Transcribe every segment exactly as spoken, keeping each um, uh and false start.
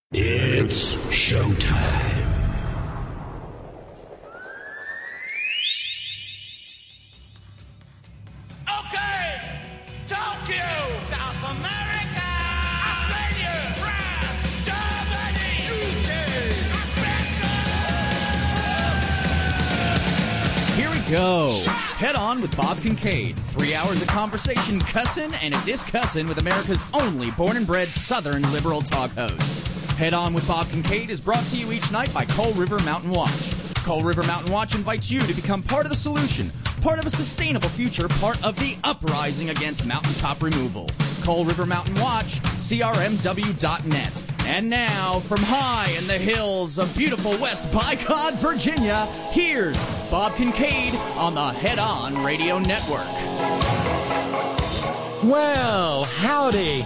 It's showtime. Okay, Tokyo, South America, Australia, France, Germany, U K, America. Here we go. Head On with Bob Kincaid. Three hours of conversation, cussin' and a discussin' with America's only born and bred Southern liberal talk host. Head On with Bob Kincaid is brought to you each night by Coal River Mountain Watch. Coal River Mountain Watch invites you to become part of the solution, part of a sustainable future, part of the uprising against mountaintop removal. Coal River Mountain Watch, C R M W dot net. And now, from high in the hills of beautiful West Bicod, Virginia, here's Bob Kincaid on the Head On Radio Network. Well, howdy.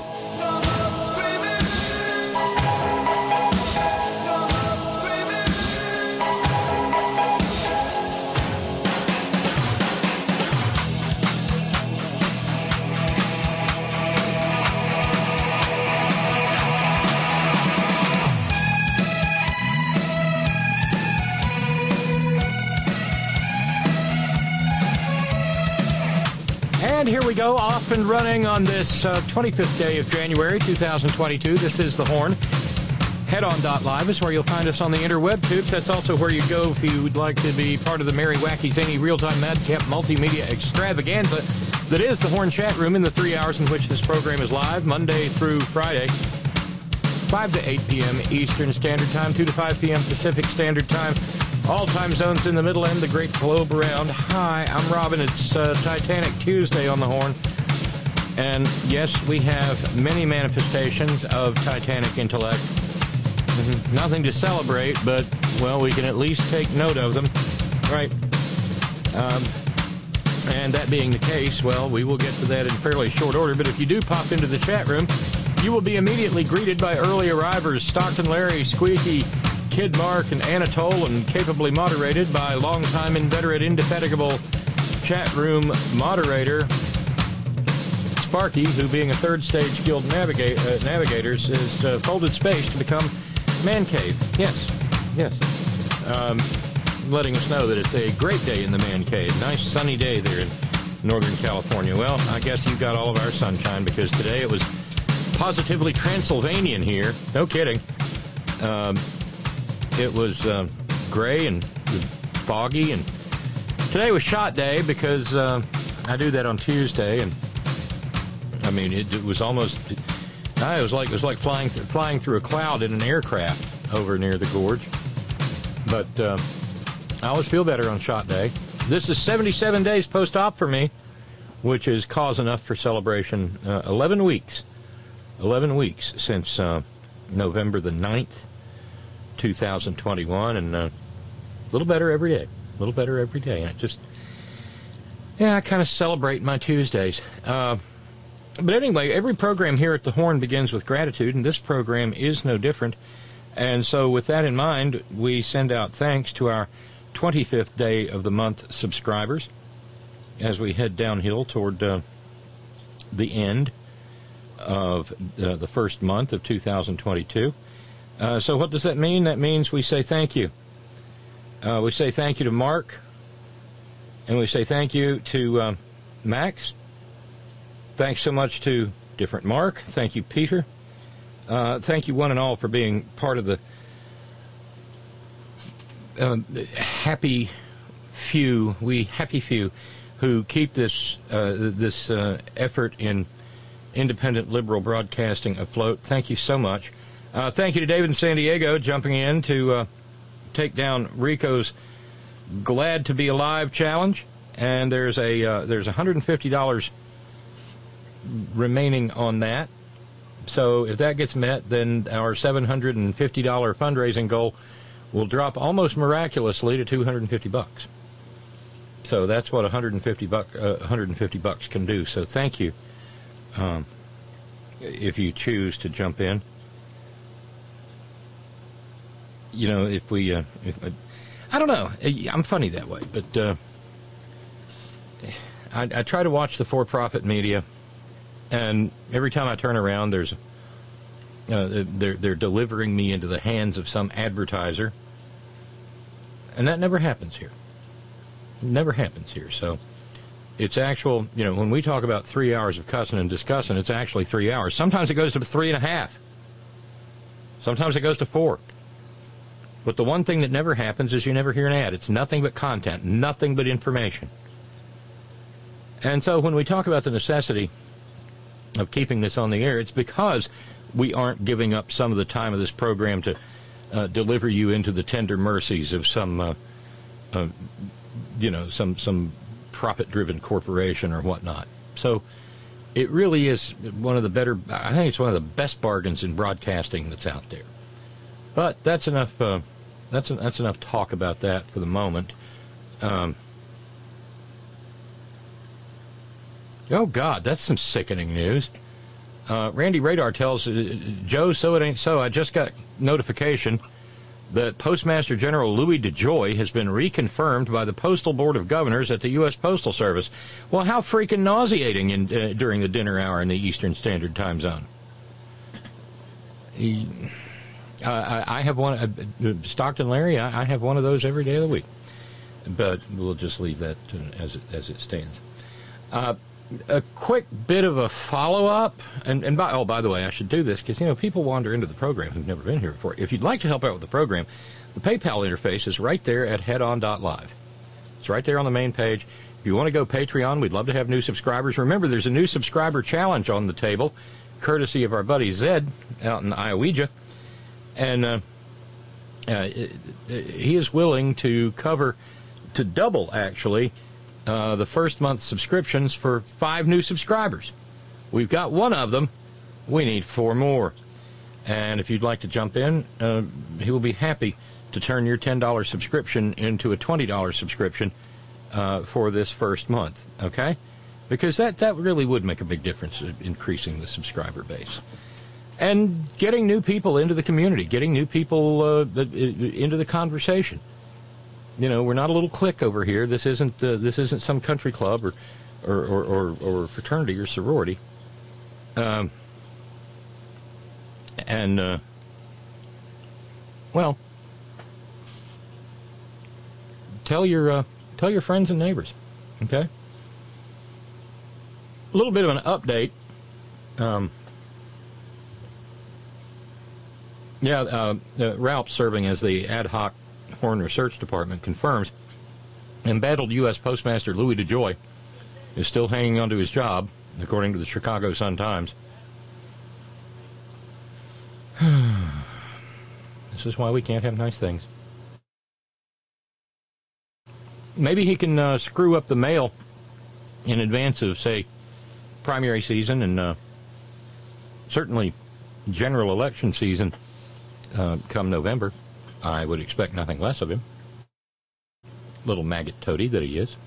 And here we go, off and running on this uh, twenty-fifth day of January, two thousand twenty-two. This is The Horn. head on dot live is where you'll find us on the interweb tubes. That's also where you go if you would like to be part of the merry, wacky, zany, real-time, madcap multimedia extravaganza that is The Horn chat room in the three hours in which this program is live, Monday through Friday, five to eight p.m. Eastern Standard Time, two to five p.m. Pacific Standard Time. All time zones in the middle and the great globe around. Hi, I'm Robin. It's uh, Titanic Tuesday on the Horn. And yes, we have many manifestations of Titanic intellect. Mm-hmm. Nothing to celebrate, but, well, we can at least take note of them. Right. Um, and that being the case, well, we will get to that in fairly short order. But if you do pop into the chat room, you will be immediately greeted by early arrivers, Stockton Larry, Squeaky, Kid Mark, and Anatole, and capably moderated by longtime inveterate, indefatigable chat room moderator Sparky, who, being a third stage guild navigate, uh, navigators, has uh, folded space to become Man Cave. Yes, yes. Um, letting us know that it's a great day in the Man Cave. Nice sunny day there in Northern California. Well, I guess you've got all of our sunshine, because today it was positively Transylvanian here. No kidding. Um, It was uh, gray and foggy, and today was shot day because uh, I do that on Tuesday, and I mean it, it was almost uh, it was like it was like flying th- flying through a cloud in an aircraft over near the gorge. But uh, I always feel better on shot day. This is seventy-seven days post-op for me, which is cause enough for celebration. Uh, eleven weeks, eleven weeks since uh, November the ninth. two thousand twenty-one, and uh, a little better every day. A little better every day. And I just, yeah, I kind of celebrate my Tuesdays. Uh, but anyway, every program here at the Horn begins with gratitude, and this program is no different. And so with that in mind, we send out thanks to our twenty-fifth day of the month subscribers as we head downhill toward uh, the end of uh, the first month of two thousand twenty-two. Uh, so what does that mean? That means we say thank you. Uh, we say thank you to Mark, and we say thank you to uh, Max. Thanks so much to different Mark. Thank you, Peter. Uh, thank you one and all for being part of the uh, happy few, we happy few, who keep this uh, this uh, effort in independent liberal broadcasting afloat. Thank you so much. Uh, thank you to David in San Diego jumping in to uh, take down Rico's Glad to Be Alive challenge. And there's a uh, there's one hundred fifty dollars remaining on that. So if that gets met, then our seven hundred fifty dollars fundraising goal will drop almost miraculously to two hundred fifty bucks. So that's what one hundred fifty buck, uh, one hundred fifty bucks can do. So thank you um, if you choose to jump in. You know, if we, uh, if, uh, I don't know, I'm funny that way, but uh, I, I try to watch the for-profit media, and every time I turn around, there's uh, they're they're delivering me into the hands of some advertiser, and that never happens here. Never happens here. So it's actual. You know, when we talk about three hours of cussing and discussing, it's actually three hours. Sometimes it goes to three and a half. Sometimes it goes to four. But the one thing that never happens is you never hear an ad. It's nothing but content, nothing but information. And so when we talk about the necessity of keeping this on the air, it's because we aren't giving up some of the time of this program to uh, deliver you into the tender mercies of some, uh, uh, you know, some some profit-driven corporation or whatnot. So it really is one of the better, I think it's one of the best bargains in broadcasting that's out there. But that's enough. Uh, that's that's enough talk about that for the moment. Um, oh God, that's some sickening news. Uh, Randy Radar tells uh, Joe, so it ain't so. I just got notification that Postmaster General Louis DeJoy has been reconfirmed by the Postal Board of Governors at the U S Postal Service. Well, how freaking nauseating in, uh, during the dinner hour in the Eastern Standard Time Zone. He, uh, I, I have one, uh, Stockton Larry, I, I have one of those every day of the week. But we'll just leave that uh, as, it, as it stands. Uh, A quick bit of a follow-up, and, and by, oh, by the way, I should do this because, you know, people wander into the program who've never been here before. If you'd like to help out with the program, the PayPal interface is right there at head on dot live. It's right there on the main page. If you want to go Patreon, we'd love to have new subscribers. Remember, there's a new subscriber challenge on the table, courtesy of our buddy Zed out in Ioweja, and uh, uh, he is willing to cover, to double, actually, Uh, the first month subscriptions for five new subscribers. We've got one of them. We need four more. And if you'd like to jump in, uh, he will be happy to turn your ten dollars subscription into a twenty dollars subscription uh, for this first month. Okay? Because that, that really would make a big difference in increasing the subscriber base. And getting new people into the community, getting new people uh, into the conversation. You know, we're not a little clique over here. This isn't uh, this isn't some country club or or, or, or, or fraternity or sorority. Um, and uh, well, tell your uh, tell your friends and neighbors. Okay. A little bit of an update. Um, yeah, uh, uh, Ralph, serving as the ad hoc Horn Research Department, confirms embattled U S Postmaster Louis DeJoy is still hanging onto his job, according to the Chicago Sun-Times. This is why we can't have nice things. Maybe he can uh, screw up the mail in advance of, say, primary season and uh, certainly general election season uh, come November. I would expect nothing less of him. Little maggot toady that he is.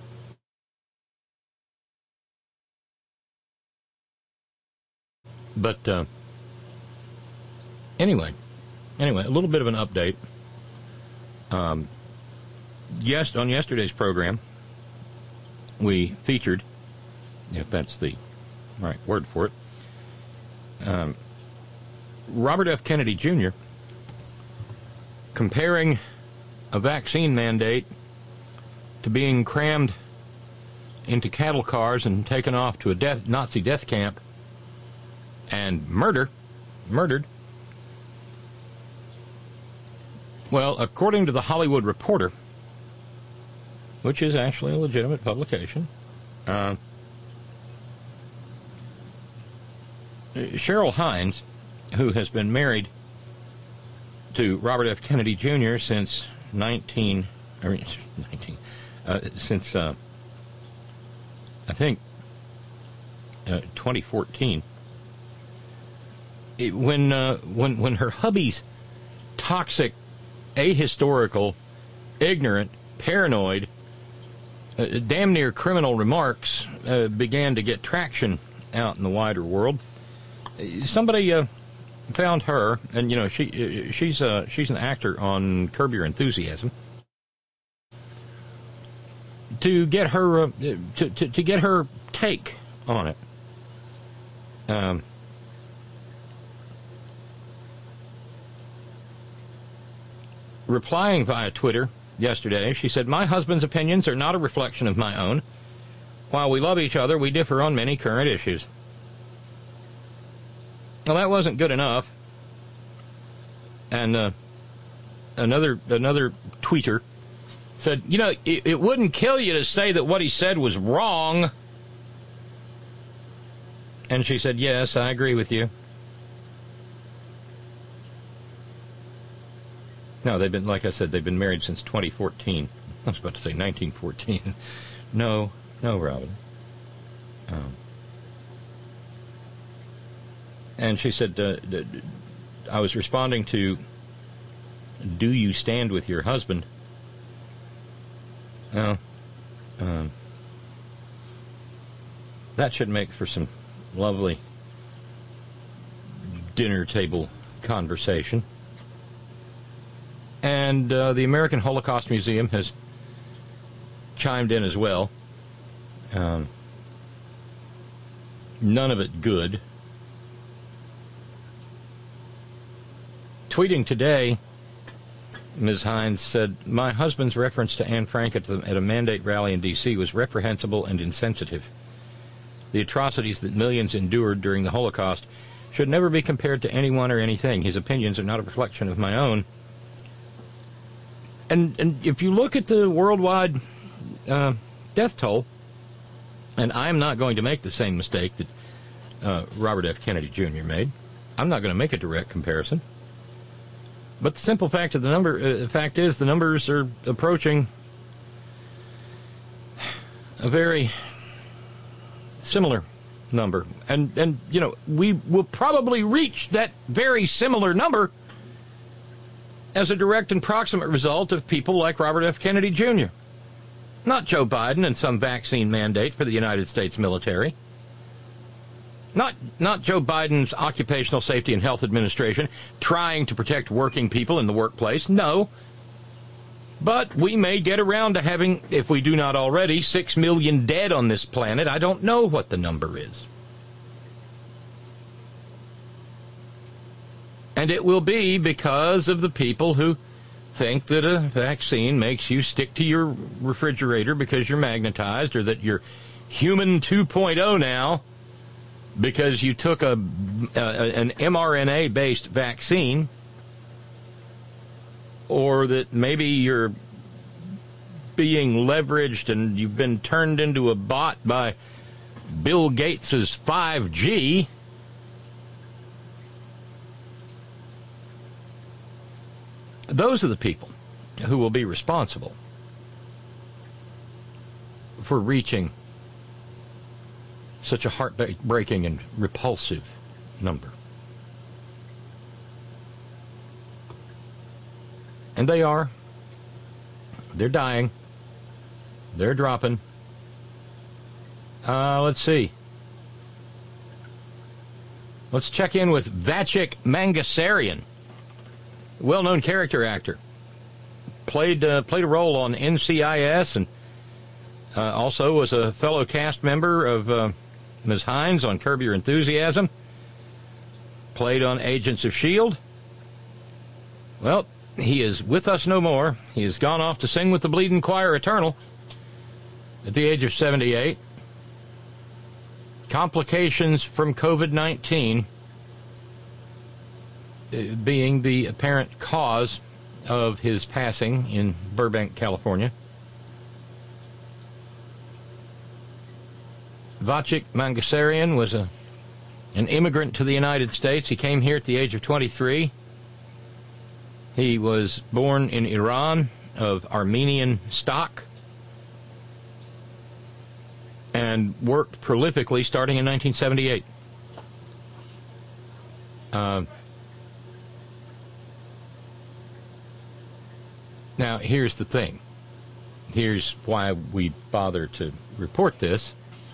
But uh, anyway, anyway, a little bit of an update. Um, yes, on yesterday's program, we featured, if that's the right word for it, um, Robert F. Kennedy Junior comparing a vaccine mandate to being crammed into cattle cars and taken off to a death, Nazi death camp and murder, murdered. Well, according to the Hollywood Reporter, which is actually a legitimate publication, uh, Cheryl Hines, who has been married to Robert F. Kennedy Junior since nineteen, I mean, nineteen, uh, since uh, I think uh, twenty fourteen. It, when uh, when when her hubby's toxic, ahistorical, ignorant, paranoid, uh, damn near criminal remarks uh, began to get traction out in the wider world, somebody uh, found her, and you know she she's uh, she's an actor on Curb Your Enthusiasm, to get her uh, to, to to get her take on it. Um, replying via Twitter yesterday, she said, "My husband's opinions are not a reflection of my own. While we love each other, we differ on many current issues." Well, that wasn't good enough. And uh, another another tweeter said, you know, it, it wouldn't kill you to say that what he said was wrong. And she said, yes, I agree with you. No, they've been, like I said, they've been married since twenty fourteen. I was about to say nineteen fourteen. No, no, Robin. Um, and she said, uh, d- d- I was responding to, do you stand with your husband? Well, um, that should make for some lovely dinner table conversation. And uh, the American Holocaust Museum has chimed in as well. Um, none of it good. Tweeting today, Miz Hines said, my husband's reference to Anne Frank at, the, at a mandate rally in D C was reprehensible and insensitive. The atrocities that millions endured during the Holocaust should never be compared to anyone or anything. His opinions are not a reflection of my own. And, and if you look at the worldwide uh, death toll, and I'm not going to make the same mistake that uh, Robert F. Kennedy Junior made. I'm not going to make a direct comparison. But the simple fact of the number, uh, fact is, the numbers are approaching a very similar number, and and you know we will probably reach that very similar number as a direct and proximate result of people like Robert F. Kennedy Junior Not Joe Biden and some vaccine mandate for the United States military. Not not Joe Biden's Occupational Safety and Health Administration trying to protect working people in the workplace. No. But we may get around to having, if we do not already, six million dead on this planet. I don't know what the number is. And it will be because of the people who think that a vaccine makes you stick to your refrigerator because you're magnetized, or that you're human two point oh now because you took a, a an mRNA-based vaccine, or that maybe you're being leveraged and you've been turned into a bot by Bill Gates's five G. Those are the people who will be responsible for reaching such a heartbreaking and repulsive number. And they are. They're dying. They're dropping. Uh, let's see. Let's check in with Vachik Mangasarian, well-known character actor. Played uh, played a role on N C I S, and uh, also was a fellow cast member of uh, Miz Hines on Curb Your Enthusiasm. Played on Agents of S H I E L D. Well, he is with us no more. He has gone off to sing with the Bleeding Choir Eternal at the age of seventy-eight. Complications from COVID nineteen being the apparent cause of his passing in Burbank, California. Vachik Mangasarian was a, an immigrant to the United States. He came here at the age of twenty-three. He was born in Iran of Armenian stock and worked prolifically starting in nineteen seventy-eight. Uh, now, here's the thing. Here's why we bother to report this.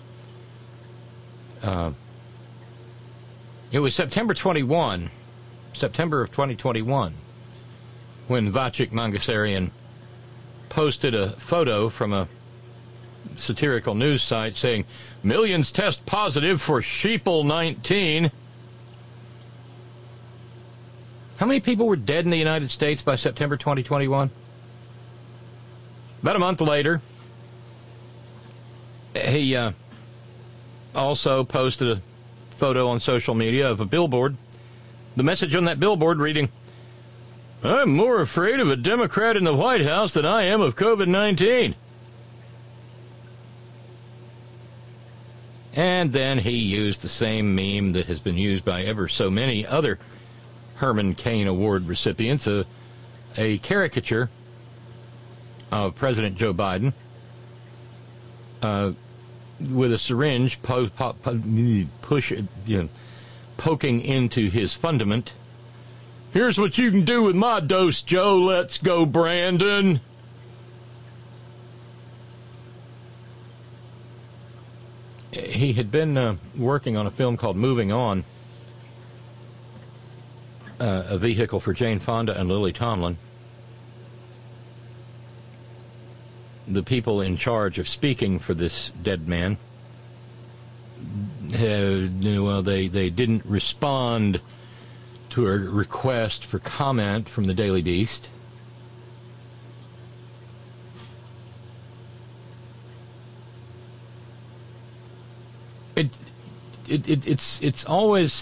Uh, it was September twenty-first, September of twenty twenty-one, when Vachik Mangasarian posted a photo from a satirical news site saying, millions test positive for sheeple nineteen. How many people were dead in the United States by September twenty twenty-one? About a month later, he uh, also posted a photo on social media of a billboard. The message on that billboard reading, "I'm more afraid of a Democrat in the White House than I am of COVID nineteen. And then he used the same meme that has been used by ever so many other Herman Cain Award recipients, a, a caricature of President Joe Biden uh, with a syringe po- po- po- push, you know, poking into his fundament. Here's what you can do with my dose, Joe. Let's go, Brandon. He had been uh, working on a film called Moving On, uh, a vehicle for Jane Fonda and Lily Tomlin. The people in charge of speaking for this dead man, uh, well, they, they didn't respond to a request for comment from the Daily Beast. It, it, it, it's, it's always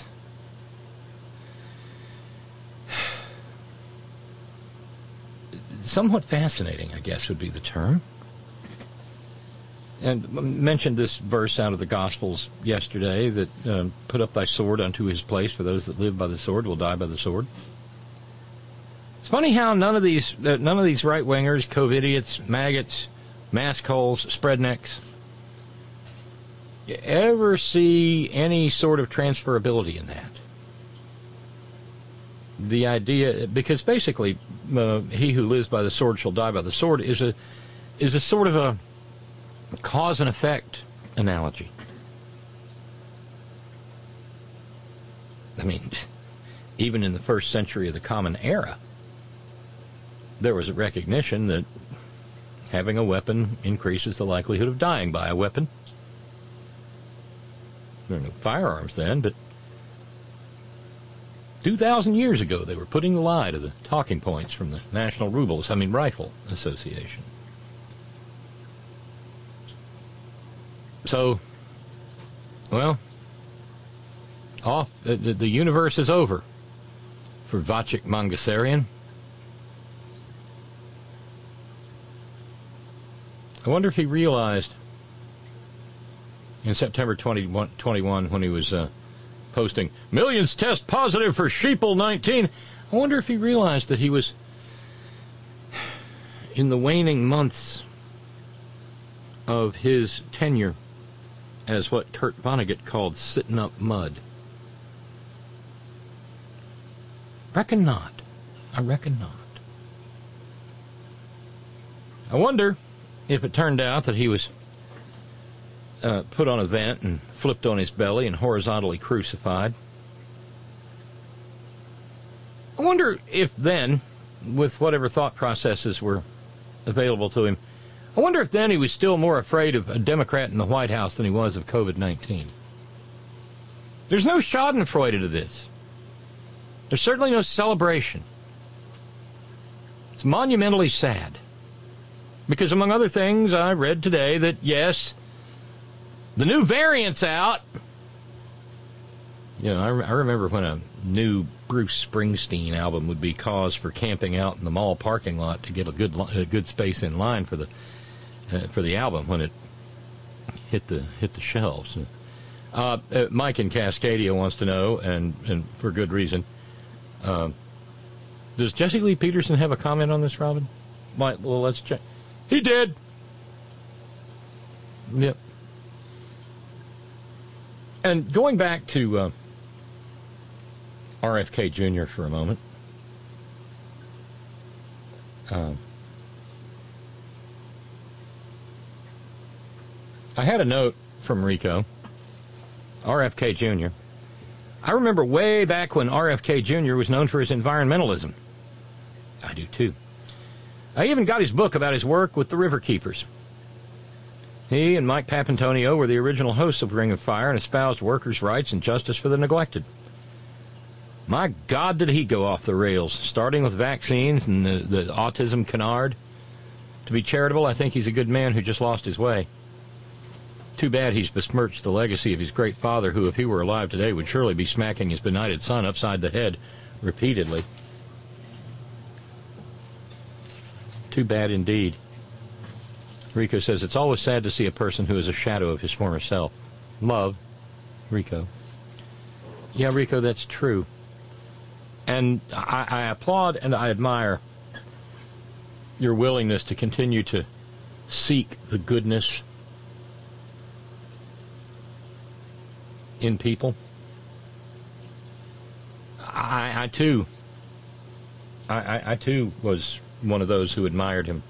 somewhat fascinating, I guess would be the term. And I mentioned this verse out of the Gospels yesterday that uh, put up thy sword unto his place, for those that live by the sword will die by the sword. It's funny how none of these uh, none of these right wingers, COVIDiots, maggots, mask holes, spreadnecks, ever see any sort of transferability in that. The idea, because basically, uh, he who lives by the sword shall die by the sword, is a is a sort of a cause and effect analogy. I mean, even in the first century of the Common Era, there was a recognition that having a weapon increases the likelihood of dying by a weapon. There were no firearms then, but two thousand years ago they were putting the lie to the talking points from the National Rubles, I mean Rifle Association. So, well, off, uh, the, the universe is over for Vacek Mangasarian. I wonder if he realized in September twenty twenty-one when he was uh, posting, millions test positive for Sheeple nineteen. I wonder if he realized that he was in the waning months of his tenure as what Kurt Vonnegut called sitting up mud. Reckon not. I reckon not. I wonder if it turned out that he was uh, put on a vent and flipped on his belly and horizontally crucified. I wonder if then, with whatever thought processes were available to him, I wonder if then he was still more afraid of a Democrat in the White House than he was of COVID nineteen. There's no schadenfreude to this. There's certainly no celebration. It's monumentally sad. Because, among other things, I read today that, yes, the new variant's out. You know, I, I remember when a new Bruce Springsteen album would be cause for camping out in the mall parking lot to get a good a good space in line for the uh, for the album when it hit the hit the shelves. Uh, uh, Mike in Cascadia wants to know, and, and for good reason, uh, does Jesse Lee Peterson have a comment on this, Robin? Might, well, let's check. He did. Yep. And going back to uh, R F K Junior for a moment. Uh, I had a note from Rico, R F K Junior I remember way back when R F K Junior was known for his environmentalism. I do too. I even got his book about his work with the Riverkeepers. He and Mike Papantonio were the original hosts of Ring of Fire and espoused workers' rights and justice for the neglected. My God, did he go off the rails, starting with vaccines and the, the autism canard. To be charitable, I think he's a good man who just lost his way. Too bad he's besmirched the legacy of his great father, who, if he were alive today, would surely be smacking his benighted son upside the head repeatedly. Too bad indeed. Rico says, it's always sad to see a person who is a shadow of his former self. Love, Rico. Yeah, Rico, that's true. And I, I applaud and I admire your willingness to continue to seek the goodness in people. I, I too, I, I, I too was one of those who admired him.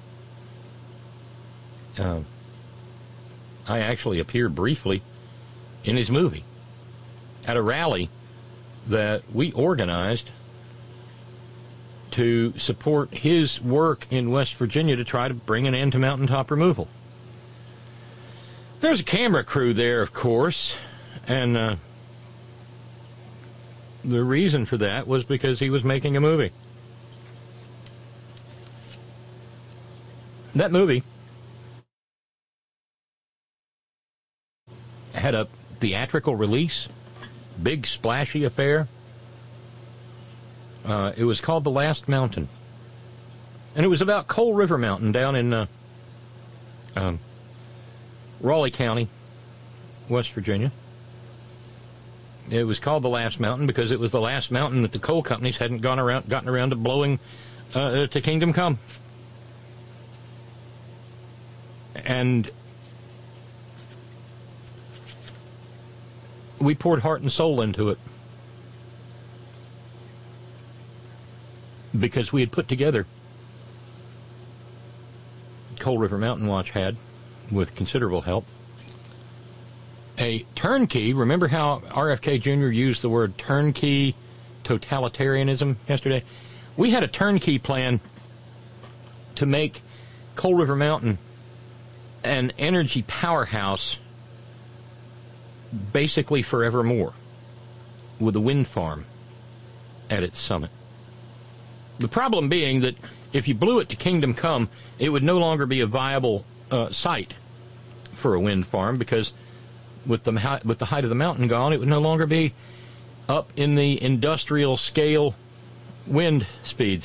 Uh, I actually appeared briefly in his movie at a rally that we organized to support his work in West Virginia to try to bring an end to mountaintop removal. There's a camera crew there, of course, and uh, the reason for that was because he was making a movie. That movie had a theatrical release, big splashy affair. Uh, it was called The Last Mountain. And it was about Coal River Mountain down in uh, um, Raleigh County, West Virginia. It was called The Last Mountain because it was the last mountain that the coal companies hadn't gone around, gotten around to blowing uh, to Kingdom Come. And we poured heart and soul into it because we had put together, Coal River Mountain Watch had, with considerable help, a turnkey. Remember how R F K Junior used the word turnkey totalitarianism yesterday? We had a turnkey plan to make Coal River Mountain an energy powerhouse basically forevermore, with a wind farm at its summit. The problem being that if you blew it to Kingdom Come, it would no longer be a viable uh, site for a wind farm, because with the, with the height of the mountain gone, it would no longer be up in the industrial scale wind speeds.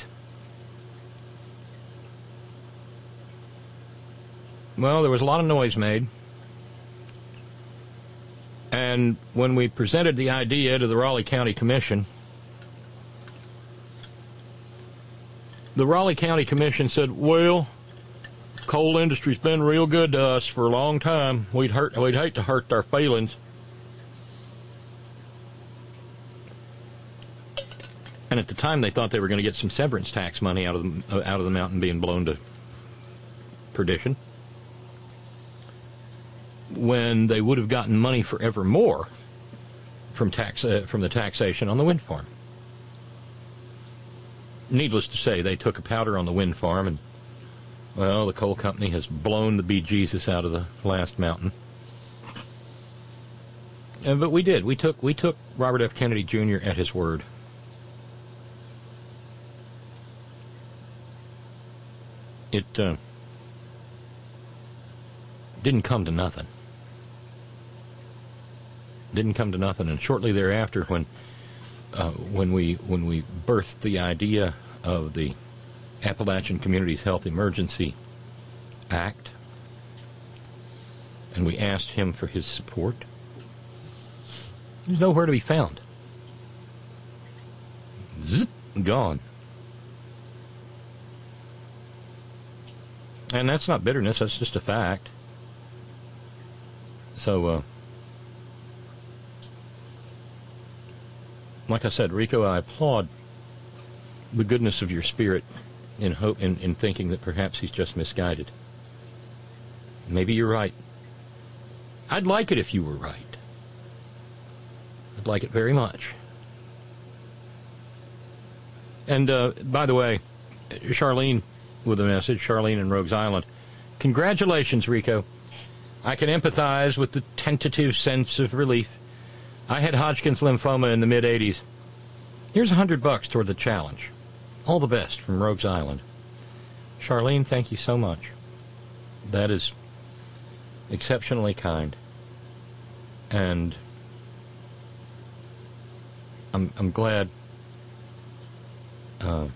Well, there was a lot of noise made. And when we presented the idea to the Raleigh County Commission, the Raleigh County Commission said, well, coal industry's been real good to us for a long time. We'd hurt, we'd hate to hurt their feelings. And at the time, they thought they were going to get some severance tax money out of the, out of the mountain being blown to perdition, when they would have gotten money forevermore from tax uh, from the taxation on the wind farm. Needless to say, they took a powder on the wind farm, and, well, the coal company has blown the bejesus out of the last mountain. Uh, but we did. We took we took Robert F. Kennedy Junior at his word. It uh, didn't come to nothing. Didn't come to nothing, and shortly thereafter, when uh, when we when we birthed the idea of the Appalachian Communities Health Emergency Act, and we asked him for his support, he was nowhere to be found. Zip, gone. And that's not bitterness, that's just a fact. So, uh, like I said, Rico, I applaud the goodness of your spirit in hope in, in thinking that perhaps he's just misguided. Maybe you're right. I'd like it if you were right. I'd like it very much. And, uh, by the way, Charlene with a message, Charlene in Rogues Island. Congratulations, Rico. I can empathize with the tentative sense of relief. I had Hodgkin's lymphoma in the mid-eighties. Here's a hundred bucks toward the challenge. All the best from Rogues Island. Charlene, thank you so much. That is exceptionally kind. And I'm I'm glad uh,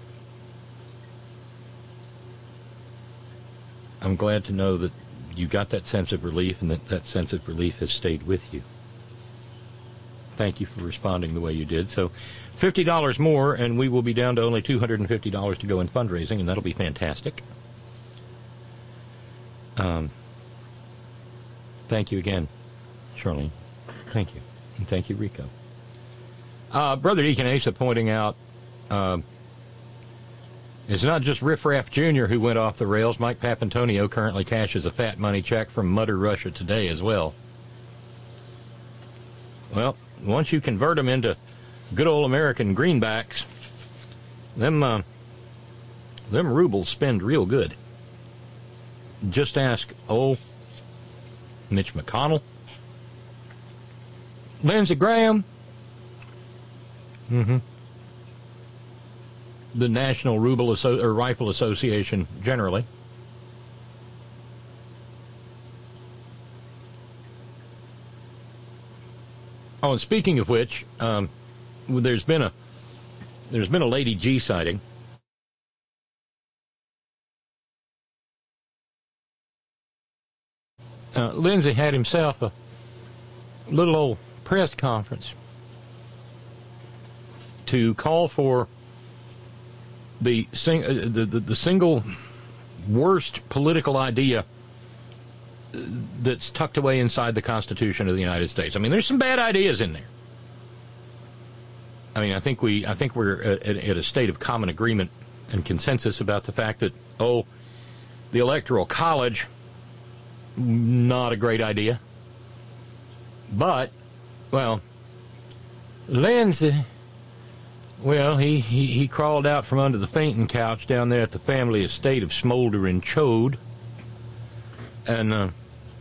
I'm glad to know that you got that sense of relief and that that sense of relief has stayed with you. Thank you for responding the way you did. So fifty dollars more, and we will be down to only two hundred fifty dollars to go in fundraising, and that'll be fantastic. Um, thank you again, Charlene. Thank you. And thank you, Rico. Uh, Brother Deacon Asa pointing out, uh, it's not just Riff Raff Junior who went off the rails. Mike Papantonio currently cashes a fat money check from Mother Russia today as well. Well, once you convert them into good old American greenbacks, them uh, them rubles spend real good. Just ask old Mitch McConnell, Lindsey Graham, mm-hmm. the National Ruble Asso- or Rifle Association generally. Oh, and speaking of which, um, there's been a there's been a Lady G sighting. Uh, Lindsay had himself a little old press conference to call for the sing, uh, the, the the single worst political idea that's tucked away inside the Constitution of the United States. I mean, there's some bad ideas in there. I mean, I think we, I think we're at, at a state of common agreement and consensus about the fact that, oh, the Electoral College, not a great idea. But, well, Lindsay, well, he, he, he crawled out from under the fainting couch down there at the family estate of Smoldering Chode, and uh,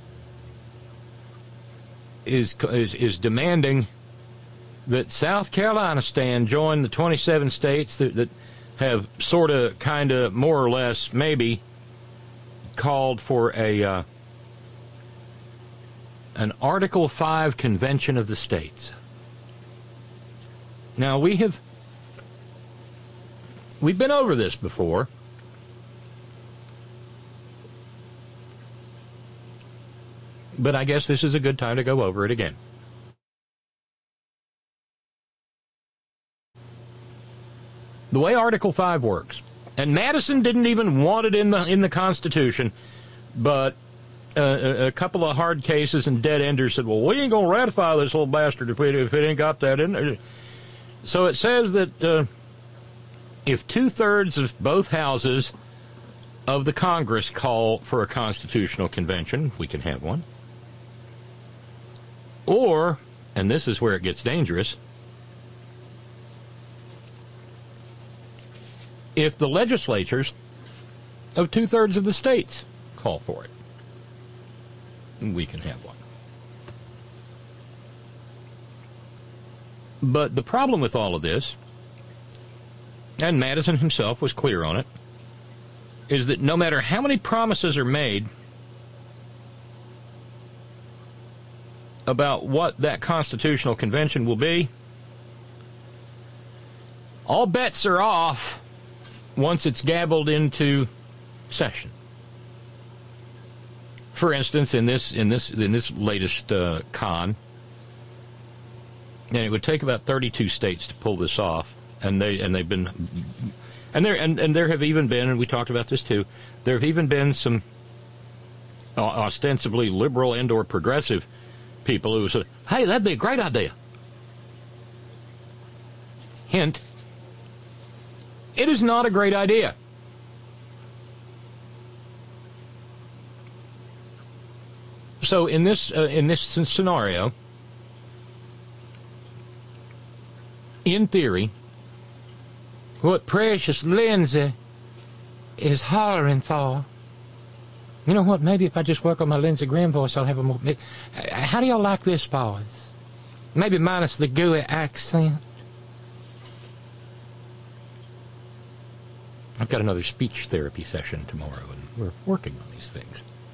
is, is is demanding that South Carolina stand join the twenty-seven states that, that have sort of, kind of, more or less, maybe, called for a uh, an Article five Convention of the States. Now, we have we've been over this before. But I guess this is a good time to go over it again. The way Article five works, and Madison didn't even want it in the in the Constitution, but uh, a, a couple of hard cases and dead-enders said, well, we ain't going to ratify this little bastard if it, if it ain't got that in there. So it says that uh, if two-thirds of both houses of the Congress call for a constitutional convention, we can have one. Or, and this is where it gets dangerous, if the legislatures of two-thirds of the states call for it, we can have one. But the problem with all of this, and Madison himself was clear on it, is that no matter how many promises are made about what that constitutional convention will be, all bets are off once it's gabbled into session. For instance, in this in this in this latest uh, con, and it would take about thirty-two states to pull this off, and they and they've been, and there and, and there have even been, and we talked about this too, there have even been some uh, ostensibly liberal and or progressive people who said, hey, that'd be a great idea. Hint, it is not a great idea. So in this uh, in this scenario, in theory, what Precious Lindsay is hollering for, you know what, maybe if I just work on my Lindsey Graham voice, I'll have a more... How do y'all like this, boys? Maybe minus the gooey accent. I've got another speech therapy session tomorrow, and we're working on these things.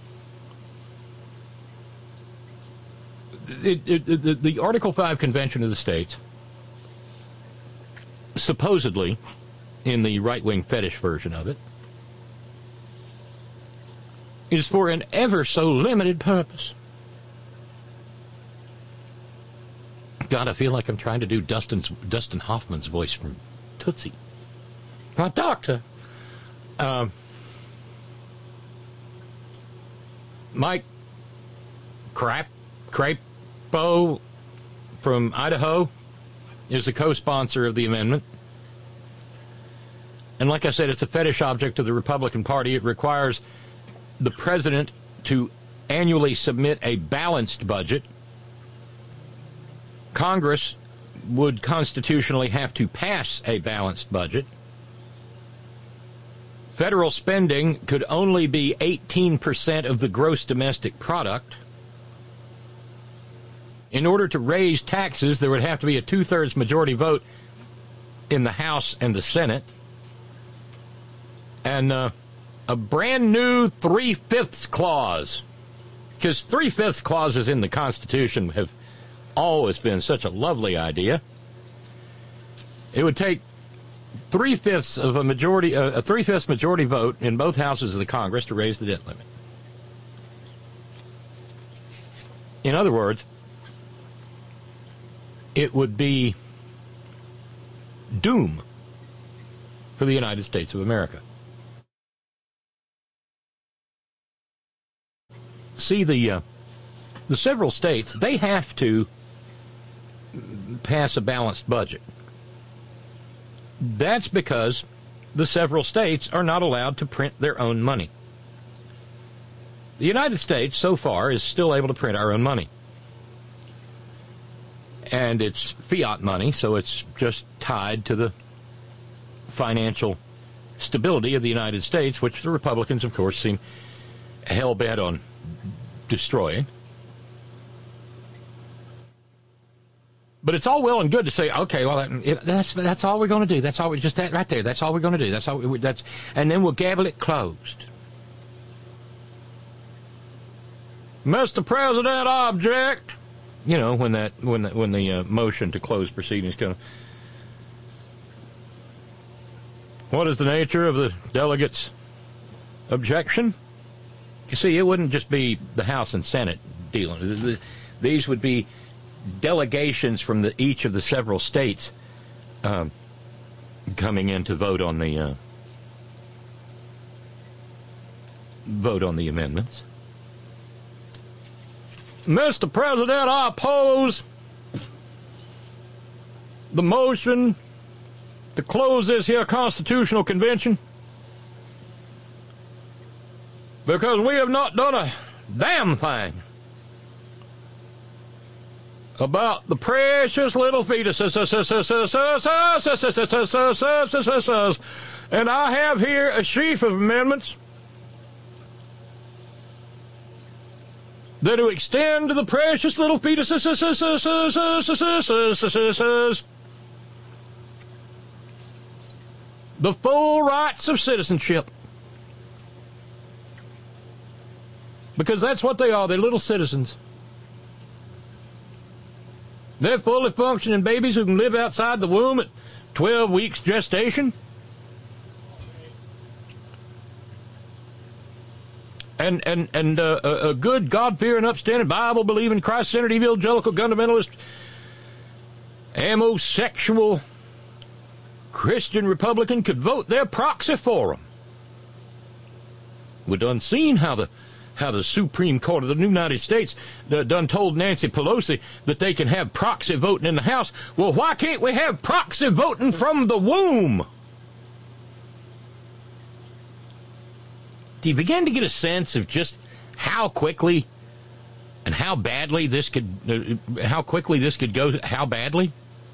It, it, it, the, the Article five Convention of the States, supposedly, in the right-wing fetish version of it, is for an ever so limited purpose. God, I feel like I'm trying to do Dustin's, Dustin Hoffman's voice from Tootsie. My doctor. Um, Mike Crap, Crapo from Idaho is a co-sponsor of the amendment. And like I said, it's a fetish object of the Republican Party. It requires the president to annually submit a balanced budget. Congress would constitutionally have to pass a balanced budget. Federal spending could only be eighteen percent of the gross domestic product. In order to raise taxes, there would have to be a two-thirds majority vote in the House and the Senate. And uh, a brand new three-fifths clause. Because three-fifths clauses in the Constitution have always been such a lovely idea. It would take three-fifths of a majority, uh, a three-fifths majority vote in both houses of the Congress to raise the debt limit. In other words, it would be doom for the United States of America. See, the uh, the several states, they have to pass a balanced budget. That's because the several states are not allowed to print their own money. The United States, so far, is still able to print our own money. And it's fiat money, so it's just tied to the financial stability of the United States, which the Republicans, of course, seem hell-bent on destroying. But it's all well and good to say, okay, well, it, that's that's all we're going to do. That's all we just that right there. That's all we're going to do. That's all. We, that's and then we'll gavel it closed. Mister President, object. You know, when that when the, when the uh, motion to close proceedings comes. What is the nature of the delegates' objection? You see, it wouldn't just be the House and Senate dealing. These would be delegations from the, each of the several states um, coming in to vote on the uh, vote on the amendments. Mister President, I oppose the motion to close this here constitutional convention because we have not done a damn thing about the precious little fetuses. And I have here a sheaf of amendments that will extend to the precious little fetuses the full rights of citizenship. Because that's what they are. They're little citizens. They're fully functioning babies who can live outside the womb at twelve weeks gestation. And and and uh, a, a good, God-fearing, upstanding, Bible-believing, Christ-centered, evangelical, fundamentalist, homosexual Christian Republican could vote their proxy for them. We done seen how the how the Supreme Court of the United States uh, done told Nancy Pelosi that they can have proxy voting in the House. Well, why can't we have proxy voting from the womb? Do you begin to get a sense of just how quickly and how badly this could, uh, how quickly this could go, how badly?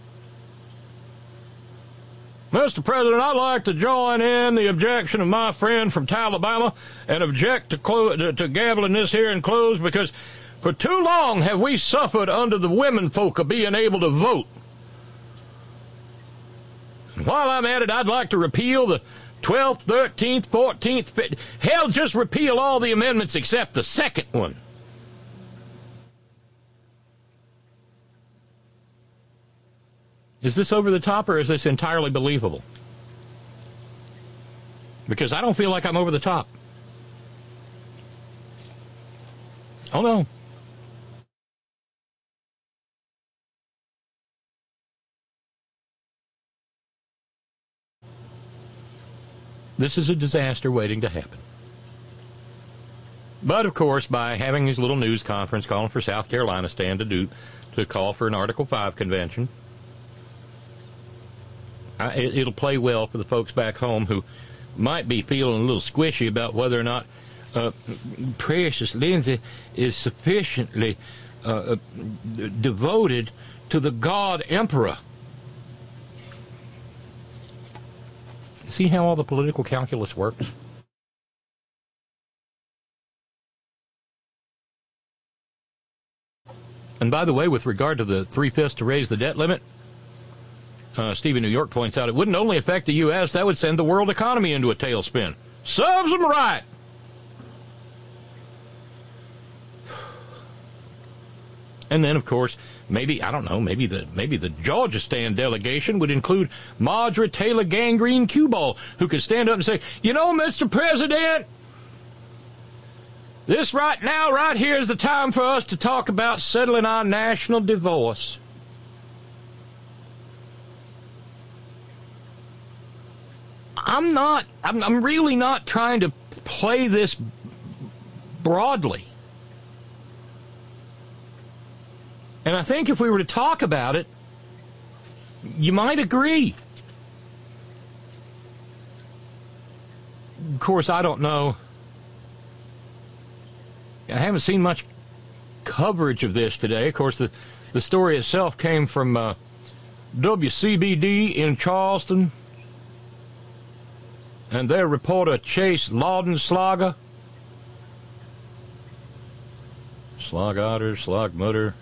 Mister President, I'd like to join in the objection of my friend from Alabama and object to, clo- to, to gaveling this here and close because for too long have we suffered under the women folk of being able to vote. And while I'm at it, I'd like to repeal the twelfth, thirteenth, fourteenth, fifteenth. Hell, just repeal all the amendments except the second one. Is this over the top, or is this entirely believable? Because I don't feel like I'm over the top. Oh, no. This is a disaster waiting to happen. But, of course, by having his little news conference calling for South Carolina stand to do, to call for an Article five convention, I, it, it'll play well for the folks back home who might be feeling a little squishy about whether or not uh, Precious Lindsay is sufficiently uh, d- devoted to the God Emperor. See how all the political calculus works? And by the way, with regard to the three-fifths to raise the debt limit, uh, Stephen New York points out it wouldn't only affect the U S, that would send the world economy into a tailspin. Serves them right! And then, of course, maybe, I don't know, maybe the maybe the Georgia stand delegation would include Marjorie Taylor Gangrene Cue-Ball, who could stand up and say, you know, Mister President, this right now, right here is the time for us to talk about settling our national divorce. I'm not, I'm, I'm really not trying to play this broadly. And I think if we were to talk about it, you might agree. Of course, I don't know. I haven't seen much coverage of this today. Of course, the, the story itself came from uh, W C B D in Charleston. And their reporter, Chase Laudenslager. Slog-otter, slog-mutter.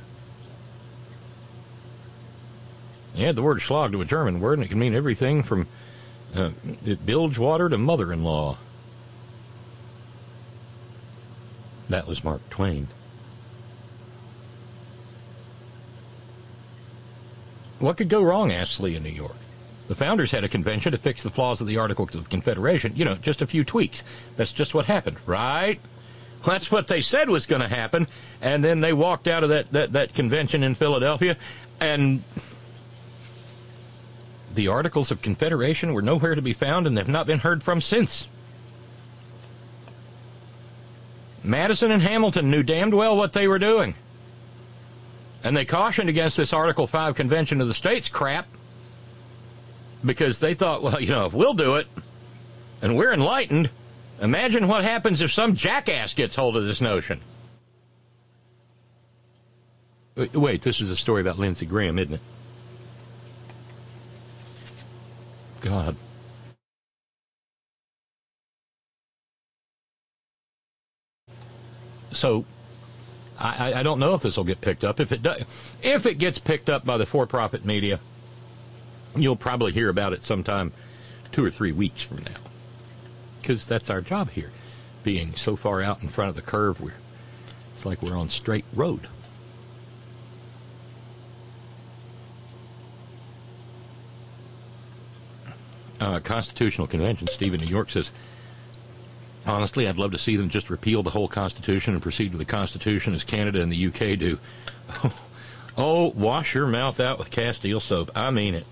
Add the word schlag to a German word, and it can mean everything from uh, bilge water to mother-in-law. That was Mark Twain. What could go wrong, asked Lee in New York. The founders had a convention to fix the flaws of the Articles of Confederation. You know, just a few tweaks. That's just what happened, right? Well, that's what they said was going to happen. And then they walked out of that, that, that convention in Philadelphia, and the Articles of Confederation were nowhere to be found, and they've not been heard from since. Madison and Hamilton knew damned well what they were doing. And they cautioned against this Article five Convention of the States crap because they thought, well, you know, if we'll do it and we're enlightened, imagine what happens if some jackass gets hold of this notion. Wait, this is a story about Lindsey Graham, isn't it? God. So, I, I don't know if this will get picked up. If it does, if it gets picked up by the for-profit media, you'll probably hear about it sometime two or three weeks from now. Because that's our job here, being so far out in front of the curve, we're, it's like we're on straight road. Uh, Constitutional Convention, Stephen New York says, honestly, I'd love to see them just repeal the whole Constitution and proceed with the Constitution as Canada and the U K do. Oh, oh wash your mouth out with Castile soap. I mean it.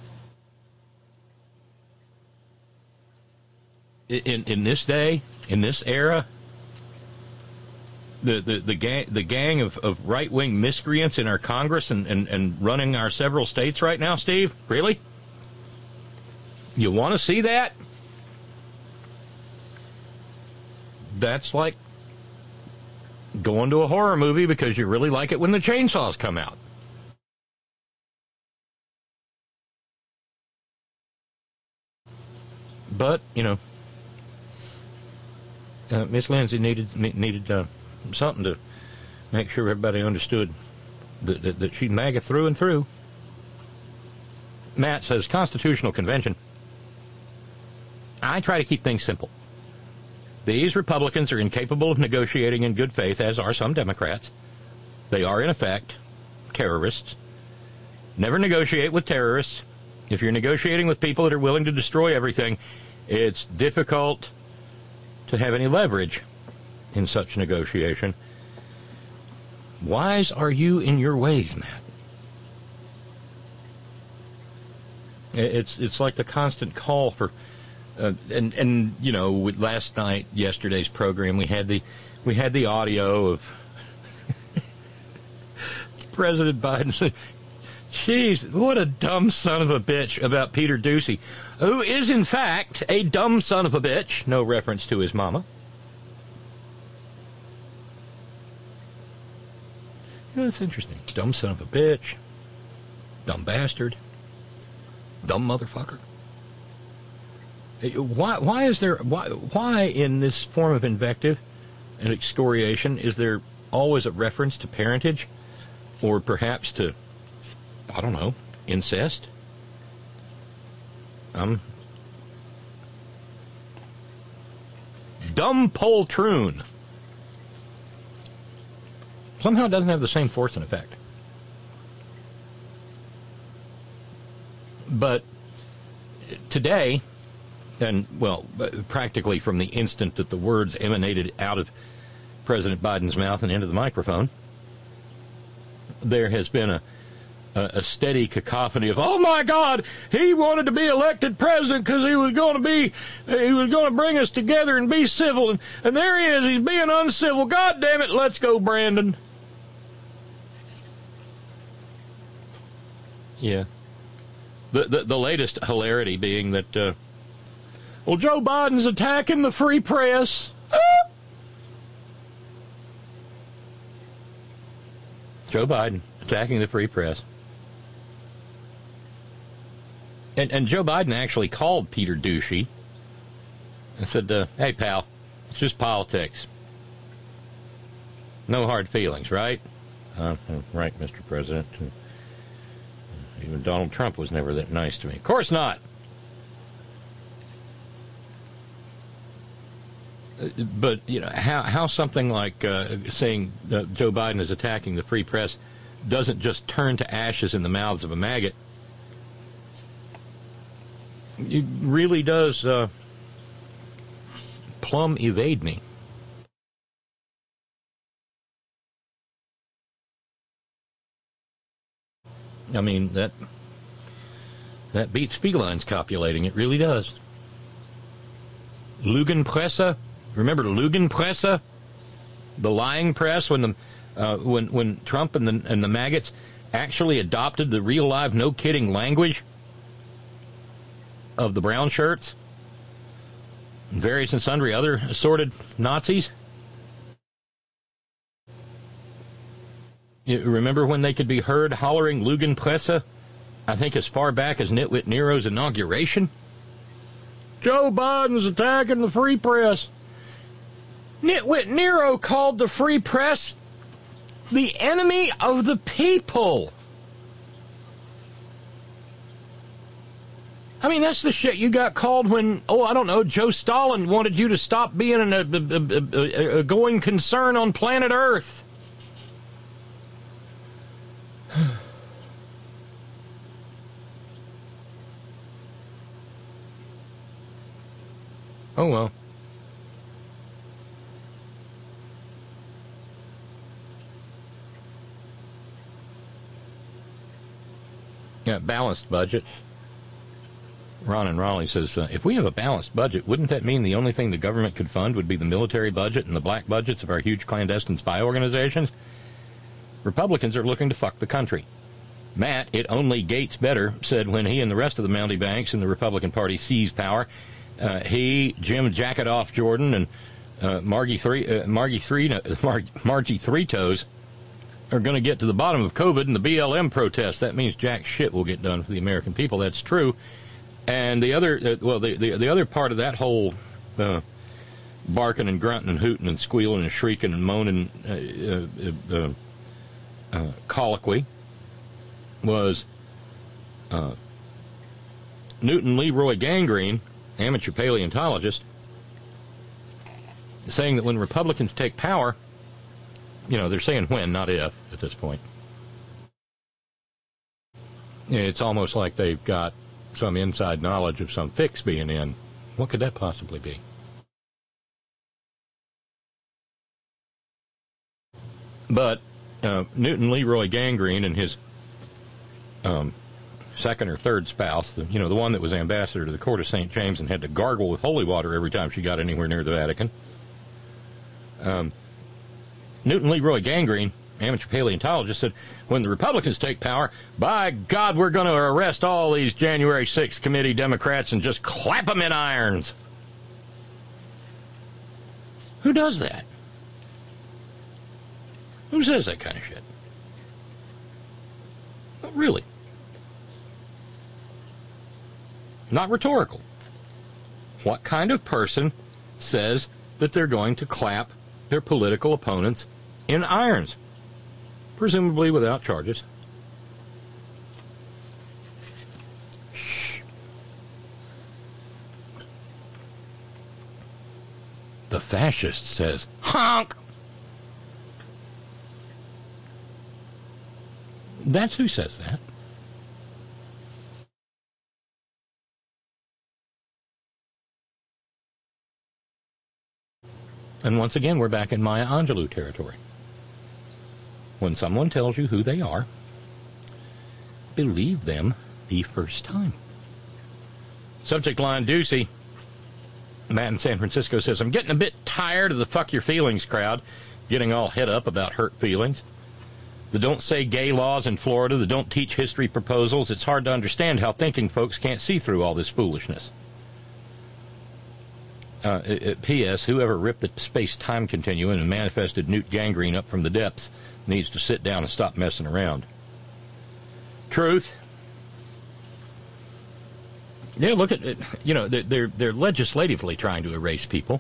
In in this day, in this era, the the, the gang the gang of, of right wing miscreants in our Congress and, and, and running our several states right now, Steve? Really? You want to see that? That's like going to a horror movie because you really like it when the chainsaws come out. But, you know, uh, Miss Lindsay needed needed uh, something to make sure everybody understood that, that, that she'd MAGA through and through. Matt says, Constitutional Convention. I try to keep things simple. These Republicans are incapable of negotiating in good faith, as are some Democrats. They are, in effect, terrorists. Never negotiate with terrorists. If you're negotiating with people that are willing to destroy everything, it's difficult to have any leverage in such negotiation. Wise are you in your ways, Matt? It's it's like the constant call for, uh, and and you know, with last night, yesterday's program, we had the we had the audio of President Biden. Jeez, what a dumb son of a bitch about Peter Doocy, who is in fact a dumb son of a bitch. No reference to his mama. Yeah, that's interesting. Dumb son of a bitch. Dumb bastard. Dumb motherfucker. Why? Why is there? Why? Why in this form of invective and excoriation is there always a reference to parentage, or perhaps to, I don't know, incest? Um. Dumb poltroon. Somehow it doesn't have the same force and effect. But today, and, well, practically from the instant that the words emanated out of President Biden's mouth and into the microphone, there has been a, a, a steady cacophony of, oh, my God, he wanted to be elected president because he was going to be, he was going to bring us together and be civil. And, and there he is, he's being uncivil. God damn it, let's go, Brandon. Yeah. The, the the latest hilarity being that, uh, well, Joe Biden's attacking the free press. Ah! Joe Biden attacking the free press. And, and Joe Biden actually called Peter Doocy and said, uh, hey, pal, it's just politics. No hard feelings, right? Uh, right, Mister President. Even Donald Trump was never that nice to me. Of course not. But, you know, how, how something like uh, saying uh, Joe Biden is attacking the free press doesn't just turn to ashes in the mouths of a maggot. It really does uh, plumb evade me. I mean, that that beats felines copulating. It really does. Lügenpresse. Remember Lügenpresse? The lying press, when the uh, when when Trump and the and the maggots actually adopted the real live, no kidding language of the brown shirts and various and sundry other assorted Nazis. You remember when they could be heard hollering Lügenpresse? I think as far back as Nitwit Nero's inauguration. Joe Biden's attacking the free press. Nitwit Nero called the free press the enemy of the people. I mean, that's the shit you got called when, oh, I don't know, Joe Stalin wanted you to stop being an, a, a, a, a going concern on planet Earth. Oh, well. Yeah, balanced budget. Ron and Raleigh says, uh, if we have a balanced budget, wouldn't that mean the only thing the government could fund would be the military budget and the black budgets of our huge clandestine spy organizations? Republicans are looking to fuck the country. Matt, it only Gates better, said when he and the rest of the Mountie banks in the Republican Party seized power. Uh, he, Jim Jacket Off Jordan, and uh, Margie Three, uh, Margie Three, uh, Mar- Margie Three Toes are going to get to the bottom of COVID and the B L M protests. That means jack shit will get done for the American people. That's true. And the other, uh, well, the, the the other part of that whole uh, barking and grunting and hooting and squealing and shrieking and moaning uh, uh, uh, uh, colloquy was uh, Newton Leroy Gangrene amateur paleontologist, saying that when Republicans take power, you know, they're saying when, not if, at this point. It's almost like they've got some inside knowledge of some fix being in. What could that possibly be? But uh, Newton Leroy Gangrene and his um, second or third spouse, the, you know, the one that was ambassador to the court of Saint James and had to gargle with holy water every time she got anywhere near the Vatican. Um, Newton Leroy Gangrene, amateur paleontologist, said, when the Republicans take power, by God, we're going to arrest all these January sixth committee Democrats and just clap them in irons. Who does that? Who says that kind of shit? Not really. Not rhetorical. What kind of person says that they're going to clap their political opponents in irons? Presumably without charges. Shh. The fascist says, honk! That's who says that. And once again, we're back in Maya Angelou territory. When someone tells you who they are, believe them the first time. Subject line Ducey. Matt in San Francisco says, I'm getting a bit tired of the fuck your feelings crowd getting all head up about hurt feelings. The don't say gay laws in Florida, the don't teach history proposals. It's hard to understand how thinking folks can't see through all this foolishness. Uh, P S. Whoever ripped the space-time continuum and manifested Newt Gangrene up from the depths needs to sit down and stop messing around. Truth. Yeah, look at it. You know, they're they're legislatively trying to erase people.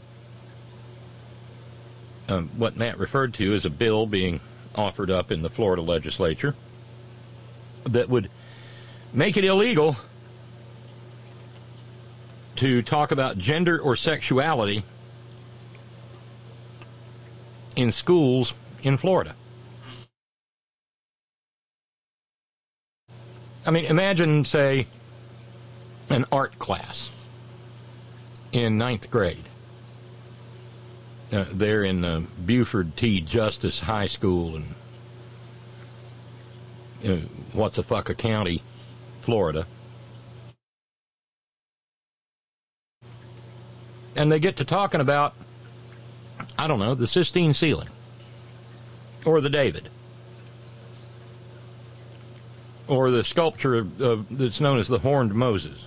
Um, what Matt referred to as a bill being offered up in the Florida legislature that would make it illegal to talk about gender or sexuality in schools in Florida. I mean, imagine, say, an art class in ninth grade. Uh, they're in uh, Buford T. Justice High School in uh, What's-a-Fucka County, Florida. And they get to talking about, I don't know, the Sistine Ceiling. Or the David. Or the sculpture uh, that's known as the Horned Moses.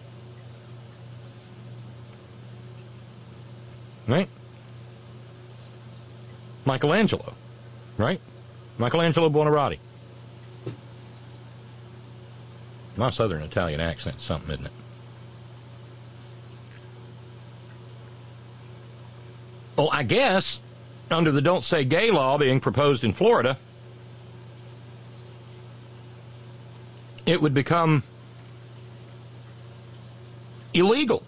Right? Michelangelo. Right? Michelangelo Buonarroti. My southern Italian accent's something, isn't it? Well, I guess, under the Don't Say Gay law being proposed in Florida, it would become illegal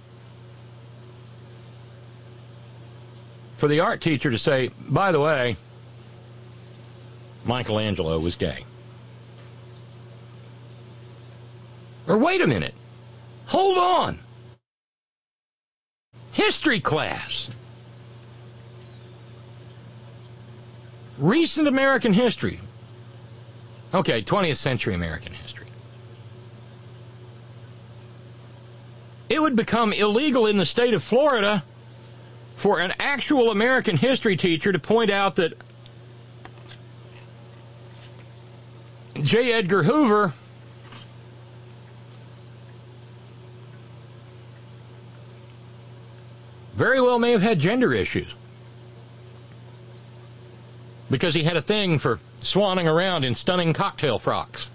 for the art teacher to say, by the way, Michelangelo was gay. Or wait a minute, hold on. History class. Recent American history. Okay, twentieth century American history. It would become illegal in the state of Florida for an actual American history teacher to point out that J. Edgar Hoover very well may have had gender issues. Because he had a thing for swanning around in stunning cocktail frocks.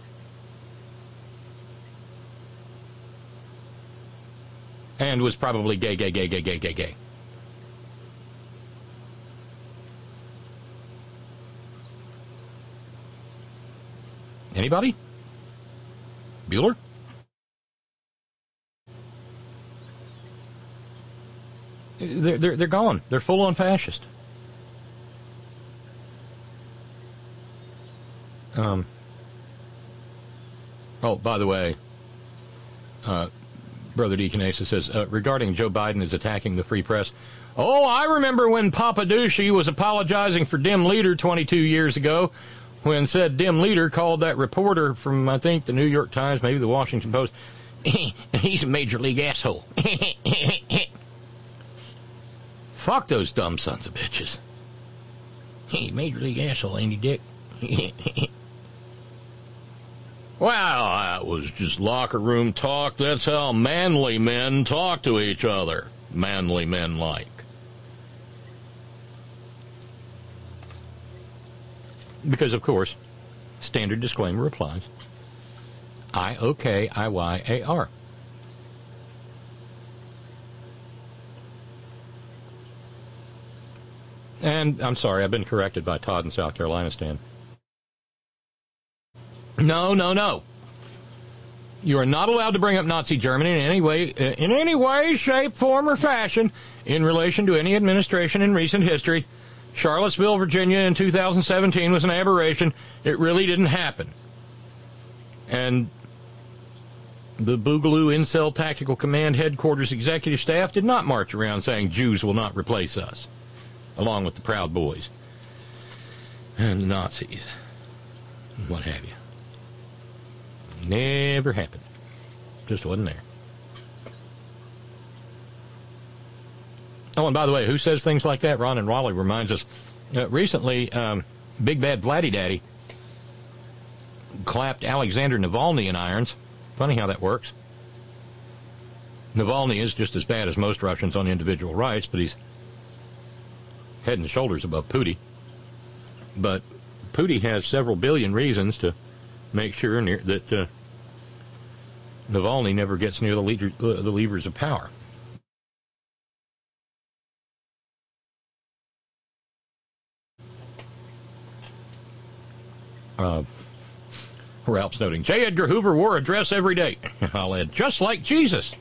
And was probably gay, gay, gay, gay, gay, gay, gay. Anybody? Bueller? they're, they're, they're gone. They're full-on fascist. Um. Oh, by the way, uh, Brother Deacon Asa says, uh, regarding Joe Biden is attacking the free press, oh, I remember when Papaducci was apologizing for Dim Leader twenty-two years ago, when said Dim Leader called that reporter from, I think, the New York Times, maybe the Washington Post, he's a major league asshole. Fuck those dumb sons of bitches. Hey, major league asshole, ain't he, Dick? Well, that was just locker room talk. That's how manly men talk to each other. Manly men like. Because, of course, standard disclaimer applies. I O K I Y A R. And I'm sorry, I've been corrected by Todd in South Carolina, Stan. No, no, no. You are not allowed to bring up Nazi Germany in any way, in any way, shape, form, or fashion in relation to any administration in recent history. Charlottesville, Virginia in two thousand seventeen was an aberration. It really didn't happen. And the Boogaloo Incel Tactical Command Headquarters executive staff did not march around saying Jews will not replace us, along with the Proud Boys and the Nazis and what have you. Never happened. Just wasn't there. Oh, and by the way, who says things like that? Ron and Raleigh reminds us. Uh, recently, um, Big Bad Vladdy Daddy clapped Alexander Navalny in irons. Funny how that works. Navalny is just as bad as most Russians on individual rights, but he's head and shoulders above Putin. But Putin has several billion reasons to make sure near, that uh, Navalny never gets near the, leader, uh, the levers of power. Uh, Ralph's noting, J. Edgar Hoover wore a dress every day. I'll add, just like Jesus.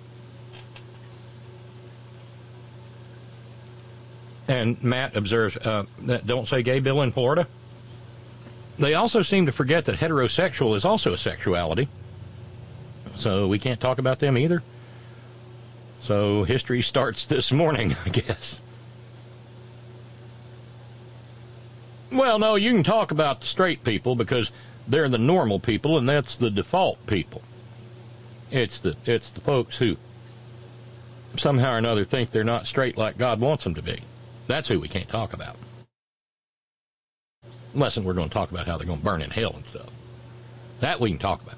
And Matt observes, uh, that don't say gay bill in Florida. They also seem to forget that heterosexual is also a sexuality. So we can't talk about them either. So history starts this morning, I guess. Well, no, you can talk about the straight people because they're the normal people and that's the default people. It's the it's the folks who somehow or another think they're not straight like God wants them to be. That's who we can't talk about. Unless we're going to talk about how they're going to burn in hell and stuff. That we can talk about.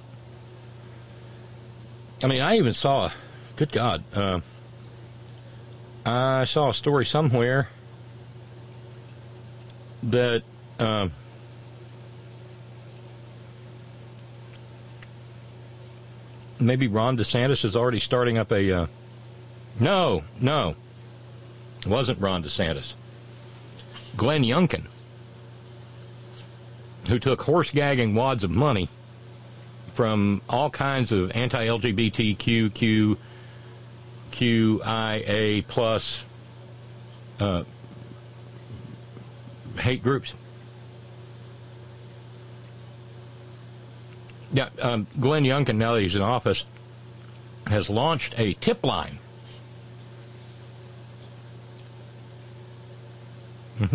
I mean, I even saw, a, good God, uh, I saw a story somewhere that uh, maybe Ron DeSantis is already starting up a, uh, no, no, it wasn't Ron DeSantis. Glenn Youngkin, who took horse-gagging wads of money from all kinds of anti-L G B T Q, Q, Q I A plus uh, hate groups. Yeah, um, Glenn Youngkin, now that he's in office, has launched a tip line. Mm-hmm.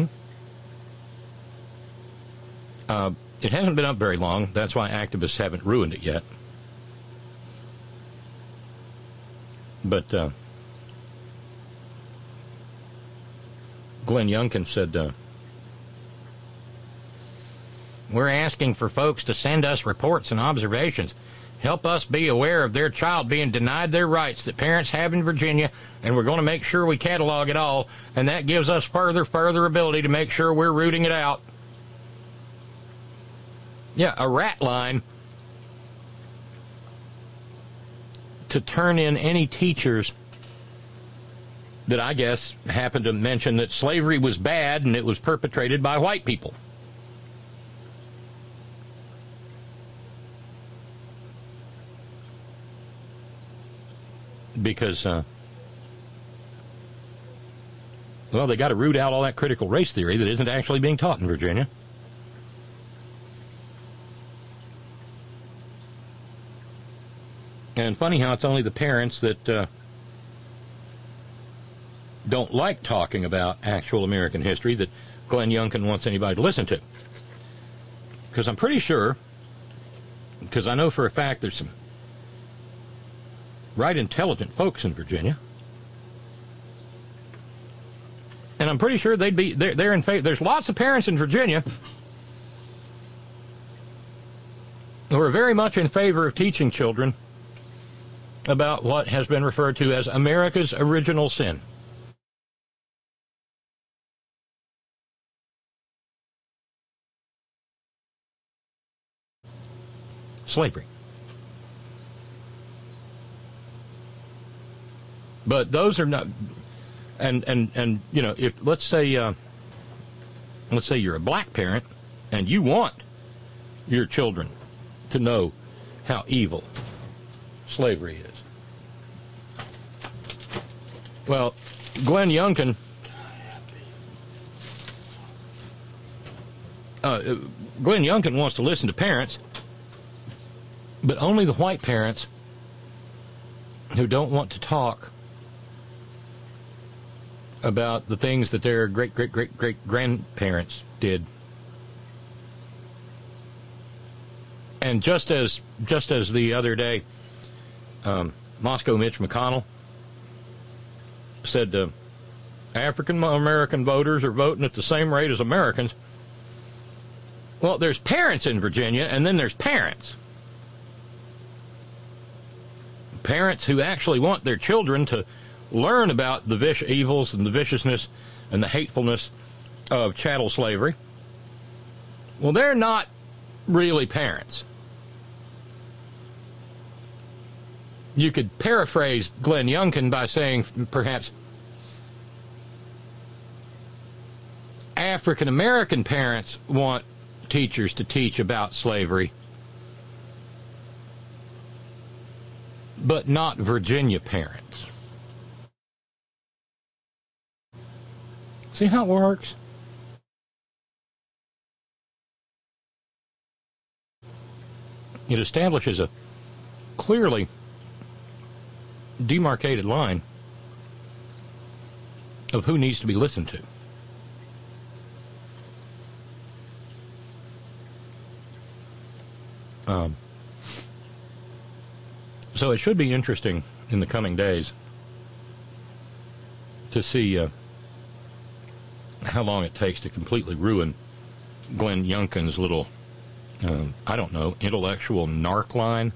Uh, it hasn't been up very long. That's why activists haven't ruined it yet. But uh, Glenn Youngkin said, uh, we're asking for folks to send us reports and observations. Help us be aware of their child being denied their rights that parents have in Virginia, and we're going to make sure we catalog it all, and that gives us further, further ability to make sure we're rooting it out. Yeah, a rat line to turn in any teachers that I guess happened to mention that slavery was bad and it was perpetrated by white people. Because uh, Well, they got to root out all that critical race theory that isn't actually being taught in Virginia. And funny how it's only the parents that uh, don't like talking about actual American history that Glenn Youngkin wants anybody to listen to. Because I'm pretty sure, because I know for a fact there's some right intelligent folks in Virginia, and I'm pretty sure they'd be, they're, they're in favor. There's lots of parents in Virginia who are very much in favor of teaching children about what has been referred to as America's original sin. Slavery. But those are not, and and and you know, if let's say uh, let's say you're a black parent and you want your children to know how evil slavery is. Well, Glenn Youngkin, uh, Glenn Youngkin wants to listen to parents, but only the white parents who don't want to talk about the things that their great, great, great, great grandparents did. And just as just as the other day, um, Moscow Mitch McConnell said uh, African American voters are voting at the same rate as Americans. Well, there's parents in Virginia, and then there's parents. Parents who actually want their children to learn about the vic- evils and the viciousness and the hatefulness of chattel slavery. Well, they're not really parents. You could paraphrase Glenn Youngkin by saying, perhaps, African American parents want teachers to teach about slavery, but not Virginia parents. See how it works? It establishes a clearly demarcated line of who needs to be listened to. Um, so it should be interesting in the coming days to see uh, how long it takes to completely ruin Glenn Youngkin's little, um, I don't know, intellectual narc line.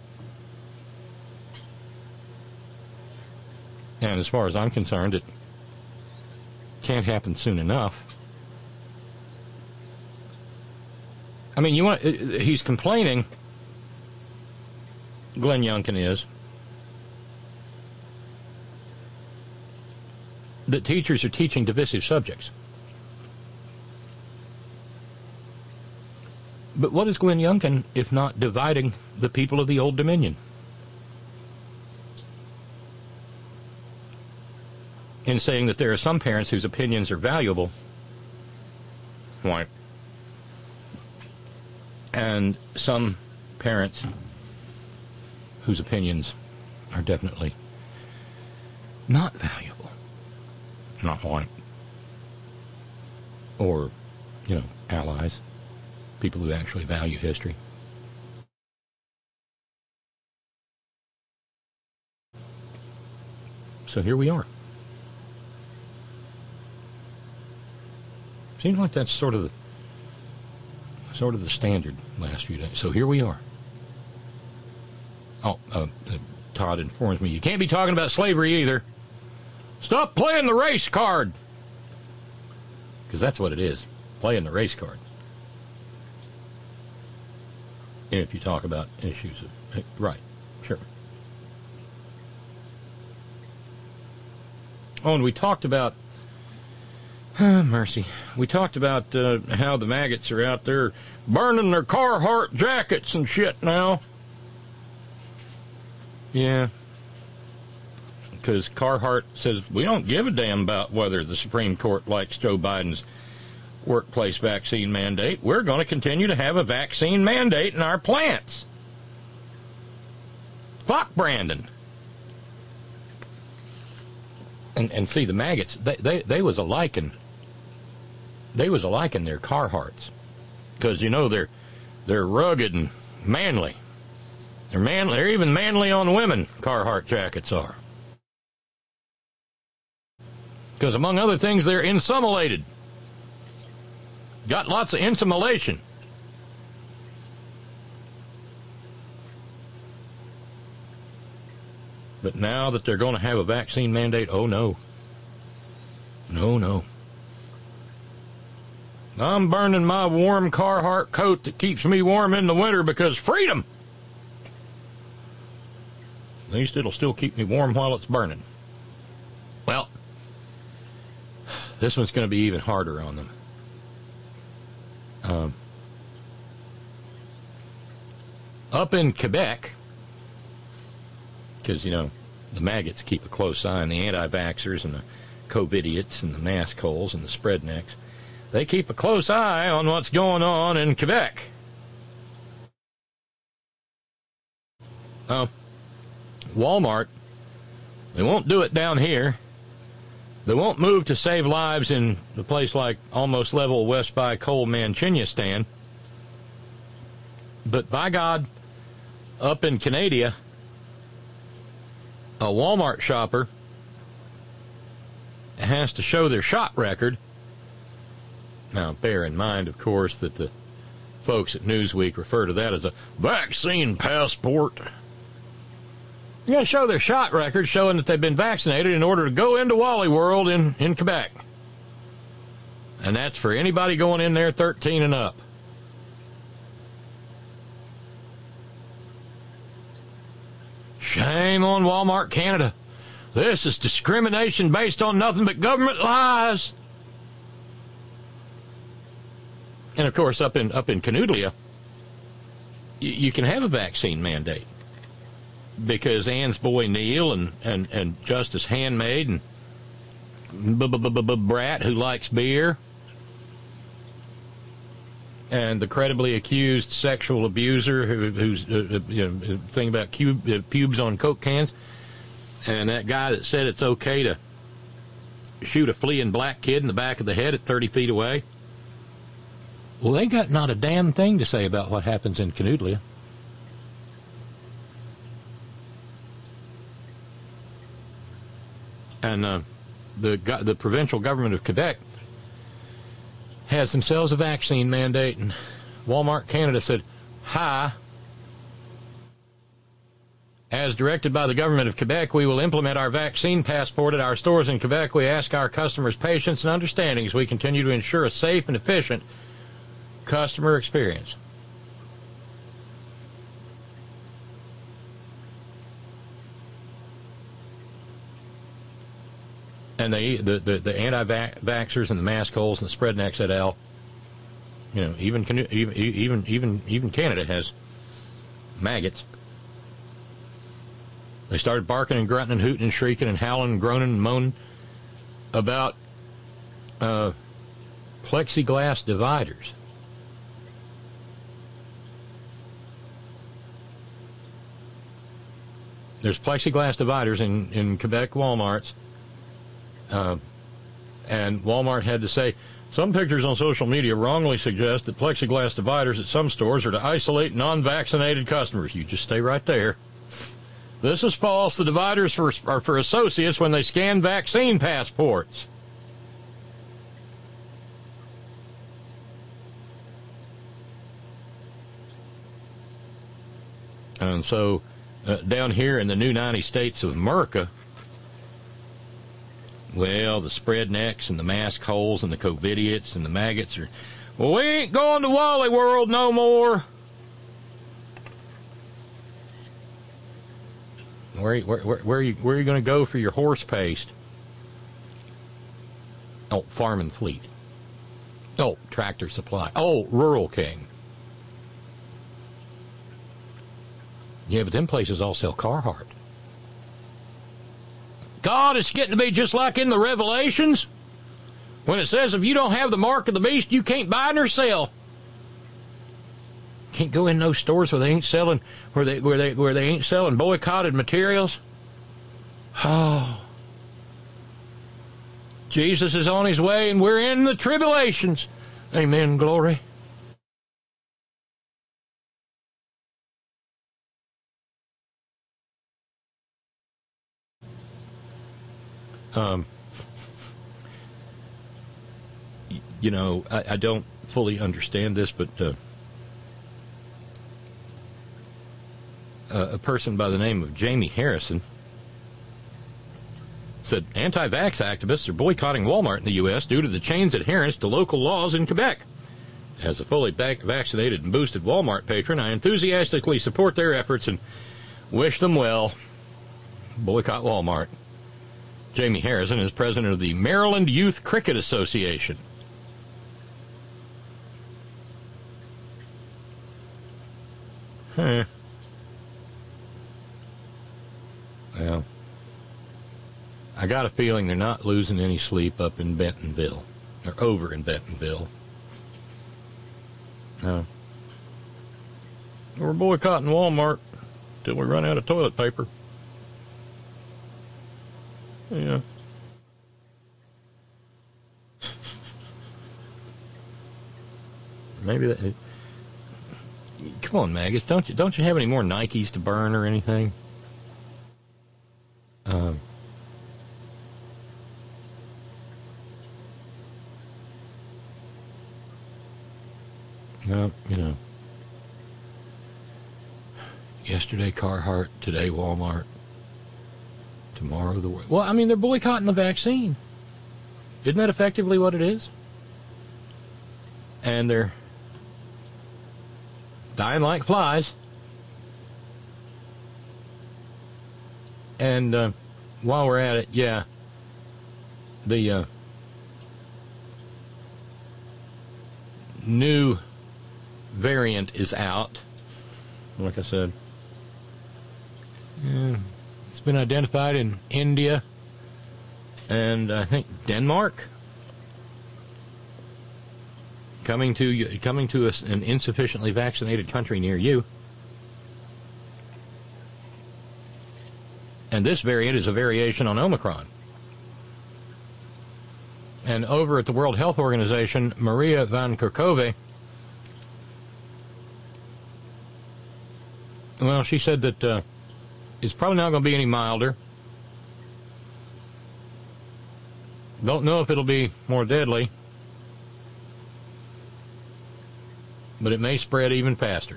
And as far as I'm concerned, it can't happen soon enough. I mean, you want he's complaining, Glenn Youngkin is, that teachers are teaching divisive subjects. But what is Glenn Youngkin if not dividing the people of the Old Dominion? In saying that there are some parents whose opinions are valuable, right, and some parents whose opinions are definitely not valuable, not white, or, you know, allies, people who actually value history. So here we are. Seems like that's sort of the sort of the standard last few days. So here we are. Oh, uh, uh, Todd informs me you can't be talking about slavery either. Stop playing the race card, because that's what it is, playing the race card. If you talk about issues of right, sure. Oh, and we talked about. Oh, mercy. We talked about uh, how the maggots are out there burning their Carhartt jackets and shit now. Yeah. because Carhart says, we don't give a damn about whether the Supreme Court likes Joe Biden's workplace vaccine mandate. We're going to continue to have a vaccine mandate in our plants. Fuck Brandon. And and see, the maggots, they, they, they was a liking. They was a liking their Carhartts. Because, you know, they're they're rugged and manly. They're manly. They're even manly on women, Carhartt jackets are. Because, among other things, they're insulated. Got lots of insulation. But now that they're going to have a vaccine mandate, oh no. No, no. I'm burning my warm Carhartt coat that keeps me warm in the winter because freedom. At least it'll still keep me warm while it's burning. Well, this one's going to be even harder on them. Um, up in Quebec, because, you know, the maggots keep a close eye on the anti-vaxxers and the COVIDiots and the mask holes and the spreadnecks. They keep a close eye on what's going on in Quebec. Oh, Walmart, they won't do it down here. They won't move to save lives in a place like almost level West by Coal Manchinistan. But by God, up in Canada, a Walmart shopper has to show their shot record. Now, bear in mind, of course, that the folks at Newsweek refer to that as a vaccine passport. You got to show their shot record showing that they've been vaccinated in order to go into Wally World in, in Quebec. And that's for anybody going in there thirteen and up. Shame on Walmart Canada. This is discrimination based on nothing but government lies. And, of course, up in up in Canoodlia, you, you can have a vaccine mandate because Ann's boy Neil and, and, and Justice Handmaid and Brat, who likes beer, and the credibly accused sexual abuser who, who's, uh, you know, thing about cube, uh, pubes on Coke cans, and that guy that said it's okay to shoot a fleeing black kid in the back of the head at thirty feet away. Well, they got not a damn thing to say about what happens in Canoodlia. And uh, the the provincial government of Quebec has themselves a vaccine mandate, and Walmart Canada said, hi. As directed by the government of Quebec, we will implement our vaccine passport at our stores in Quebec. We ask our customers' patience and understanding as we continue to ensure a safe and efficient customer experience. And they, the, the, the anti-vaxxers and the mask holes and the spreadnecks et al., you know, even even even even even Canada has maggots. They started barking and grunting and hooting and shrieking and howling and groaning and moaning about uh, plexiglass dividers. There's plexiglass dividers in, in Quebec Walmarts. Uh, and Walmart had to say, some pictures on social media wrongly suggest that plexiglass dividers at some stores are to isolate non-vaccinated customers. You just stay right there. This is false. The dividers for, are for associates when they scan vaccine passports. And so, uh, down here in the new ninety states of America, well, the spreadnecks and the mask holes and the COVIDiots and the maggots are, well, we ain't going to Wally World no more. Where, where, where, where are you, where are you going to go for your horse paste? Oh, Farm and Fleet. Oh, Tractor Supply. Oh, Rural King. Yeah, but them places all sell Carhartt. God, it's getting to be just like in the Revelations when it says if you don't have the mark of the beast, you can't buy nor sell. Can't go in those stores where they ain't selling where they where they where they ain't selling boycotted materials. Oh, Jesus is on his way, and we're in the tribulations. Amen. Glory. Um, you know, I, I don't fully understand this, but uh, a person by the name of Jamie Harrison said anti-vax activists are boycotting Walmart in the U S due to the chain's adherence to local laws in Quebec. As a fully back- vaccinated and boosted Walmart patron, I enthusiastically support their efforts and wish them well. Boycott Walmart. Jamie Harrison is president of the Maryland Youth Cricket Association. Huh. Well, I got a feeling they're not losing any sleep up in Bentonville, or over in Bentonville. No. We're boycotting Walmart till we run out of toilet paper. Yeah. Maybe that. Come on, maggots! Don't you don't you have any more Nikes to burn or anything? Um. No, you know. Yesterday Carhartt, today Walmart. Tomorrow the world. Well, I mean, they're boycotting the vaccine. Isn't that effectively what it is? And they're dying like flies. And uh, while we're at it, yeah, the uh, new variant is out. Like I said, yeah. It's been identified in India and I think Denmark. Coming to coming to a, an insufficiently vaccinated country near you. And this variant is a variation on Omicron. And over at the World Health Organization, Maria van Kerkhove, well, she said that uh, it's probably not going to be any milder. Don't know if it'll be more deadly, but it may spread even faster.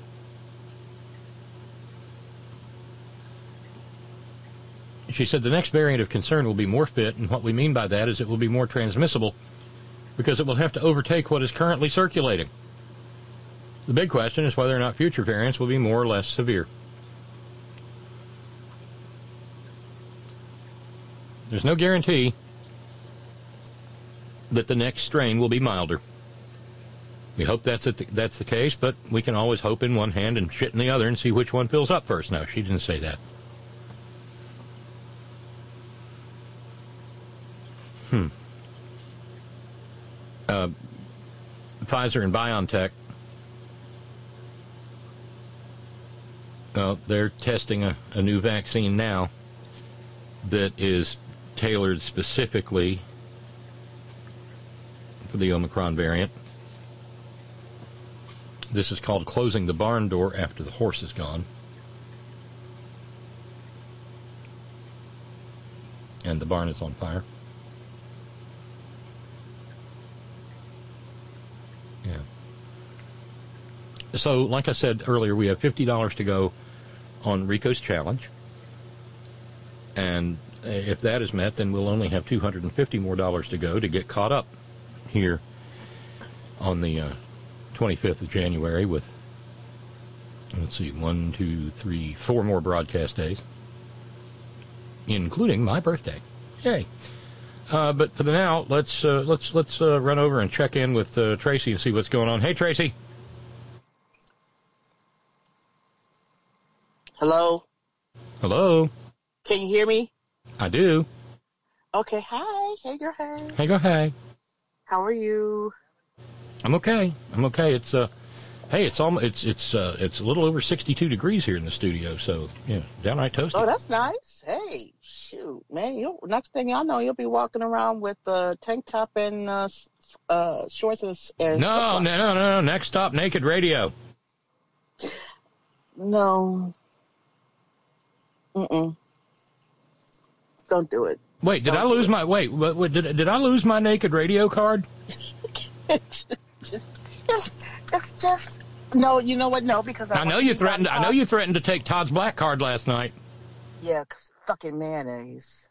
She said the next variant of concern will be more fit, and what we mean by that is it will be more transmissible because it will have to overtake what is currently circulating. The big question is whether or not future variants will be more or less severe. There's no guarantee that the next strain will be milder. We hope that's the, that's the case, but we can always hope in one hand and shit in the other and see which one fills up first. No, she didn't say that. Hmm. Uh, Pfizer and BioNTech, uh, they're testing a, a new vaccine now that is tailored specifically for the Omicron variant. This is called closing the barn door after the horse is gone. And the barn is on fire. Yeah. So, like I said earlier, we have fifty dollars to go on Rico's challenge. And if that is met, then we'll only have two hundred fifty more dollars to go to get caught up here on the uh, twenty-fifth of January with, let's see, one, two, three, four more broadcast days, including my birthday. Yay! Uh, but for the now, let's uh, let's let's uh, run over and check in with uh, Tracy and see what's going on. Hey, Tracy. Hello. Hello. Can you hear me? I do. Okay, hi. Hey, girl, hey. Hey, go, hey. How are you? I'm okay. I'm okay. It's, uh, hey, it's almost, it's, it's, uh, it's a little over sixty-two degrees here in the studio, so, yeah, downright toasty. Oh, that's nice. Hey, shoot, man. You next thing y'all know, you'll be walking around with a uh, tank top and uh, uh, shorts and, and No, no, no, no, no. Next stop, Naked Radio. No. Mm-mm. Don't do it. Wait, did Don't I lose it. my, wait, what, what, did, did I lose my Naked Radio card? it's, it's just, no, you know what? No, because I, I know you threatened, I know you threatened to take Todd's black card last night. Yeah, because fucking mayonnaise.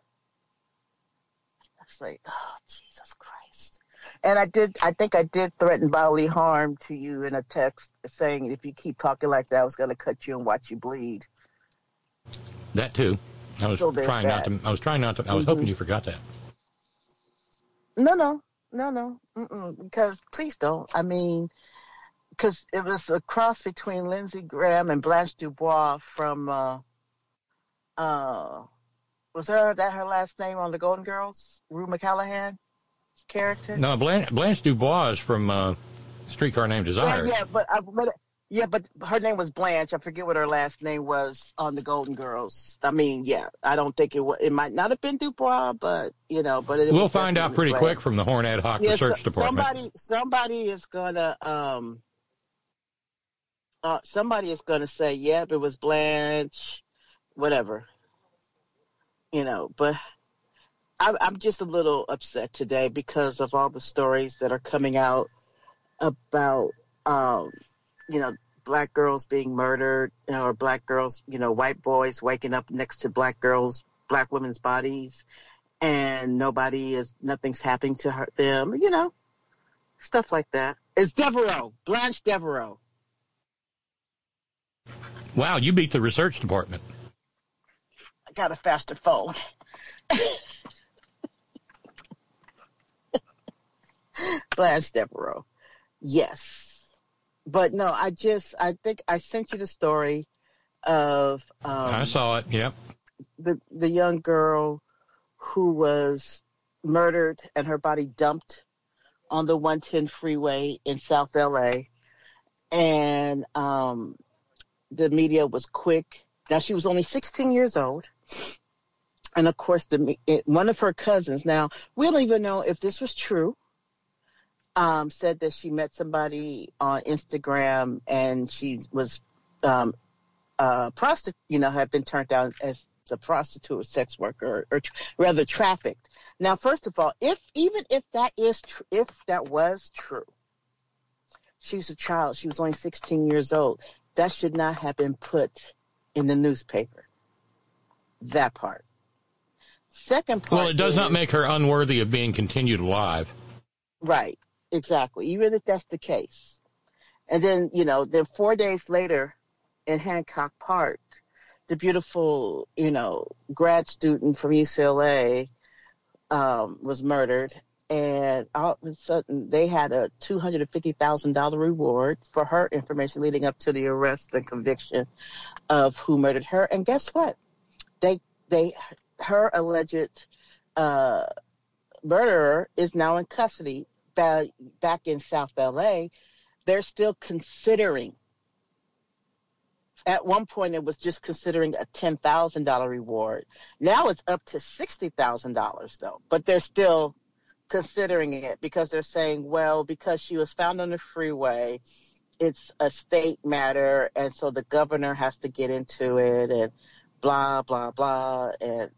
It's like, oh, Jesus Christ. And I did, I think I did threaten bodily harm to you in a text saying if you keep talking like that, I was going to cut you and watch you bleed. That too. I was So trying not to, I was trying not to, I was mm-hmm. hoping you forgot that. No, no, no, no. Mm-mm, because please don't. I mean, because it was a cross between Lindsey Graham and Blanche Dubois from, uh, uh, was her, that her last name on the Golden Girls? Rue McCallaghan's character? No, Blanche, Blanche Dubois is from uh, Streetcar Named Desire. Yeah, yeah, but, uh, but yeah, but her name was Blanche. I forget what her last name was on the Golden Girls. I mean, yeah, I don't think it was. It might not have been Dubois, but you know, but it we'll was find out pretty Blanche. quick from the Horn Ad Hoc yeah, Research so, Department. Somebody, somebody is gonna, um, uh, somebody is gonna say, "Yep, it was Blanche," whatever. You know, but I, I'm just a little upset today because of all the stories that are coming out about, um, you know, black girls being murdered, you know, or black girls, you know, white boys waking up next to black girls, black women's bodies, and nobody is, nothing's happening to her, them, you know, stuff like that. It's Devereaux, Blanche Devereaux. Wow, you beat the research department. I got a faster phone. Blanche Devereaux. Yes. But no, I just, I think I sent you the story of... Um, I saw it, yep. The, the young girl who was murdered and her body dumped on the one ten freeway in South L A. And um, the media was quick. Now, she was only sixteen years old. And, of course, the, it, one of her cousins, now, we don't even know if this was true, um, said that she met somebody on Instagram and she was, um, uh, prostitute, you know, had been turned down as a prostitute or sex worker, or, or rather trafficked. Now, first of all, if even if that is tr- if that was true, she's a child. She was only sixteen years old. That should not have been put in the newspaper. That part. Second part. Well, it does is, not make her unworthy of being continued alive. Right. Exactly. Even if that's the case. And then, you know, then four days later in Hancock Park, the beautiful, you know, grad student from U C L A um, was murdered. And all of a sudden, they had a two hundred fifty thousand dollars reward for her information leading up to the arrest and conviction of who murdered her. And guess what? They, they, her alleged uh, murderer is now in custody back, back in South L A. They're still considering. At one point, it was just considering a ten thousand dollars reward. Now it's up to sixty thousand dollars, though. But they're still considering it because they're saying, well, because she was found on the freeway, it's a state matter, and so the governor has to get into it, and blah, blah, blah, and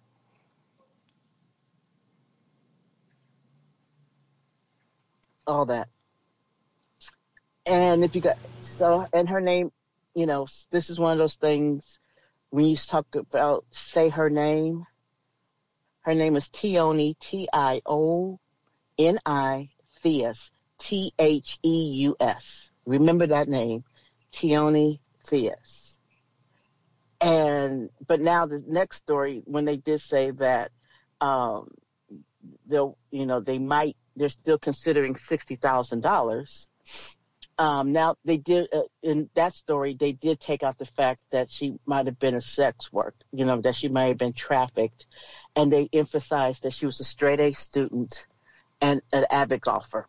all that. And if you got, so, and her name, you know, this is one of those things when you talk about, say her name, her name is Tioni, T I O N I, Theus, T H E U S. Remember that name, Tioni Theus. And, but now the next story, when they did say that, um, they'll, you know, they might, they're still considering sixty thousand dollars. Um, now they did uh, in that story. They did take out the fact that she might have been a sex work. You know, that she might have been trafficked, and they emphasized that she was a straight A student and an avid golfer.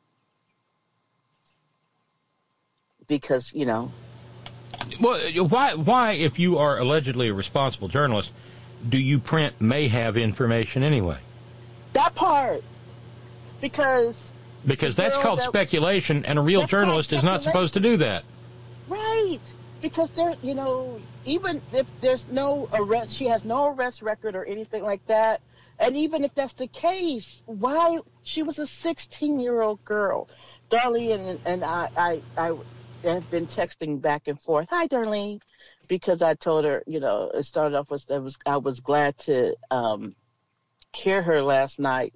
Because you know, well, why? Why, if you are allegedly a responsible journalist, do you print may have information anyway? That part, because. Because that's called that, speculation, and a real journalist is not supposed to do that. Right. Because there, you know, even if there's no arrest, she has no arrest record or anything like that. And even if that's the case, why? She was a sixteen-year-old girl. Darlene and, and I, I, I have been texting back and forth. Hi, Darlene, because I told her, you know, it started off with I was I was glad to um, hear her last night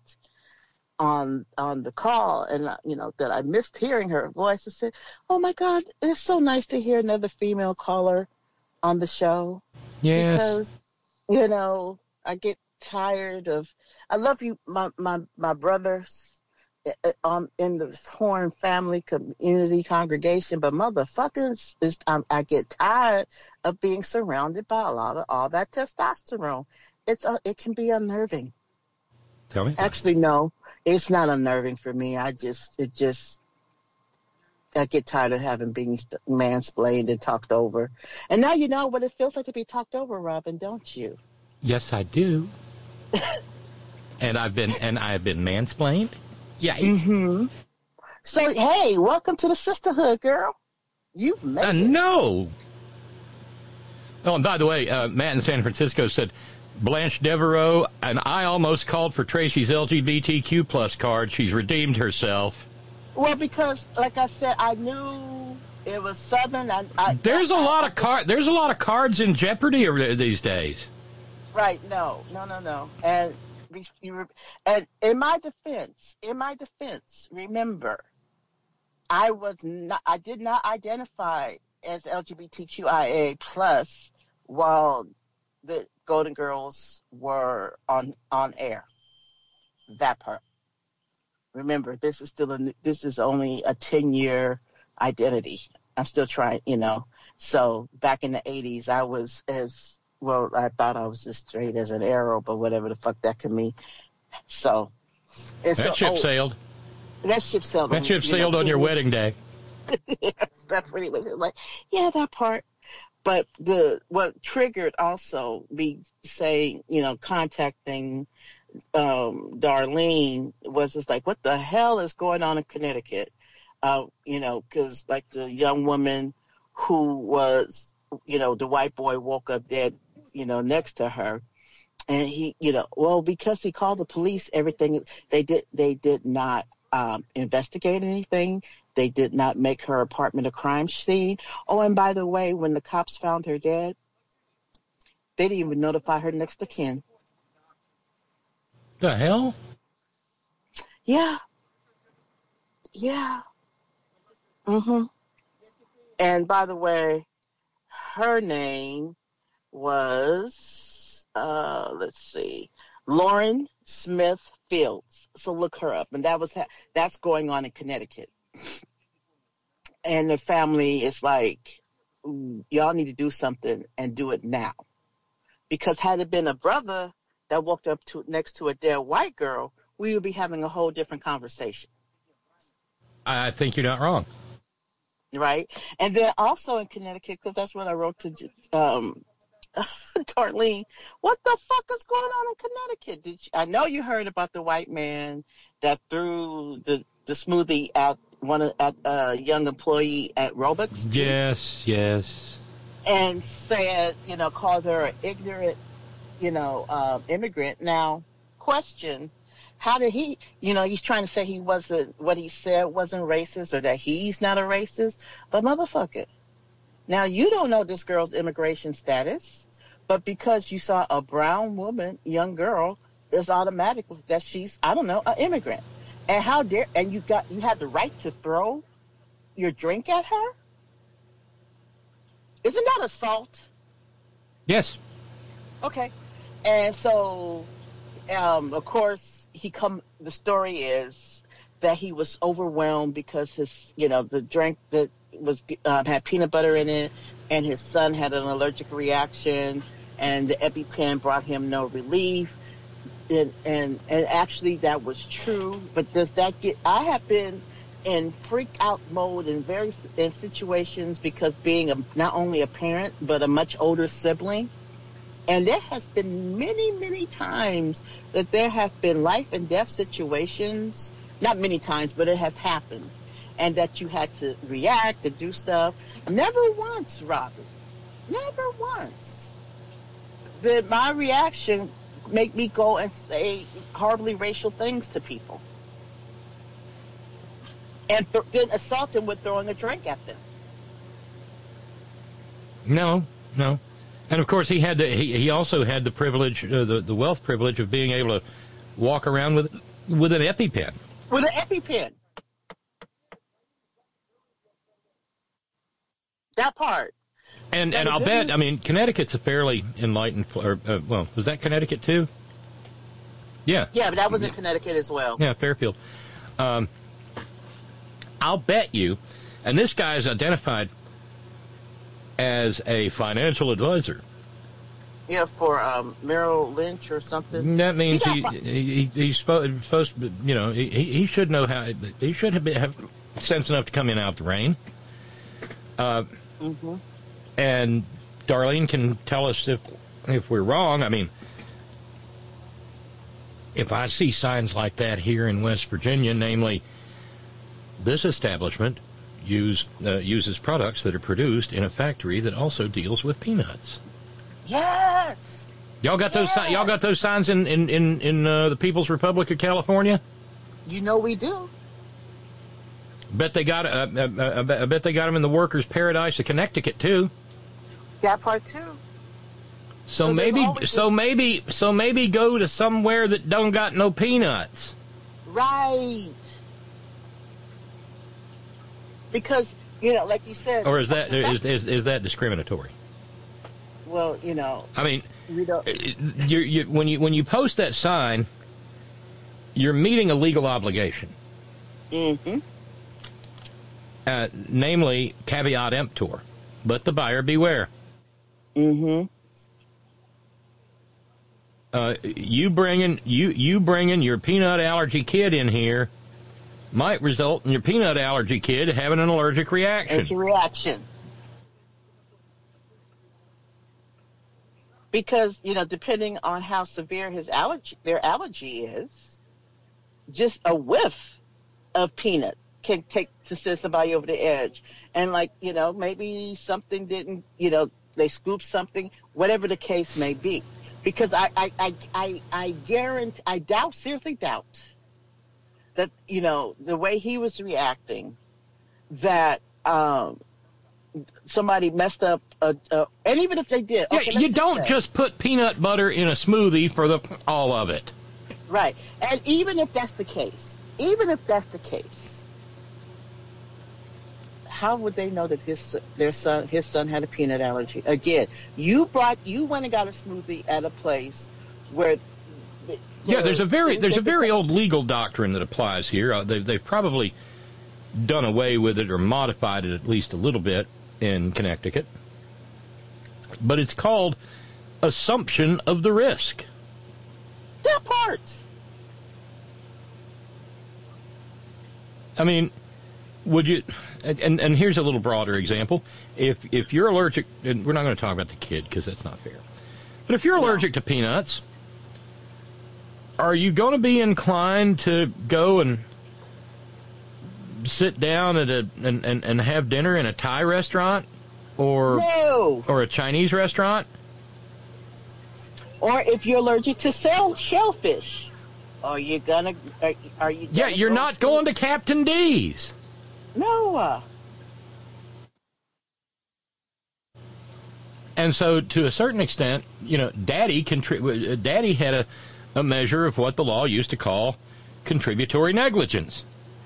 on on the call, and you know that I missed hearing her voice. I said, "Oh my God, it's so nice to hear another female caller on the show." Yes, because you know I get tired of. I love you, my my my brothers, on in the Horn family community congregation, but motherfuckers, is um, I get tired of being surrounded by a lot of all that testosterone. It's uh, it can be unnerving. Tell me. Actually, no. It's not unnerving for me. I just, it just, I get tired of having being mansplained and talked over. And now you know what it feels like to be talked over, Robin, don't you? Yes, I do. and I've been, and I've been mansplained. Yeah. Mm-hmm. So, hey, welcome to the sisterhood, girl. You've made uh, it. No. Oh, and by the way, uh, Matt in San Francisco said, Blanche Devereaux, and I almost called for Tracy's L G B T Q plus card. She's redeemed herself. Well, because, like I said, I knew it was Southern. I, I, there's a I, lot I, of car. There's a lot of cards in jeopardy over these days. Right? No, no, no, no. And and in my defense, in my defense, remember, I was not. I did not identify as L G B T Q I A plus while the Golden Girls were on on air. That part. Remember, this is still a this is only a ten year identity. I'm still trying, you know. So back in the eighties, I was as well. I thought I was as straight as an arrow, but whatever the fuck that could mean. So that so, ship oh, sailed. That ship sailed. That on, ship you sailed know, on your years. wedding day. Yes, that's pretty much it. Like, yeah, that part. But the what triggered also me saying, you know, contacting um, Darlene was just like, what the hell is going on in Connecticut? Uh, you know, because like the young woman who was, you know, the white boy woke up dead, you know, next to her, and he, you know, well, because he called the police, everything they did, they did not um, investigate anything. They did not make her apartment a crime scene. Oh, and by the way, when the cops found her dead, they didn't even notify her next of kin. The hell? Yeah. Yeah. Mm-hmm. And by the way, her name was, uh, let's see, Lauren Smith Fields. So look her up. And that was ha- that's going on in Connecticut. And the family is like, y'all need to do something and do it now. Because had it been a brother that walked up to next to a dead white girl, we would be having a whole different conversation. I think you're not wrong. Right? And then also in Connecticut, because that's what I wrote to um, Darlene, what the fuck is going on in Connecticut? Did you, I know you heard about the white man that threw the, the smoothie at one at a young employee at Roebuck's. Yes, yes. And said, you know, called her an ignorant, you know, uh, immigrant. Now, question, how did he, you know, he's trying to say he wasn't, what he said wasn't racist or that he's not a racist. But motherfucker, now you don't know this girl's immigration status, but because you saw a brown woman, young girl, is automatically that she's, I don't know, an immigrant. And how dare, and you got, you had the right to throw your drink at her? Isn't that assault? Yes. Okay. And so, um, of course, he come. The story is that he was overwhelmed because his, you know, the drink that was uh, had peanut butter in it, and his son had an allergic reaction, and the EpiPen brought him no relief. And, and and actually that was true, but does that get, I have been in freak out mode in various in situations because being a, not only a parent but a much older sibling, and there has been many many times that there have been life and death situations, not many times, but it has happened, and that you had to react and do stuff. Never once, Robert, never once did my reaction make me go and say horribly racial things to people, and th- then assault them with throwing a drink at them. No, no. And of course, he had the, he, he also had the privilege, uh, the the wealth privilege of being able to walk around with with an EpiPen. With an EpiPen. That part. And and I'll bet, I mean, Connecticut's a fairly enlightened, or, uh, well, was that Connecticut too? Yeah. Yeah, but that was in Connecticut as well. Yeah, Fairfield. Um, I'll bet you, and this guy is identified as a financial advisor. Yeah, for um, Merrill Lynch or something. That means he, he, got, he, he he's supposed, supposed to, you know, he, he should know how, he should have, been, have sense enough to come in out of the rain. Uh, mm-hmm. And Darlene can tell us if if we're wrong. I mean, if I see signs like that here in West Virginia, namely, this establishment use, uh, uses products that are produced in a factory that also deals with peanuts. Yes. Y'all got those. Yes. Y'all got those signs in in in, in uh, the People's Republic of California. You know we do. Bet they got. Uh, uh, uh, I bet they got them in the Workers' Paradise of Connecticut too. That part too. So, so maybe, always... so maybe, so maybe go to somewhere that don't got no peanuts. Right. Because, you know, like you said. Or is that is, is is that discriminatory? Well, you know. I mean, we don't... you're, you when you when you post that sign, you're meeting a legal obligation. Mm-hmm. Uh, namely, caveat emptor, let the buyer beware. Mm-hmm. Uh, you bringing you you bringing your peanut allergy kid in here might result in your peanut allergy kid having an allergic reaction. It's a reaction. Because, you know, depending on how severe his allergy, their allergy is, just a whiff of peanut can take to send somebody over the edge. And, like, you know, maybe something didn't, you know, they scooped something, whatever the case may be. Because I, I, I, I, I guarantee, I doubt, seriously doubt, that, you know, the way he was reacting, that um, somebody messed up, a, a, and even if they did. Yeah, okay, you just don't say, just put peanut butter in a smoothie for the all of it. Right. And even if that's the case, even if that's the case, how would they know that his their son his son had a peanut allergy? Again, you brought you went and got a smoothie at a place where. Yeah, there's a very there's a very old legal doctrine that applies here. Uh, they they've probably done away with it or modified it at least a little bit in Connecticut, but it's called assumption of the risk. That part. I mean, would you? And and here's a little broader example. If if you're allergic, and we're not going to talk about the kid because that's not fair. But if you're No. allergic to peanuts, are you going to be inclined to go and sit down at a and, and, and have dinner in a Thai restaurant or No. or a Chinese restaurant? Or if you're allergic to shell, shellfish, are you gonna? Are, are you? Yeah, gonna you're go not to- going to Captain D's. No. Uh, And so, to a certain extent, you know, Daddy contri- Daddy had a, a measure of what the law used to call contributory negligence.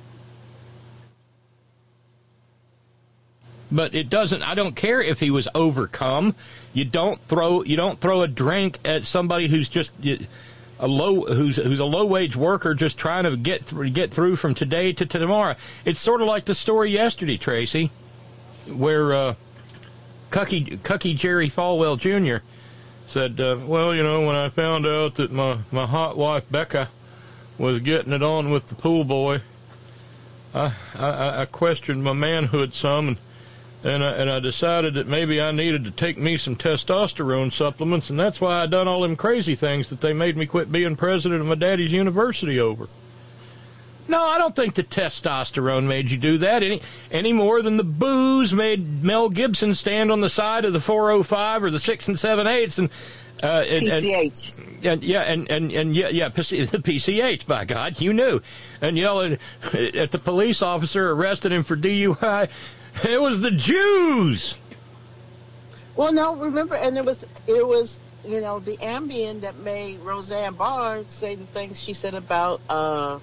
But it doesn't. I don't care if he was overcome. You don't throw. You don't throw a drink at somebody who's just. You, a low who's who's a low wage worker just trying to get through get through from today to tomorrow. It's sort of like the story yesterday, Tracy, where uh, Cucky Cucky Jerry Falwell Junior said, uh, "Well, you know, when I found out that my my hot wife Becca was getting it on with the pool boy, I I, I questioned my manhood some and." And I, and I decided that maybe I needed to take me some testosterone supplements, and that's why I done all them crazy things that they made me quit being president of my daddy's university over. No, I don't think the testosterone made you do that any any more than the booze made Mel Gibson stand on the side of the four oh five or the six and seven eighths and uh, and, P C H. And, and yeah, and, and, and yeah, yeah, the P C H. By God, you knew, and yell at, at the police officer arrested him for D U I. It was the Jews. Well, no, remember, and it was it was you know the Ambien that made Roseanne Barr say the things she said about uh,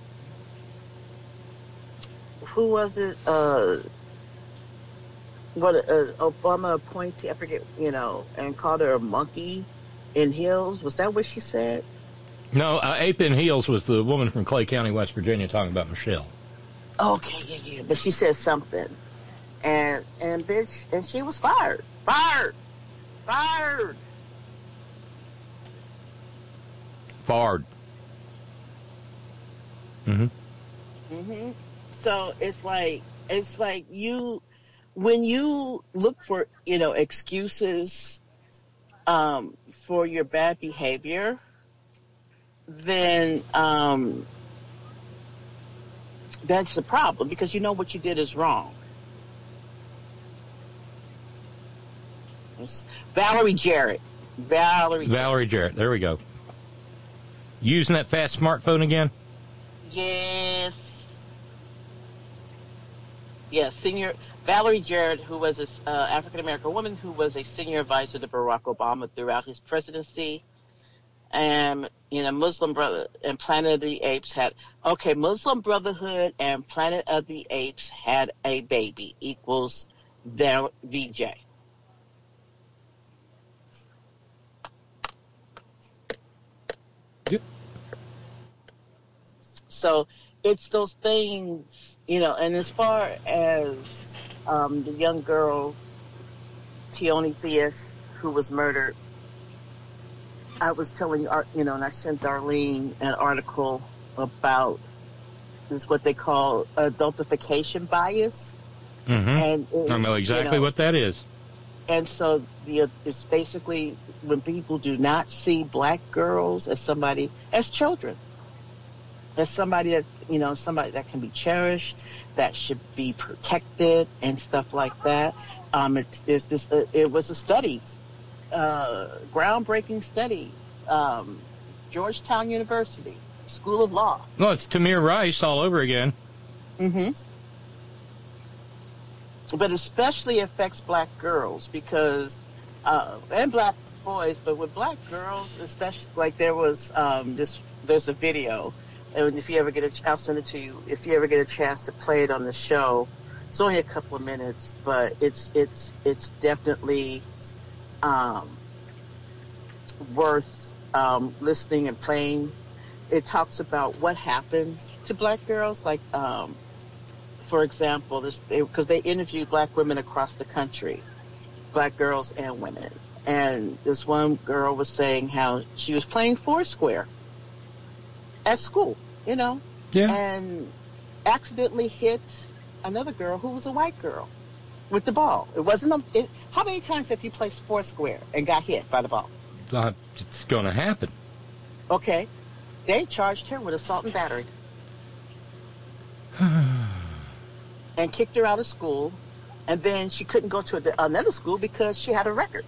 who was it? Uh, what uh, Obama appointee? I forget. You know, and called her a monkey in heels. Was that what she said? No, uh, Ape in Heels was the woman from Clay County, West Virginia, talking about Michelle. Okay, yeah, yeah, but she said something. And, and bitch, and she was fired. Fired! Fired! Fired. Mm-hmm. Mm-hmm. So it's like, it's like you, when you look for, you know, excuses um, for your bad behavior, then um, that's the problem, because you know what you did is wrong. Valerie Jarrett. Valerie. Valerie Jarrett. There we go. Using that fast smartphone again? Yes. Yes, senior Valerie Jarrett, who was an uh, African-American woman who was a senior advisor to Barack Obama throughout his presidency. And, you know, Muslim Brother and Planet of the Apes had, okay, Muslim Brotherhood and Planet of the Apes had a baby equals their V J. So it's those things, you know, and as far as um, the young girl, Tioni Theus, who was murdered, I was telling, you know, and I sent Darlene an article about this, what they call adultification bias. Mm-hmm. And it, I know exactly you know, what that is. And so the, it's basically when people do not see black girls as somebody, as children, as somebody that, you know, somebody that can be cherished, that should be protected and stuff like that. Um, it, there's this, uh, it was a study, uh, groundbreaking study, um, Georgetown University, School of Law. Well, it's Tamir Rice all over again. Mm-hmm. But especially affects black girls because, uh, and black boys, but with black girls, especially, like there was um, this, there's a video. And if you ever get a, I'll send it to you. If you ever get a chance to play it on the show, it's only a couple of minutes, but it's it's it's definitely um, worth um, listening and playing. It talks about what happens to black girls, like um, for example, this because they, they interviewed black women across the country, black girls and women, and this one girl was saying how she was playing Foursquare at school, you know, yeah, and accidentally hit another girl who was a white girl with the ball. It wasn't a, it, how many times have you played Foursquare and got hit by the ball? Uh, it's going to happen. Okay. They charged her with assault and battery and kicked her out of school, and then she couldn't go to a, another school because she had a record.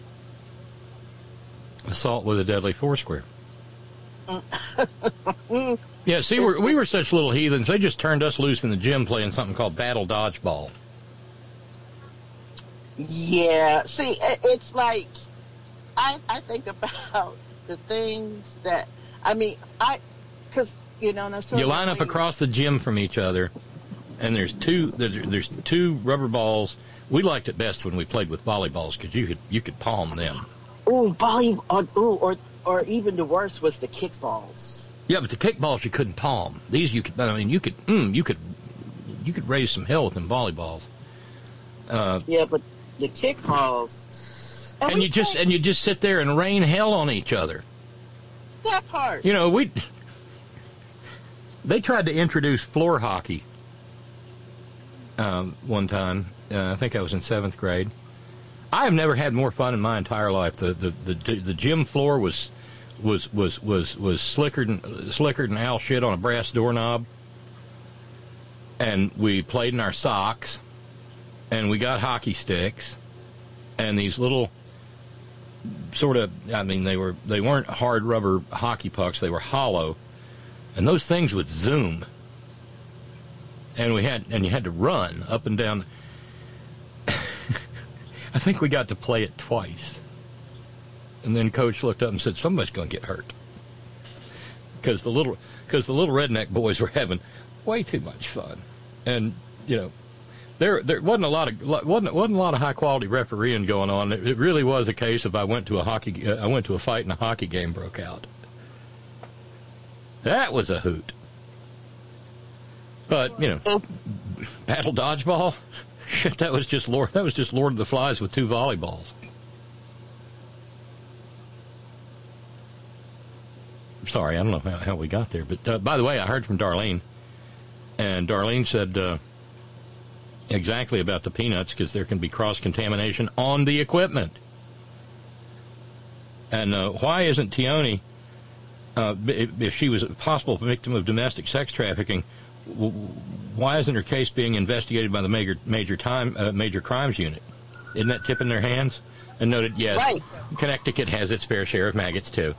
Assault with a deadly Foursquare. Yeah, see, we're, we were such little heathens. They just turned us loose in the gym playing something called Battle Dodgeball. Yeah, see, it's like, I, I think about the things that, I mean, I, because, you know, there's you line up across the gym from each other, and there's two, there's two rubber balls. We liked it best when we played with volleyballs because you could, you could palm them. Ooh, volley, or, ooh, or, or even the worst was the kickballs. Yeah, but the kickballs you couldn't palm. These you could. I mean, you could. Mm, you could. You could raise some hell with them volleyballs. Uh, yeah, but the kickballs. And, and you just and you just sit there and rain hell on each other. That part. You know, we. They tried to introduce floor hockey. Um, one time, uh, I think I was in seventh grade. I have never had more fun in my entire life. The the the, the gym floor was was was was was slicker than slicker than owl shit on a brass doorknob. And we played in our socks, and we got hockey sticks, and these little sort of, I mean, they were they weren't hard rubber hockey pucks, they were hollow, and those things would zoom. And we had and you had to run up and down. I think we got to play it twice. And then Coach looked up and said, somebody's going to get hurt. Because the little because the little redneck boys were having way too much fun. And, you know, there there wasn't a lot of wasn't wasn't a lot of high quality refereeing going on. It, it really was a case of I went to a hockey uh, I went to a fight and a hockey game broke out. That was a hoot. But, you know, battle dodgeball, shit, that was just Lord that was just Lord of the Flies with two volleyballs. Sorry, I don't know how, how we got there. But, uh, by the way, I heard from Darlene. And Darlene said uh, exactly about the peanuts, because there can be cross-contamination on the equipment. And uh, why isn't Tioni, uh, if she was a possible victim of domestic sex trafficking, why isn't her case being investigated by the major major time uh, major crimes unit? Isn't that tip in their hands? And noted, yes, right. Connecticut has its fair share of maggots, too.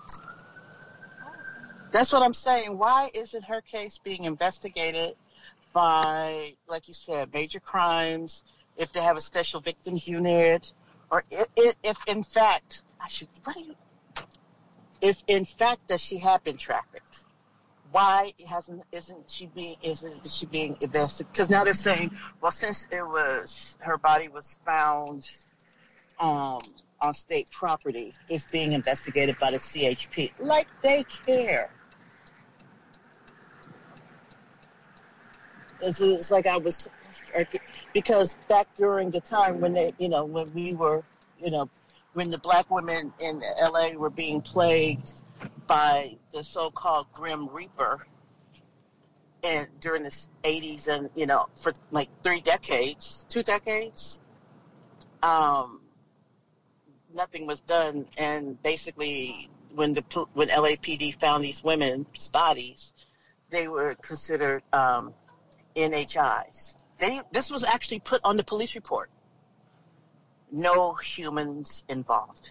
That's what I'm saying. Why isn't her case being investigated by, like you said, major crimes, if they have a special victims unit, or if, if in fact, I should, what do you, if in fact that she had been trafficked, why hasn't, isn't she being, isn't she being investigated? Because now they're saying, well, since it was, her body was found, um, on state property, it's being investigated by the C H P. Like they care. It's, it's like I was, because back during the time when they, you know, when we were, you know, when the black women in L A were being plagued by the so-called Grim Reaper, and during the eighties and, you know, for like three decades, two decades, um, nothing was done. And basically when the, when L A P D found these women's bodies, they were considered, um, N H Is. They, this was actually put on the police report. No humans involved.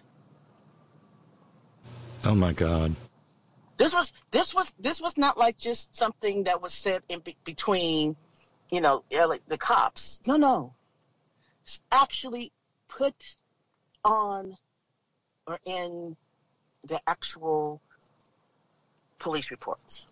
Oh my God. This was this was this was not like just something that was said in be- between, you know, the cops. No, no. It's actually put on or in the actual police reports.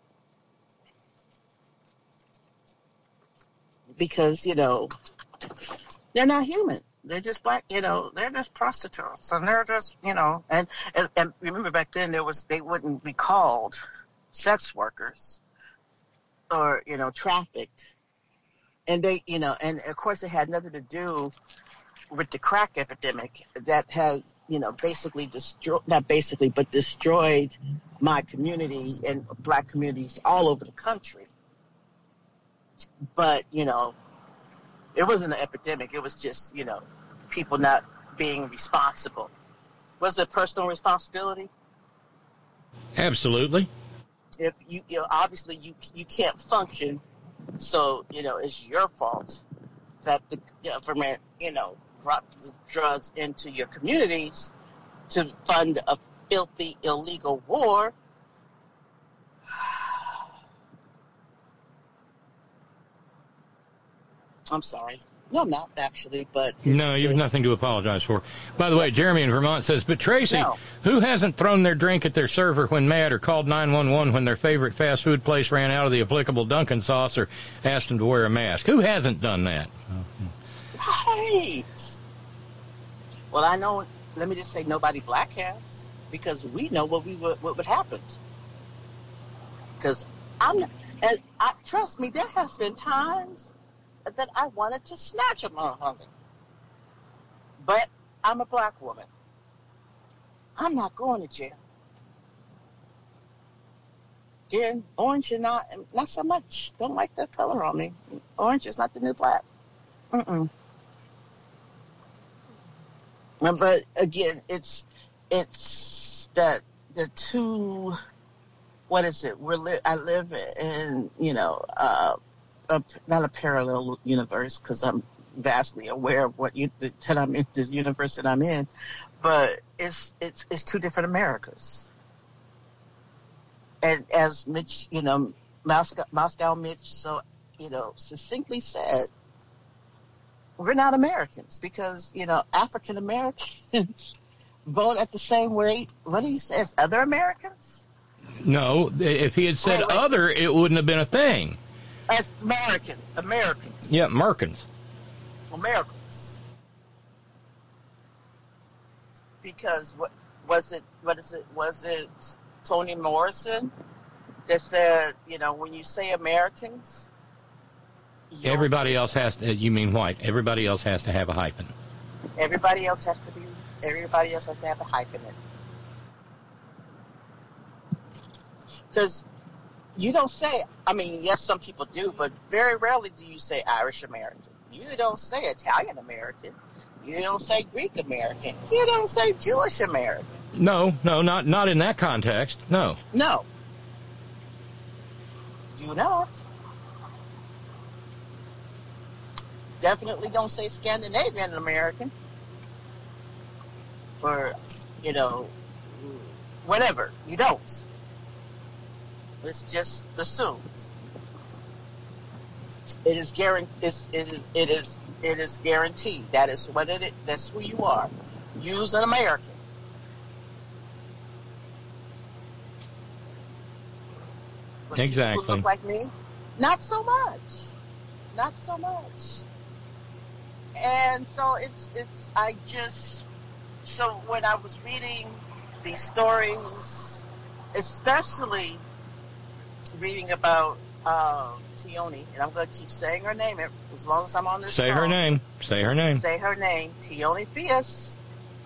Because, you know, they're not human. They're just black, you know, they're just prostitutes. And they're just, you know, and, and, and remember back then there was, they wouldn't be called sex workers or, you know, trafficked. And they, you know, and of course it had nothing to do with the crack epidemic that has, you know, basically destroyed, not basically, but destroyed my community and black communities all over the country. But, you know, it wasn't an epidemic. It was just, you know, people not being responsible. Was it personal responsibility? Absolutely. If you, you know, obviously you you can't function, so, you know, it's your fault that the government, you know, brought the drugs into your communities to fund a filthy, illegal war. I'm sorry. No, I'm not actually, but... No, you have nothing to apologize for. By the way, Jeremy in Vermont says, but Tracy, no. Who hasn't thrown their drink at their server when mad or called nine one one when their favorite fast food place ran out of the applicable Dunkin' sauce or asked them to wear a mask? Who hasn't done that? Right. Well, I know, let me just say nobody black has. because we know what we would, what would happen. Because I'm, and I, trust me, there has been times that I wanted to snatch a motherfucker. But I'm a black woman. I'm not going to jail. Again, orange is not, not so much. Don't like the color on me. Orange is not the new black. Mm-mm. But again, it's it's that the two. What is it? We're li- I live in you know uh, a, not a parallel universe because I'm vastly aware of what you that I'm in this universe that I'm in, but it's it's it's two different Americas. And as Mitch, you know, Moscow, Moscow Mitch, so you know, succinctly said, we're not Americans because you know African Americans vote at the same rate. What do you say? As other Americans? No, if he had said wait, wait. other, it wouldn't have been a thing. As Americans, Americans. Yeah, Americans. Americans. Because what was it? What is it? Was it Toni Morrison that said, you know, when you say Americans, everybody else has to, you mean white, everybody else has to have a hyphen. Everybody else has to be, everybody else has to have a hyphen in it. Because you don't say, I mean, yes, some people do, but very rarely do you say Irish American. You don't say Italian American. You don't say Greek American. You don't say Jewish American. No, no, not not in that context. No. No. Do not. Definitely don't say Scandinavian American. Or, you know, whatever. You don't. It's just assumed. It is guaranteed. It is. It is. It is guaranteed. That is what it is. That's who you are. Use an American. But exactly. People look like me? Not so much. Not so much. And so it's. It's. I just. So when I was reading these stories, especially reading about uh, Tioni, and I'm going to keep saying her name as long as I'm on this Say phone. her name. Say her name. Say her name. Tioni Theus.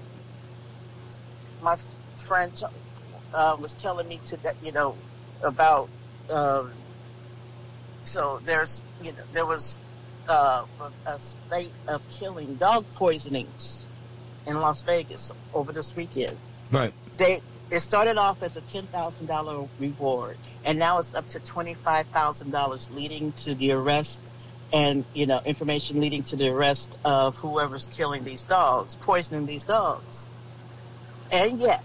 My friend uh, was telling me to that, you know, about. Um, so there's, you know, there was uh, a, a spate of killing dog poisonings in Las Vegas over this weekend. Right. They. It started off as a ten thousand dollars reward, and now it's up to twenty-five thousand dollars, leading to the arrest and, you know, information leading to the arrest of whoever's killing these dogs, poisoning these dogs. And yet,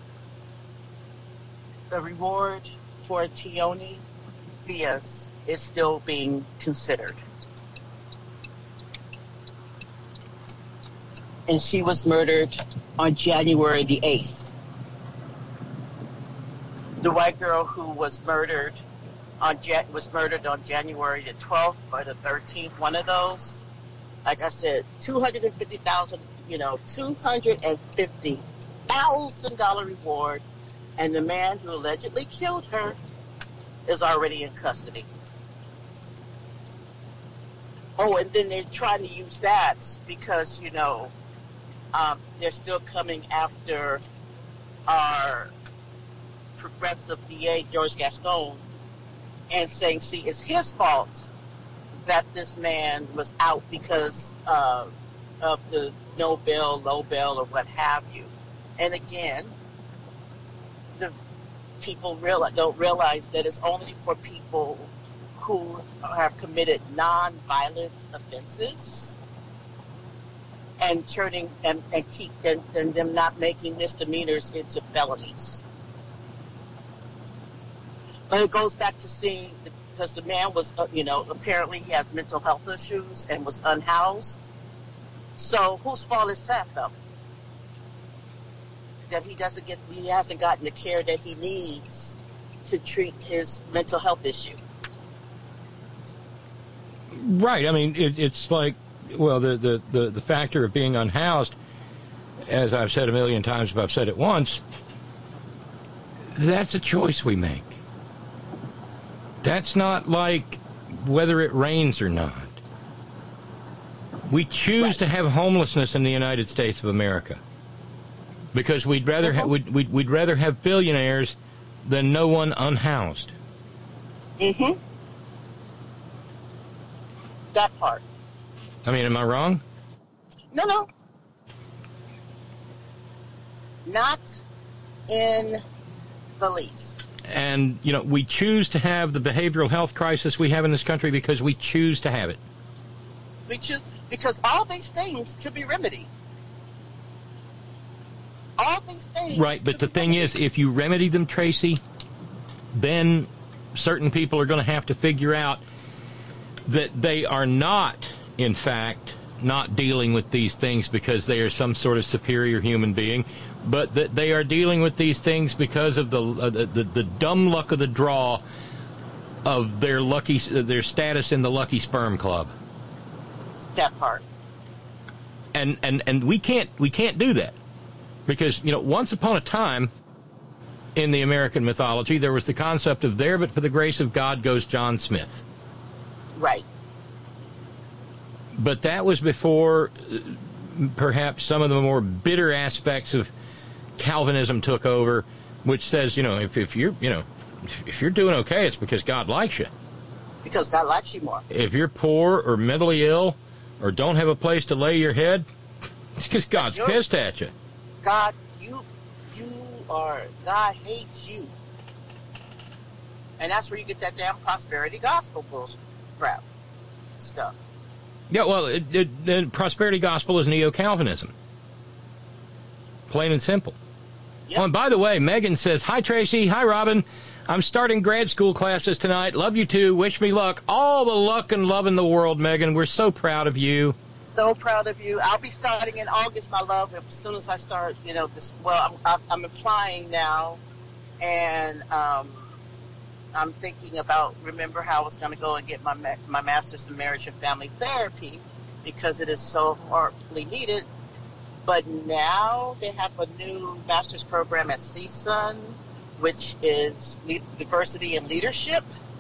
the reward for Tioni Theus is still being considered. And she was murdered on January the eighth. The white girl who was murdered on was murdered on January the twelfth or the thirteenth, one of those. Like I said, two hundred and fifty thousand, you know, two hundred and fifty thousand dollar reward, and the man who allegedly killed her is already in custody. Oh, and then they're trying to use that because, you know, um, they're still coming after our progressive D A, George Gascon, and saying, see, it's his fault that this man was out because uh, of the no bail, low bail, or what have you. And again, the people realize, don't realize that it's only for people who have committed non-violent offenses and turning and, and keep and, and them not making misdemeanors into felonies. But it goes back to seeing, because the man was, uh, you know, apparently he has mental health issues and was unhoused. So whose fault is that, though? That he doesn't get, he hasn't gotten the care that he needs to treat his mental health issue. Right. I mean, it, it's like, well, the, the, the, the factor of being unhoused, as I've said a million times, if I've said it once, That's a choice we make. That's not like whether it rains or not. We choose right. to have homelessness in the United States of America because we'd rather ha- we'd, we'd, we'd rather have billionaires than no one unhoused. Mm-hmm. That part. I mean, am I wrong? No, no. Not in the least. And, you know, we choose to have the behavioral health crisis we have in this country because we choose to have it. We choose, because all these things could be remedied. All these things. Right, but the thing is, if you remedy them, Tracy, then certain people are going to have to figure out that they are not, in fact, not dealing with these things because they are some sort of superior human being, but that they are dealing with these things because of the uh, the, the, the dumb luck of the draw of their lucky uh, their status in the Lucky Sperm Club. That part. And and and we can't we can't do that because, you know, once upon a time in the American mythology there was the concept of there but for the grace of God goes John Smith. Right. But that was before uh, perhaps some of the more bitter aspects of Calvinism took over, which says, you know, if, if you're, you know, if you're doing okay, it's because God likes you. Because God likes you more. If you're poor or mentally ill or don't have a place to lay your head, it's because God's You're, pissed at you. God, you, you are, God hates you. And that's where you get that damn prosperity gospel bullshit crap stuff. Yeah, well, it, it, the prosperity gospel is neo-Calvinism. Plain and simple. Yep. Oh, and by the way, Megan says, hi, Tracy. Hi, Robin. I'm starting grad school classes tonight. Love you, too. Wish me luck. All the luck and love in the world, Megan. We're so proud of you. So proud of you. I'll be starting in August, my love, as soon as I start, you know, this. Well, I'm, I'm applying now, and um, I'm thinking about, remember how I was going to go and get my my master's in marriage and family therapy because it is so horribly needed. But now they have a new master's program at C S U N, which is diversity and leadership.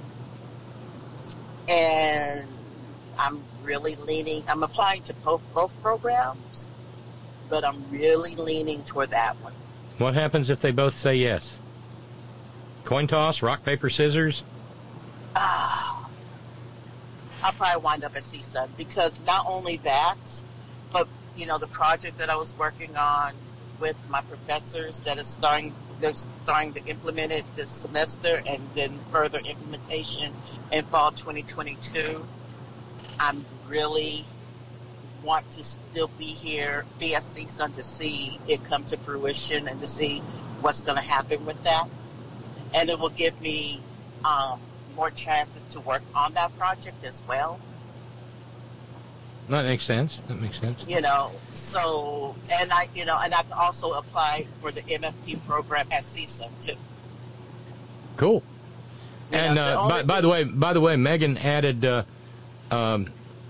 And I'm really leaning, I'm applying to both, both programs, but I'm really leaning toward that one. What happens if they both say yes? Coin toss, rock, paper, scissors? Ah, I'll probably wind up at C S U N because not only that, but you know, the project that I was working on with my professors that is starting, they're starting to implement it this semester and then further implementation in fall twenty twenty-two. I'm really want to still be here, be at C S U N to see it come to fruition and to see what's going to happen with that. And it will give me um, more chances to work on that project as well. That makes sense. That makes sense. You know, so, and I, you know, and I can also apply for the M F P program at C S U N too. Cool. You and know, uh, by, by the way, by the way, Megan added, uh, um,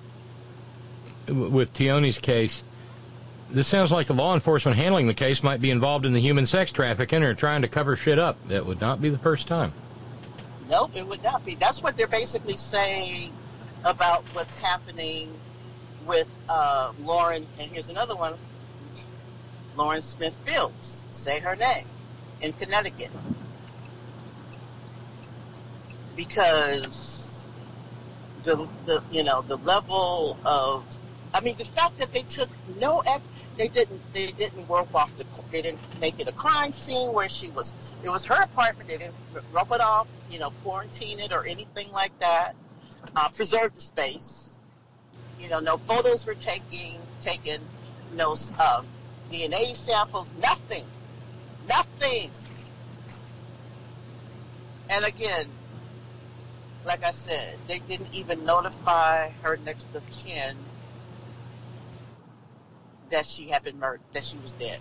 with Tioni's case, this sounds like the law enforcement handling the case might be involved in the human sex trafficking or trying to cover shit up. That would not be the first time. Nope, it would not be. That's what they're basically saying about what's happening with uh, Lauren, and here's another one, Lauren Smith Fields, say her name, in Connecticut. Because the, the you know, the level of, I mean, the fact that they took no, they didn't, they didn't rope off the, they didn't make it a crime scene where she was, it was her apartment, they didn't rope it off, you know, quarantine it or anything like that, uh, preserve the space. You know, no photos were taking, taken, no uh, D N A samples, nothing, nothing. And again, like I said, they didn't even notify her next of kin that she had been murdered, that she was dead.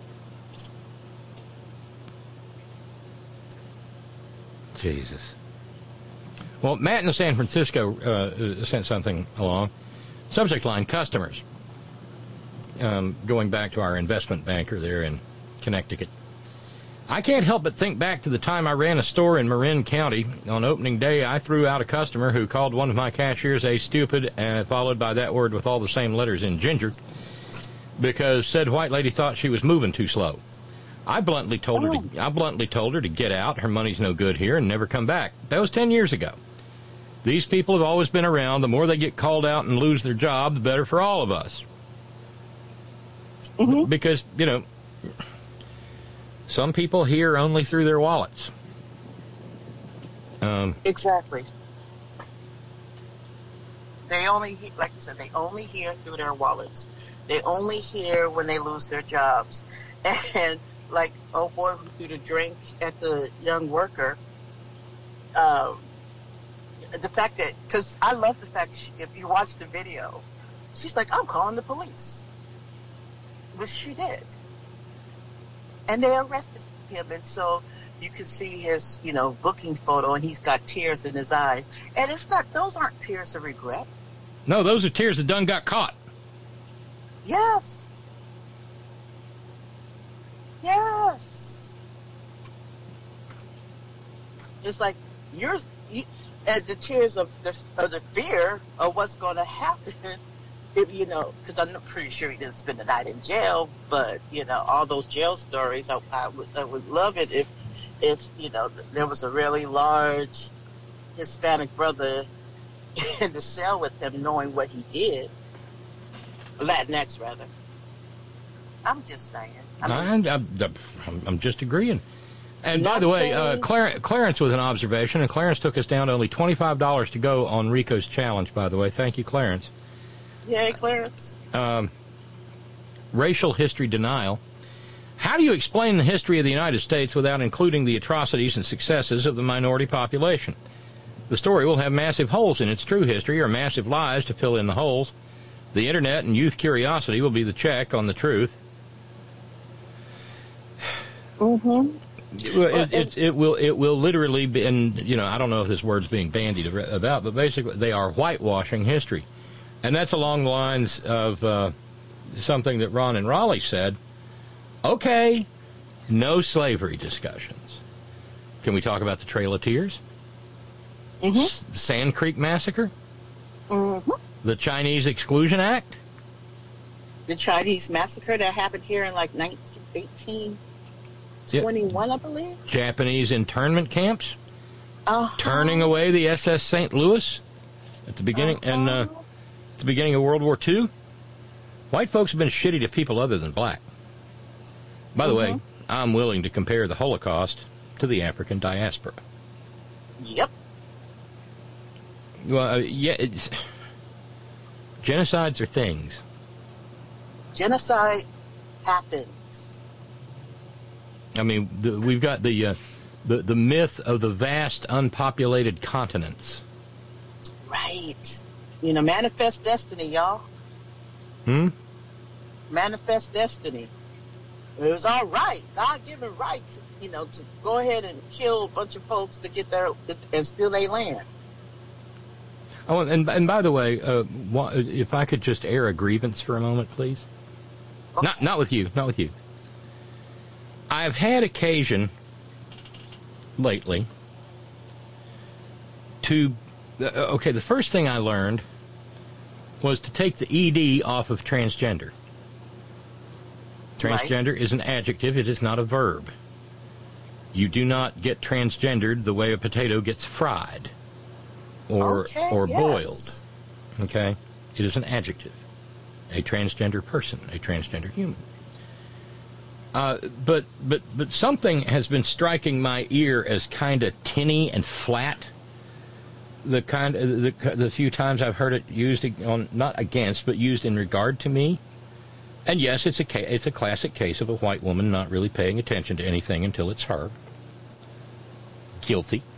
Jesus. Well, Matt in San Francisco uh, sent something along. Subject line, customers. Um, going back to our investment banker there in Connecticut. I can't help but think back to the time I ran a store in Marin County. On opening day, I threw out a customer who called one of my cashiers a stupid, and followed by that word with all the same letters in ginger, because said white lady thought she was moving too slow. I bluntly told her to, I bluntly told her to get out. Her money's no good here, and never come back. That was ten years ago. These people have always been around. The more they get called out and lose their job, the better for all of us. Mm-hmm. Because, you know, some people hear only through their wallets. Um, exactly. They only, like you said, they only hear through their wallets. They only hear when they lose their jobs. And like, oh boy, who threw the drink at the young worker, um, the fact that, because I love the fact, she, if you watch the video, she's like, I'm calling the police. Which she did. And they arrested him, and so you can see his, you know, booking photo, and he's got tears in his eyes. And it's not, those aren't tears of regret. No, those are tears that done got caught. Yes. Yes. It's like, you're, you, and the tears of the, of the fear of what's going to happen. If, you know, because I'm pretty sure he didn't spend the night in jail, but, you know, all those jail stories, I, I, would, I would love it if, if, you know, there was a really large Hispanic brother in the cell with him knowing what he did. Latinx, rather. I'm just saying. I mean, I'm, I'm, I'm just agreeing. And by the way, uh, Clar- Clarence with an observation, and Clarence took us down to only twenty-five dollars to go on Rico's challenge, by the way. Thank you, Clarence. Yay, Clarence. Um, racial history denial. How do you explain the history of the United States without including the atrocities and successes of the minority population? The story will have massive holes in its true history, or massive lies to fill in the holes. The Internet and youth curiosity will be the check on the truth. Mm-hmm. It, it, it will it will literally be, and, you know, I don't know if this word's being bandied about, but basically they are whitewashing history. And that's along the lines of uh, something that Ron and Raleigh said. Okay, no slavery discussions. Can we talk about the Trail of Tears? Mm-hmm. S- the Sand Creek Massacre? Mm-hmm. The Chinese Exclusion Act? The Chinese Massacre that happened here in like eighteen twenty-one, yep. I believe. Japanese internment camps? Uh-huh. Turning away the S S Saint Louis at the beginning, uh-huh. and uh, at the beginning of World War Two. White folks have been shitty to people other than black. By the mm-hmm. way, I'm willing to compare the Holocaust to the African diaspora. Yep. Well, uh, yeah, it's, genocides are things. Genocide happens. I mean, the, we've got the, uh, the the myth of the vast unpopulated continents. Right. You know, manifest destiny, y'all. Hmm? Manifest destiny. It was all right, God-given right, to, you know, to go ahead and kill a bunch of folks to get their and steal their land. Oh, and and by the way, uh, if I could just air a grievance for a moment, please. Okay. Not not with you, not with you. I've had occasion lately to. Uh, okay, the first thing I learned was to take the E D off of transgender. Transgender right. is an adjective, it is not a verb. You do not get transgendered the way a potato gets fried or okay, or yes. boiled. Okay? It is an adjective. A transgender person, a transgender human. Uh, but but but something has been striking my ear as kind of tinny and flat. The kind the the few times I've heard it used on, not against, but used in regard to me. And yes, it's a ca- it's a classic case of a white woman not really paying attention to anything until it's her. Guilty.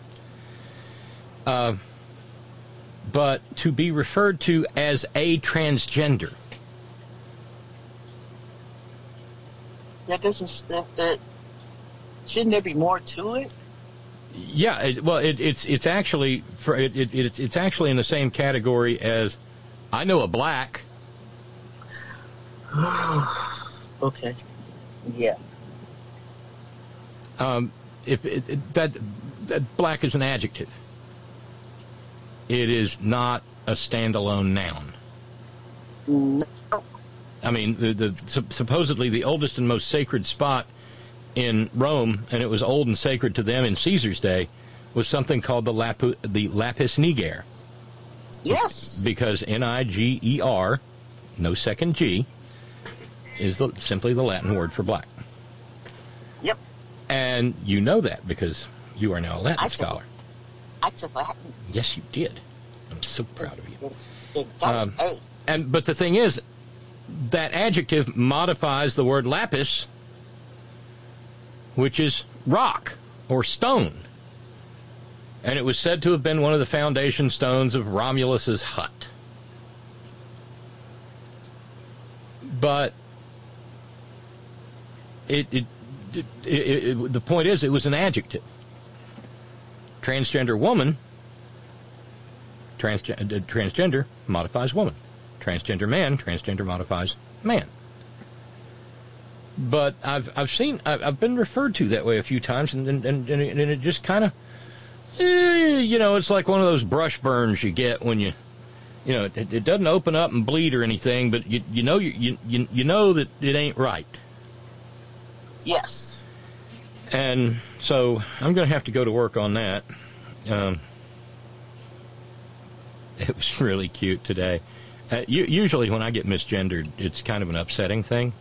Uh, but to be referred to as a transgender. That doesn't. That, that shouldn't there be more to it? Yeah, it, well, it, it's it's actually for it, it, it's it's actually in the same category as I know a black. Okay. Yeah. Um, if it, it, that, that black is an adjective. It is not a standalone noun. No. I mean, the, the supposedly the oldest and most sacred spot in Rome, and it was old and sacred to them in Caesar's day, was something called the, Lapu, the Lapis Niger. Yes. Because N I G E R, no second G, is the, simply the Latin word for black. Yep. And you know that because you are now a Latin I scholar. Took, I took Latin. Yes, you did. I'm so proud of you. It, it Um, and but the thing is, that adjective modifies the word lapis, which is rock or stone. And it was said to have been one of the foundation stones of Romulus's hut. But it, it, it, it, it the point is, it was an adjective. Transgender woman, trans, transgender modifies woman. Transgender man, transgender modifies man. But I've I've seen I've, I've been referred to that way a few times, and and and, and it just kind of, eh, you know, it's like one of those brush burns you get when you, you know, it, it doesn't open up and bleed or anything, but you you know you you you know that it ain't right. Yes. And so I'm going to have to go to work on that. Um, it was really cute today. Uh, u- usually when I get misgendered, it's kind of an upsetting thing.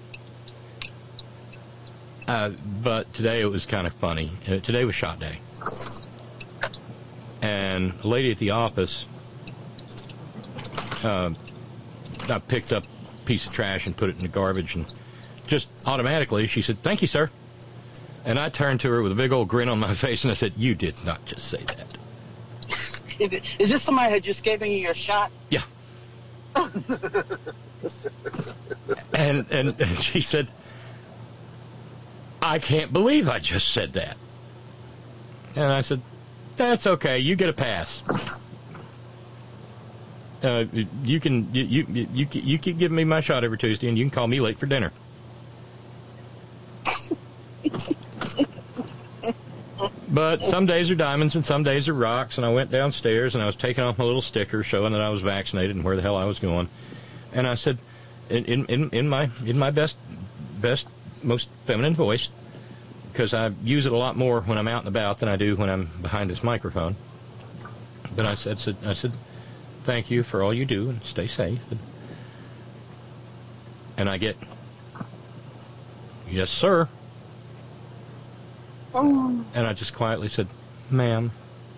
Uh, but today it was kind of funny. Uh, today was shot day. And a lady at the office, uh, I picked up a piece of trash and put it in the garbage, and just automatically she said, "Thank you, sir." And I turned to her with a big old grin on my face, and I said, "You did not just say that." Is this somebody who just giving you your shot? Yeah. and, and and she said, "I can't believe I just said that." And I said, "That's okay. You get a pass. Uh, you can you you you you keep giving me my shot every Tuesday, and you can call me late for dinner." But some days are diamonds and some days are rocks, and I went downstairs and I was taking off my little sticker showing that I was vaccinated and where the hell I was going. And I said, in in, in my in my best best most feminine voice, because I use it a lot more when I'm out and about than I do when I'm behind this microphone. But I said, said I said, "Thank you for all you do and stay safe." And, and I get, "Yes, sir." Oh. And I just quietly said, "Ma'am."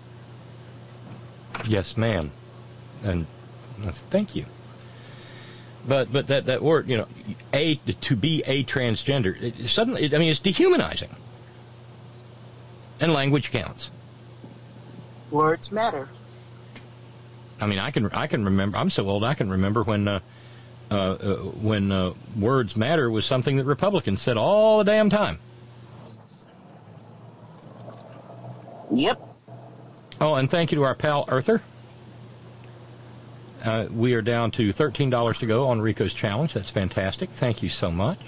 "Yes, ma'am." And I said, "Thank you." But but that, that word, you know, a to be a transgender, it, suddenly, it, I mean, it's dehumanizing. And language counts. Words matter. I mean, I can I can remember. I'm so old. I can remember when uh, uh, uh, when uh, words matter was something that Republicans said all the damn time. Yep. Oh, and thank you to our pal Arthur. Uh, we are down to thirteen dollars to go on Rico's challenge. That's fantastic. Thank you so much.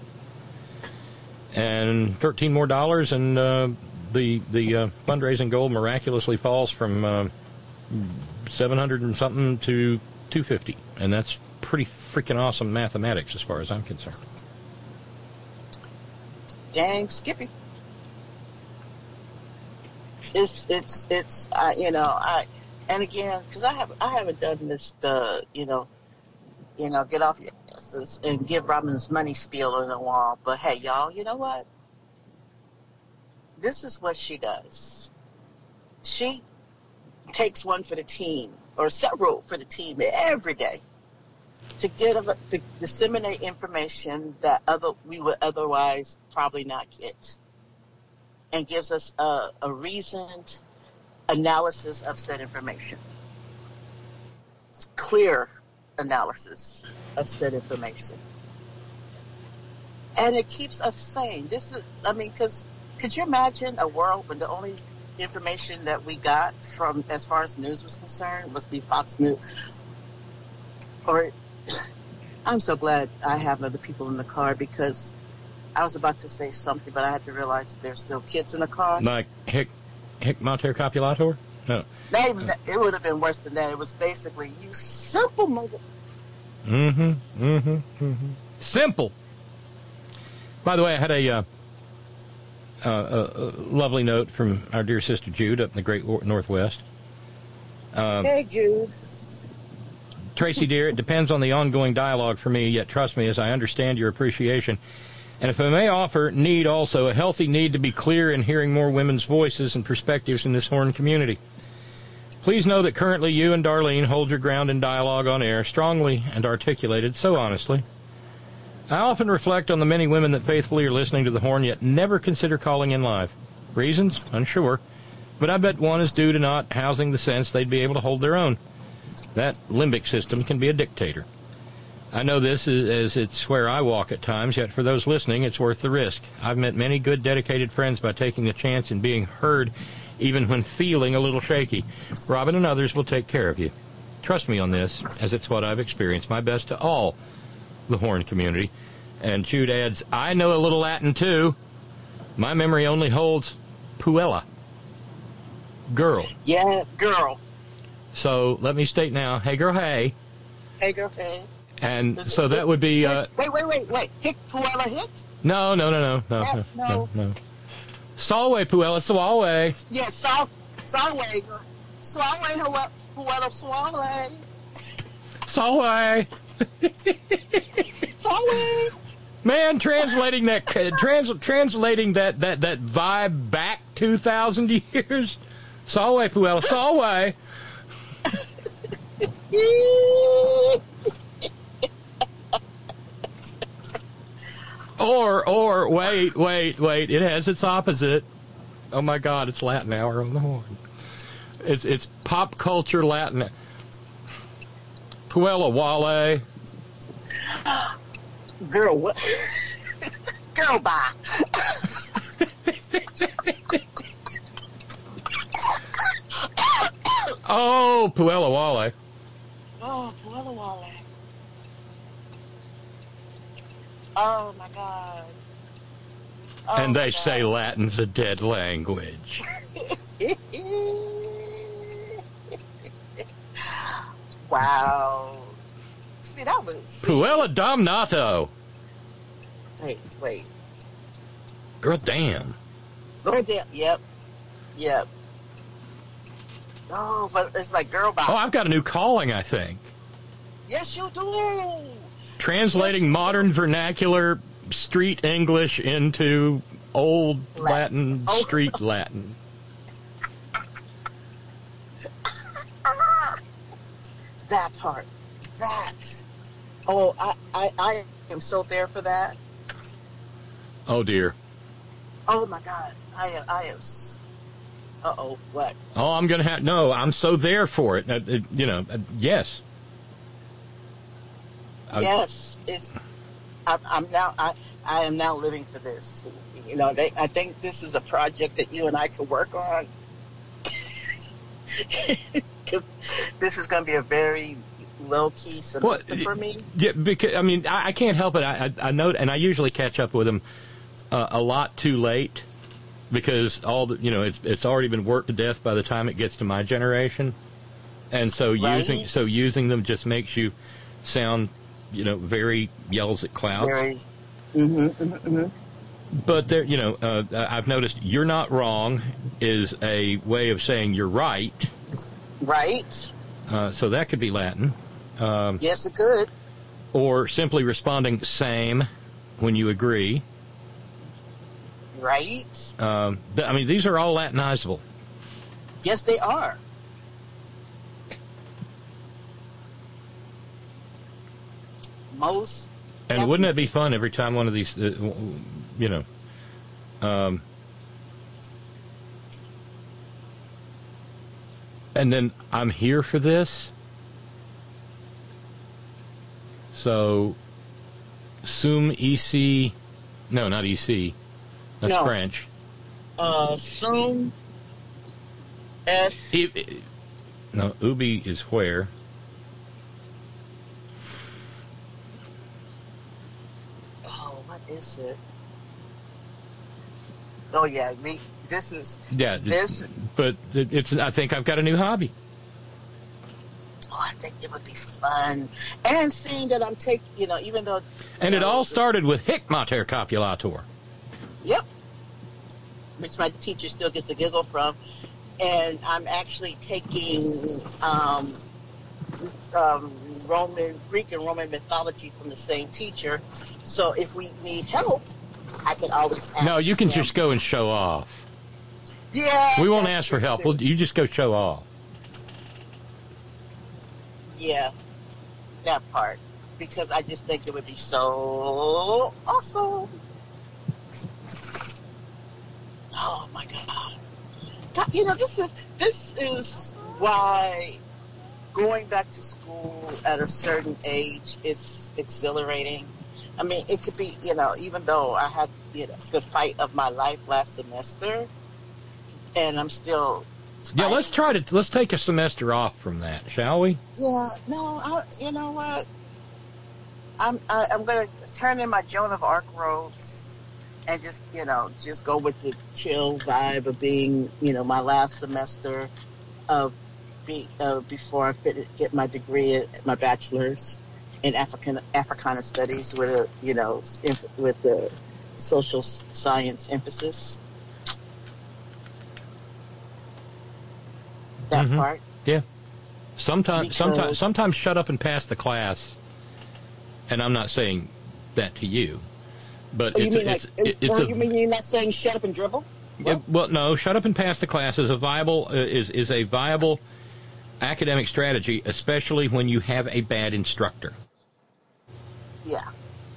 And thirteen more dollars, and uh, the the uh, fundraising goal miraculously falls from uh, seven hundred and something to two fifty, and that's pretty freaking awesome mathematics as far as I'm concerned. Dang, Skippy. It's it's it's uh, you know I and again because I have I haven't done this uh, you know you know get off your asses and give Robin's money spiel in a while, but hey y'all, you know what? This is what she does. She takes one for the team or several for the team every day to get to disseminate information that other we would otherwise probably not get. And gives us a, a reasoned analysis of said information. Clear analysis of said information. And it keeps us sane. This is, I mean, because could you imagine a world when the only information that we got from, as far as news was concerned, was be Fox News? Or, I'm so glad I have other people in the car because I was about to say something, but I had to realize that there's still kids in the car. Like hic, hic mater copulator? No. Not even that, it would have been worse than that. It was basically, you simple mother. Mm-hmm, mm-hmm, mm-hmm. Simple. By the way, I had a, uh, uh, a, a lovely note from our dear sister Jude up in the great Northwest. Um, Hey, Jude. Tracy, dear, it depends on the ongoing dialogue for me, yet trust me as I understand your appreciation. And if I may offer, need also, a healthy need to be clear in hearing more women's voices and perspectives in this Horn community. Please know that currently you and Darlene hold your ground in dialogue on air, strongly and articulated, so honestly. I often reflect on the many women that faithfully are listening to the Horn, yet never consider calling in live. Reasons? Unsure. But I bet one is due to not housing the sense they'd be able to hold their own. That limbic system can be a dictator. I know this as it's where I walk at times, yet for those listening, it's worth the risk. I've met many good, dedicated friends by taking the chance and being heard, even when feeling a little shaky. Robin and others will take care of you. Trust me on this, as it's what I've experienced. My best to all the Horn community. And Jude adds, I know a little Latin, too. My memory only holds puella. Girl. Yeah, girl. So let me state now, hey girl, hey. Hey, girl, hey. And so that would be... Uh, wait, wait, wait, wait. Hick, Puella, Hick? no, no, no, no, no, Yeah, no, no. no, no. Salwe, Puella, Salwe. Yeah, Sal, Salway. Swalway, Puella, Swalway. Salwe. Salway. Man, translating that trans, translating that, that, that vibe back two thousand years. Salwe, Puella, Salwe. Or, or, wait, wait, wait, it has its opposite. Oh my God, it's Latin Hour on the Horn. It's it's pop culture Latin. Puella Wale. Girl, what? Girl, bye. Oh, Puella Wale. Oh, Puella Wale. Oh, my God. Oh, And they my say God. Latin's a dead language. Wow. See, that was... See, Puella Damnato. wait, wait. Girl, damn. Oh, damn. Yep. Yep. Oh, but it's like girl bye. Oh, I've got a new calling, I think. Yes, you do. Translating Yes. modern vernacular street English into old Latin, Latin. Oh. street Latin. That part. That. Oh, I, I, I am so there for that. Oh, dear. Oh, my God. I am, I am... s- Uh-oh, what? Oh, I'm going to have... No, I'm so there for it. Uh, uh, you know, uh, yes. I- Yes, it's... I'm, I'm now... I, I am now living for this. You know, they, I think this is a project that you and I could work on. 'Cause this is going to be a very low-key semester for me. Yeah, because, I mean, I, I can't help it. I, I, I know, and I usually catch up with them uh, a lot too late because all the, you know, it's it's already been worked to death by the time it gets to my generation, and so Right. using so using them just makes you sound, you know, very yells at clouds. Very... Mm-hmm, mm-hmm, mm-hmm. But there, you know, uh, I've noticed "you're not wrong" is a way of saying you're right. Right? Uh, so that could be Latin. Um, Yes, it could. or simply responding "same" when you agree. Right? Um, th- I mean, these are all Latinizable. Yes, they are. Most. And wouldn't it be fun every time one of these, uh, w- w- you know, um, and then I'm here for this. So, sum ici, no, not ici, that's No. French. Uh, soon. S. If, no, ubi is where. Oh, what is it? Oh yeah, me. This is Yeah, this. But it's. I think I've got a new hobby. Oh, I think it would be fun, and seeing that I'm taking, you know, even though. And know, it all started with Hic Mater Copulator. Yep. Which my teacher still gets a giggle from, and I'm actually taking um, um, Roman, Greek, and Roman mythology from the same teacher. So if we need help, I can always ask No, you can him. just go and show off. Yeah. We won't that's ask for true, help. too. We'll, you just go show off. Yeah, that part, because I just think it would be so awesome. Oh my God. God, you know, this is this is why going back to school at a certain age is exhilarating. I mean, it could be, you know, even though I had, you know, the fight of my life last semester, and I'm still. Yeah, let's try to let's take a semester off from that, shall we? Yeah, no, I, you know what? I'm I, I'm gonna turn in my Joan of Arc robes and just, you know, just go with the chill vibe of being, you know, my last semester of be uh, before I fit, get my degree, my bachelor's in African Africana Studies with a, you know, with the social science emphasis. That Mhm. part. Yeah. Sometimes, Because- sometimes, sometimes, shut up and pass the class. And I'm not saying that to you, but Oh, you it's mean it's like, it, it's oh, a you mean you're not saying shut up and dribble? it- well, no. Shut up and pass the class is a viable uh, is is a viable academic strategy, especially when you have a bad instructor. Yeah.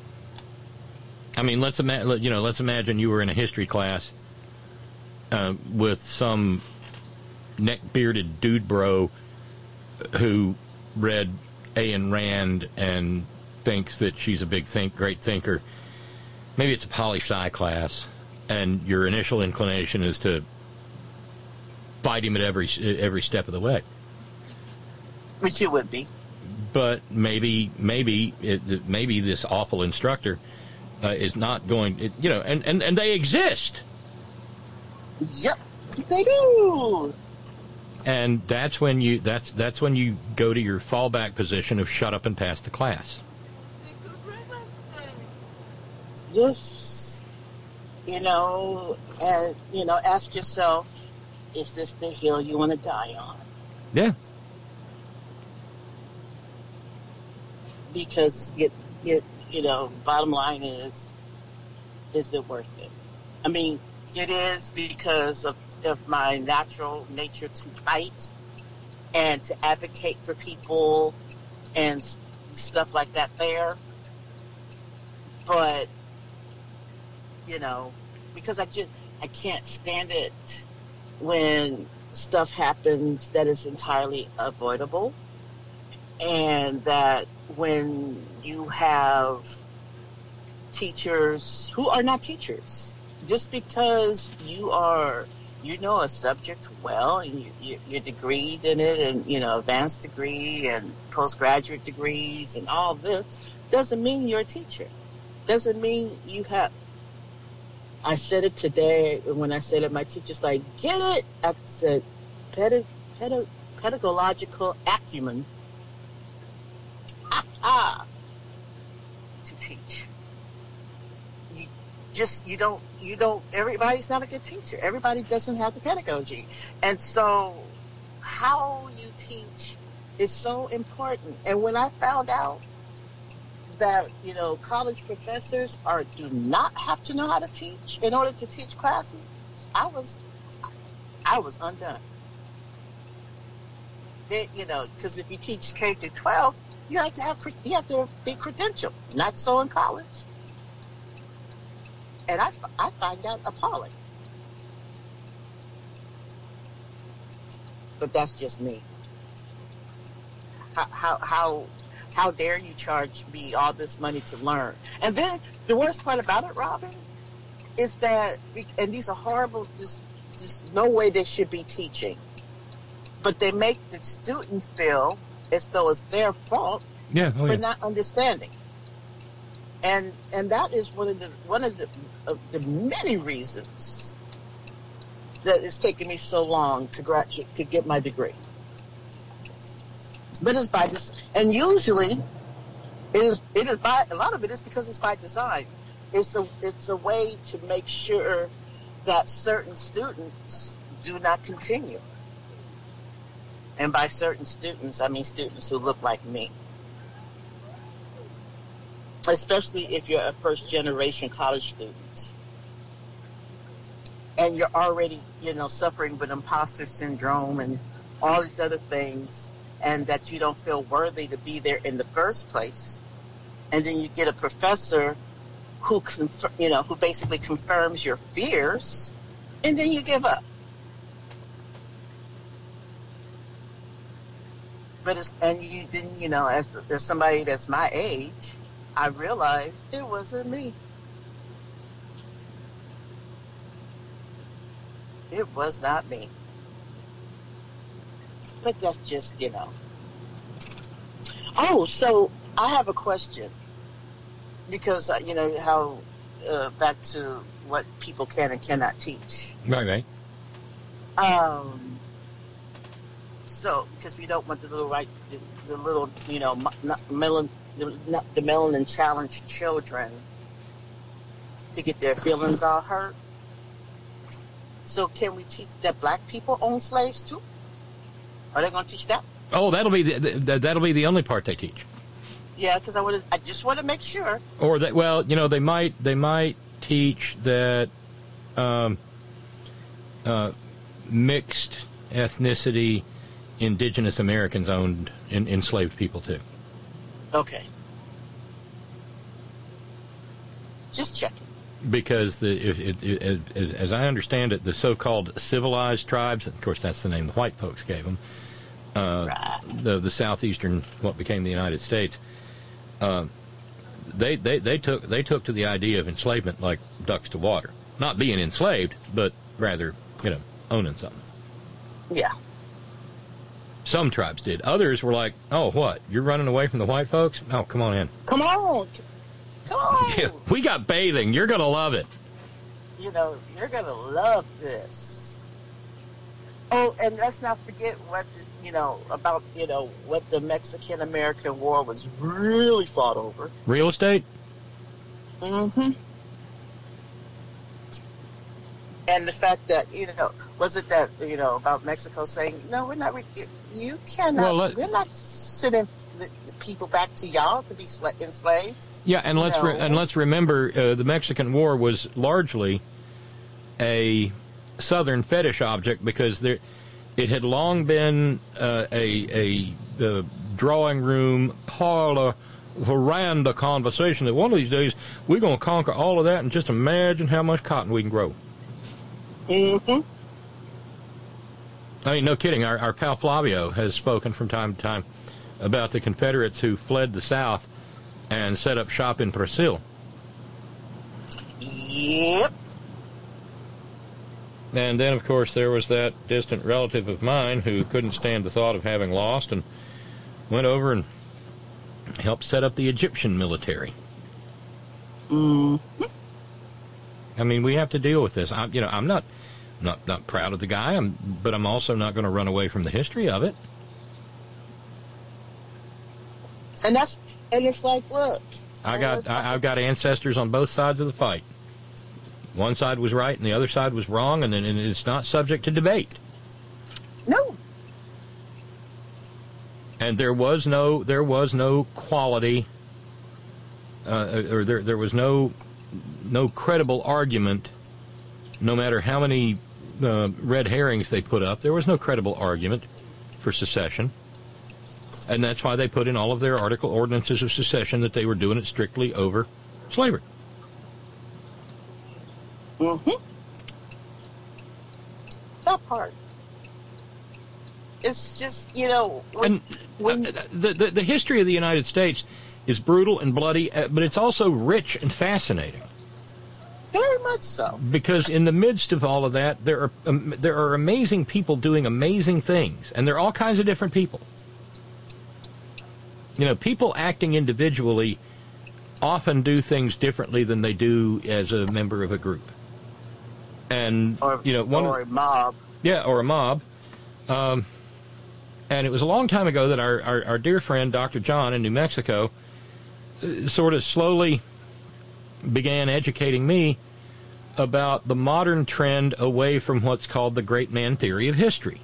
I mean, let's imagine you know let's imagine you were in a history class uh, with some neck-bearded dude bro who read Ayn Rand and thinks that she's a big think great thinker. Maybe it's a poli-sci class, and your initial inclination is to fight him at every every step of the way. Which you would be. But maybe maybe it, maybe this awful instructor uh, is not going. It, you know, and, and, and they exist. Yep, they do. And that's when you that's that's when you go to your fallback position of shut up and pass the class. Just, you know, and you know, ask yourself, is this the hill you want to die on? Yeah. Because it, it, you know, bottom line is, is it worth it? I mean, it is because of, of my natural nature to fight and to advocate for people and s- stuff like that there. But, you know, because I just, I can't stand it when stuff happens that is entirely avoidable, and that when you have teachers who are not teachers, just because you are, you know, a subject well, and you, you, you're degreed in it, and, you know, advanced degree and postgraduate degrees and all this, doesn't mean you're a teacher. Doesn't mean you have. I said it today when I said it. My teacher's like, "Get it?" I said, "Pedi- pedi- pedagogical acumen, ah, to teach." You just you don't you don't. Everybody's not a good teacher. Everybody doesn't have the pedagogy, and so how you teach is so important. And when I found out that, you know, college professors are do not have to know how to teach in order to teach classes, I was I was undone. They, you know, because if you teach K through twelve, you have to have you have to be credentialed. Not so in college, and I I find that appalling. But that's just me. How how how. How dare you charge me all this money to learn? And then the worst part about it, Robin, is that, and these are horrible, just, just no way they should be teaching. But they make the student feel as though it's their fault Yeah. Oh, for yeah. not understanding. And and that is one of the one of the of the many reasons that it's taken me so long to graduate, to get my degree. But it's by this, and usually it is, it is by, a lot of it is because it's by design. It's a, it's a way to make sure that certain students do not continue. And by certain students, I mean students who look like me. Especially if you're a first-generation college student. And you're already, you know, suffering with imposter syndrome and all these other things, and that you don't feel worthy to be there in the first place. And then you get a professor who, conf- you know, who basically confirms your fears, and then you give up. But it's, and you didn't, you know, as, as somebody that's my age, I realized it wasn't me. It was not me. But that's just, you know. Oh, so I have a question. Because, uh, you know, how, uh, back to what people can and cannot teach. Right, right. Um, so, because we don't want the little, right, the, the little, you know, not melon, the, not the melanin challenged children to get their feelings all hurt. So can we teach that black people own slaves too? Are they going to teach that? Oh, that'll be the, the, that'll be the only part they teach. Yeah, because I would, I just want to make sure. Or that, well, you know, they might they might teach that um, uh, mixed ethnicity, indigenous Americans owned in, enslaved people too. Okay. Just checking. Because the it, it, it, it, as I understand it, the so-called civilized tribes, of course, that's the name the white folks gave them. Uh, right. The the southeastern, what became the United States. Uh, they, they they took they took to the idea of enslavement like ducks to water. Not being enslaved, but rather, you know, owning something. Yeah. Some tribes did. Others were like, oh, what? You're running away from the white folks? Oh, come on in. Come on. Come on. Yeah, we got bathing. You're going to love it. You know, you're going to love this. Oh, and let's not forget what, you know, about, you know, what the Mexican-American War was really fought over. Real estate? Mm-hmm. And the fact that, you know, was it that, you know, about Mexico saying, no, we're not, you cannot, well, let, we're not sending the people back to y'all to be sla- enslaved. Yeah, and let's no. re- and let's remember uh, the Mexican War was largely a Southern fetish object because there, it had long been uh, a a uh, drawing room, parlor, veranda conversation that one of these days we're going to conquer all of that and just imagine how much cotton we can grow. Mm-hmm. I mean, no kidding. Our, our pal Flavio has spoken from time to time about the Confederates who fled the South and set up shop in Brazil. Yep. And then, of course, there was that distant relative of mine who couldn't stand the thought of having lost and went over and helped set up the Egyptian military. Mm-hmm. I mean, we have to deal with this. I'm, you know, I'm not, not, not proud of the guy, I'm, but I'm also not going to run away from the history of it. And that's, and it's like, look. I got, I, I've got ancestors on both sides of the fight. One side was right and the other side was wrong, and, and it's not subject to debate. No. And there was no, there was no quality, uh, or there, there was no, no credible argument. No matter how many uh, red herrings they put up, there was no credible argument for secession. And that's why they put in all of their article ordinances of secession that they were doing it strictly over slavery. Mm-hmm. That part. It's just, you know... When, and when, uh, the, the, the history of the United States is brutal and bloody, uh, but it's also rich and fascinating. Very much so. Because in the midst of all of that, there are um, there are amazing people doing amazing things, and there are all kinds of different people. You know, people acting individually often do things differently than they do as a member of a group. And, or, you know, one or a mob. Yeah, or a mob. Um, and it was a long time ago that our, our, our dear friend, Doctor John in New Mexico, uh, sort of slowly began educating me about the modern trend away from what's called the great man theory of history.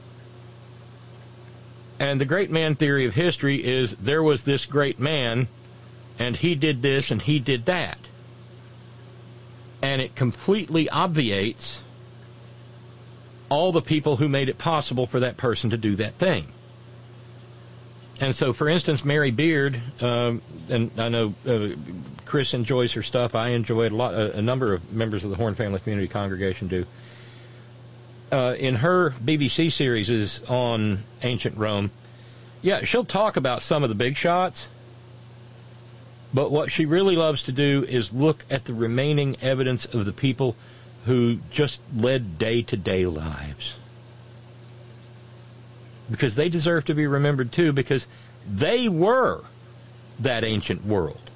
And the great man theory of history is there was this great man, and he did this and he did that. And it completely obviates all the people who made it possible for that person to do that thing. And so, for instance, Mary Beard, um, and I know uh, Chris enjoys her stuff. I enjoy it a lot. A, a number of members of the Horn Family Community Congregation do. Uh, in her B B C series on ancient Rome, yeah, she'll talk about some of the big shots. But what she really loves to do is look at the remaining evidence of the people who just led day-to-day lives. Because they deserve to be remembered, too, because they were that ancient world.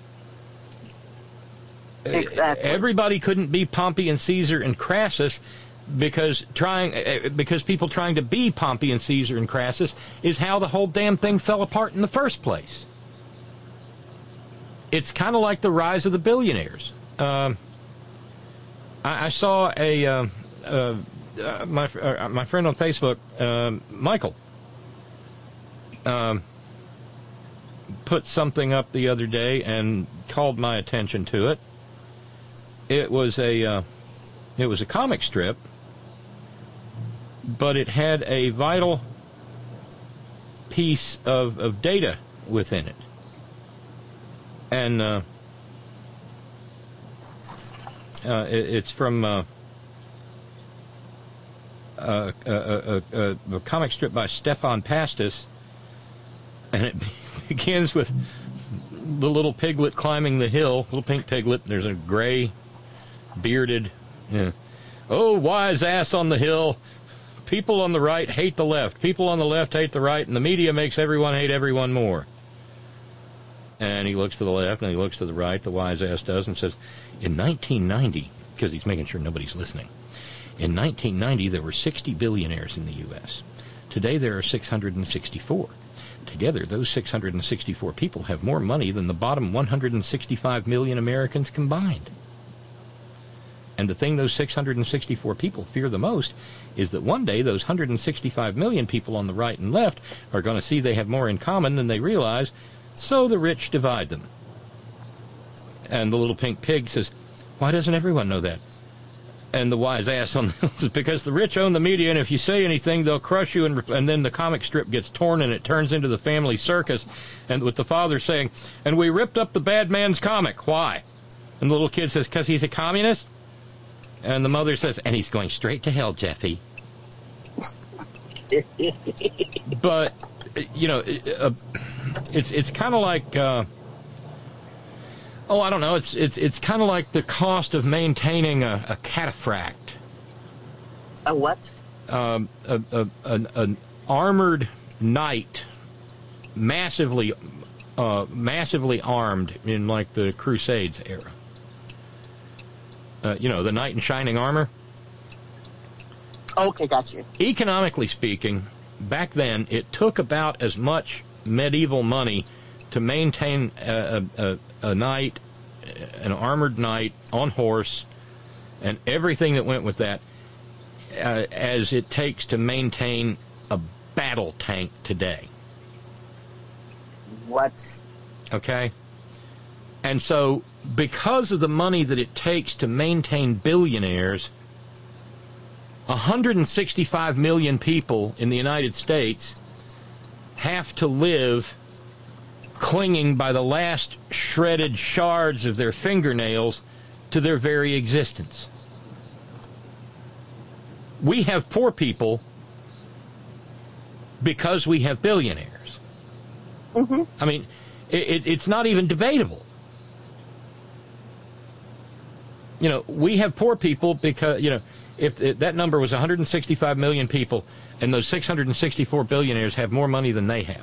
Exactly. Everybody couldn't be Pompey and Caesar and Crassus because trying, because people trying to be Pompey and Caesar and Crassus is how the whole damn thing fell apart in the first place. It's kind of like the rise of the billionaires. Um, I, I saw a uh, uh, uh, my uh, my friend on Facebook, uh, Michael, um, put something up the other day and called my attention to it. It was a uh, it was a comic strip, but it had a vital piece of, of data within it. And uh, uh, it, it's from uh, a, a, a, a comic strip by Stefan Pastis, and it begins with the little piglet climbing the hill, little pink piglet. There's a gray, bearded, yeah. Oh, wise ass on the hill. People on the right hate the left. People on the left hate the right, and the media makes everyone hate everyone more. And he looks to the left, and he looks to the right, the wise ass does, and says, in nineteen ninety, because he's making sure nobody's listening, in nineteen ninety there were sixty billionaires in the U S Today there are six hundred sixty-four. Together, those six hundred sixty-four people have more money than the bottom one hundred sixty-five million Americans combined. And the thing those six hundred sixty-four people fear the most is that one day those one hundred sixty-five million people on the right and left are going to see they have more in common than they realize, so the rich divide them. And the little pink pig says, why doesn't everyone know that? And the wise ass on the hill says, because the rich own the media, and if you say anything, they'll crush you. And, and then the comic strip gets torn, and it turns into the family circus, and with the father saying, and we ripped up the bad man's comic. Why? And the little kid says, because he's a communist? And the mother says, and he's going straight to hell, Jeffy. But, you know, uh, it's it's kind of like, uh, oh, I don't know, it's it's it's kind of like the cost of maintaining a, a cataphract. A what? Um, a, a, an, an armored knight, massively, uh, massively armed in like the Crusades era. Uh, you know, the knight in shining armor. Okay, got you. Economically speaking, back then, it took about as much medieval money to maintain a, a, a knight, an armored knight on horse, and everything that went with that, uh, as it takes to maintain a battle tank today. What? Okay? And so, because of the money that it takes to maintain billionaires, one hundred sixty-five million people in the United States have to live clinging by the last shredded shards of their fingernails to their very existence. We have poor people because we have billionaires. Mm-hmm. I mean, it, it, it's not even debatable. You know, we have poor people because, you know, if that number was one hundred sixty-five million people, and those six hundred sixty-four billionaires have more money than they have.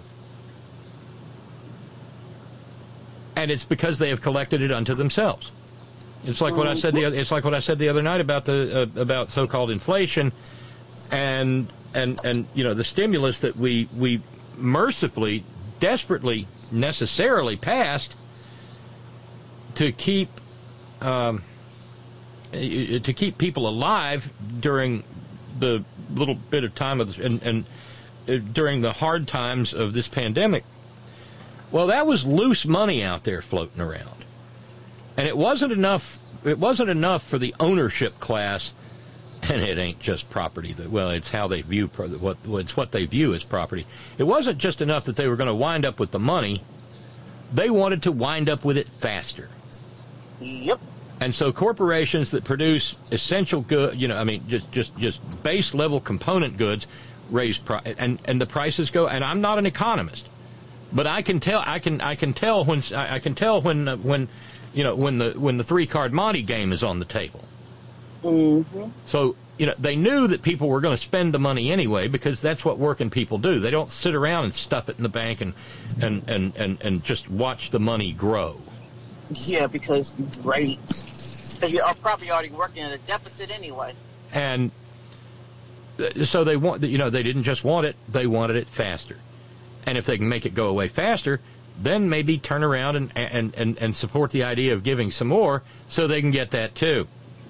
And it's because they have collected it unto themselves. It's like what I said the it's like what I said the other night about the uh, about so-called inflation, and and and you know the stimulus that we we mercifully, desperately, necessarily passed to keep um, to keep people alive during the little bit of time of the, and and uh, during the hard times of this pandemic. Well, that was loose money out there floating around. And it wasn't enough. It wasn't enough for the ownership class, and it ain't just property. That well, it's how they view what it's what they view as property. It wasn't just enough that they were going to wind up with the money. They wanted to wind up with it faster. Yep. And so corporations that produce essential good, you know, I mean, just just just base level component goods, raise price, and and the prices go. And I'm not an economist, but I can tell. I can I can tell when I can tell when uh, when. You know, when the when the three-card Monte game is on the table. Mm-hmm. So, you know, they knew that people were going to spend the money anyway because that's what working people do. They don't sit around and stuff it in the bank and and, and, and, and just watch the money grow. Yeah, because rates. You're probably already working at a deficit anyway. And so they want, you know, they didn't just want it, they wanted it faster. And if they can make it go away faster, then maybe turn around and, and, and, and support the idea of giving some more so they can get that too.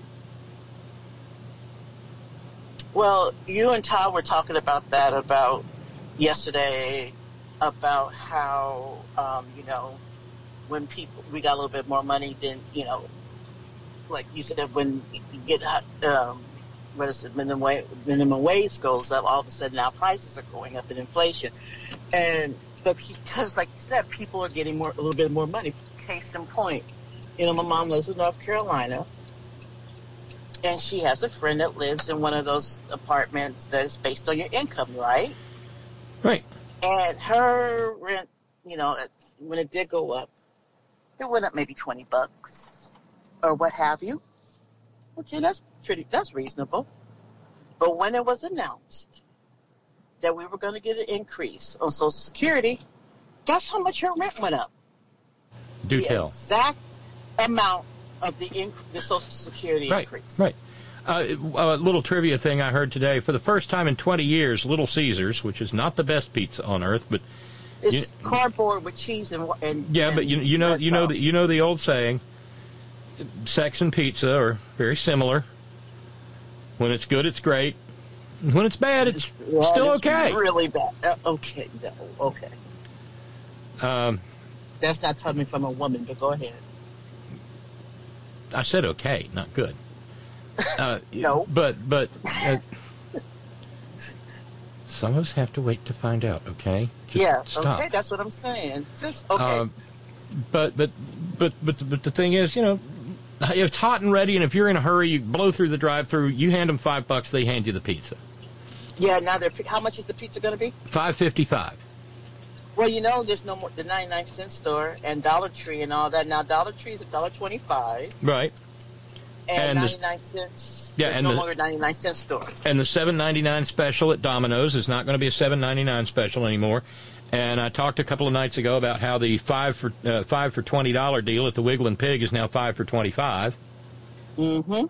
Well, you and Todd were talking about that about yesterday, about how, um, you know, when people, we got a little bit more money than, you know, like you said, when you get, um, what is it, minimum wage, minimum wage goes up, all of a sudden now prices are going up in inflation. And But because, like you said, people are getting more, a little bit more money. Case in point, you know, my mom lives in North Carolina, and she has a friend that lives in one of those apartments that's based on your income, right? Right. And her rent, you know, when it did go up, it went up maybe twenty bucks or what have you. Okay, that's pretty, that's reasonable. But when it was announced that we were going to get an increase on Social Security, guess how much her rent went up? Do the tell. Exact amount of the inc- the Social Security right, increase. Right. Uh, a little trivia thing I heard today. For the first time in twenty years, Little Caesars, which is not the best pizza on earth, but it's you, cardboard with cheese and and yeah, and but you you know you know the, you know the old saying, sex and pizza are very similar. When it's good, it's great. When it's bad, it's well, still it's okay. Really bad. Uh, okay, no, okay. Um, That's not coming from a woman, but go ahead. I said okay, not good. Uh, no. But but uh, some of us have to wait to find out. Okay. Just yeah. stop. Okay, that's what I'm saying. Just, okay. Uh, but but but but but the thing is, you know, it's hot and ready, and if you're in a hurry, you blow through the drive-through. You hand them five bucks, they hand you the pizza. Yeah. Now they're how much is the pizza going to be? Five fifty-five. Well, you know, there's no more the ninety-nine cent store and Dollar Tree and all that. Now Dollar Tree is a dollar twenty-five. Right. And, And ninety-nine cents. Yeah, there's and no the, longer ninety-nine cent store. And the seven ninety-nine special at Domino's is not going to be a seven ninety-nine special anymore. And I talked a couple of nights ago about how the five for uh, five for twenty dollar deal at the Wiggle and Pig is now five for twenty-five. Mm-hmm.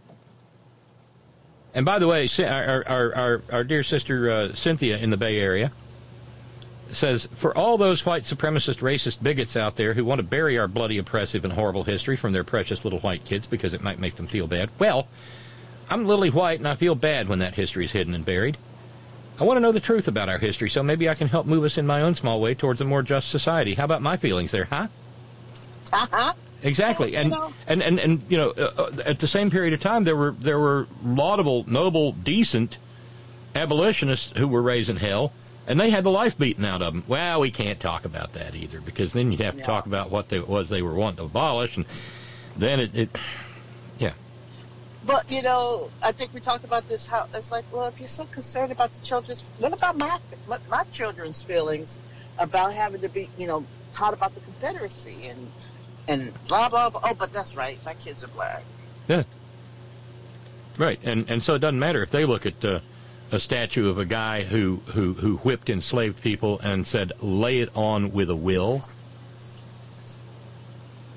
And by the way, our our our, our dear sister uh, Cynthia in the Bay Area says, for all those white supremacist, racist bigots out there who want to bury our bloody, oppressive, and horrible history from their precious little white kids because it might make them feel bad, well, I'm lily white and I feel bad when that history is hidden and buried. I want to know the truth about our history, so maybe I can help move us in my own small way towards a more just society. How about my feelings there, huh? Uh-huh. Exactly, and, You know. and, and, and you know, uh, at the same period of time, there were there were laudable, noble, decent abolitionists who were raising hell, and they had the life beaten out of them. Well, we can't talk about that either, because then you'd have to No. talk about what they, it was they were wanting to abolish, and then it, it yeah. But, you know, I think we talked about this, how it's like, well, if you're so concerned about the children's, what about my, my, my children's feelings about having to be, you know, taught about the Confederacy and, and blah, blah, blah. Oh, but that's right, my kids are black. Yeah. Right, and and so it doesn't matter if they look at uh, a statue of a guy who, who, who whipped enslaved people and said, lay it on with a will.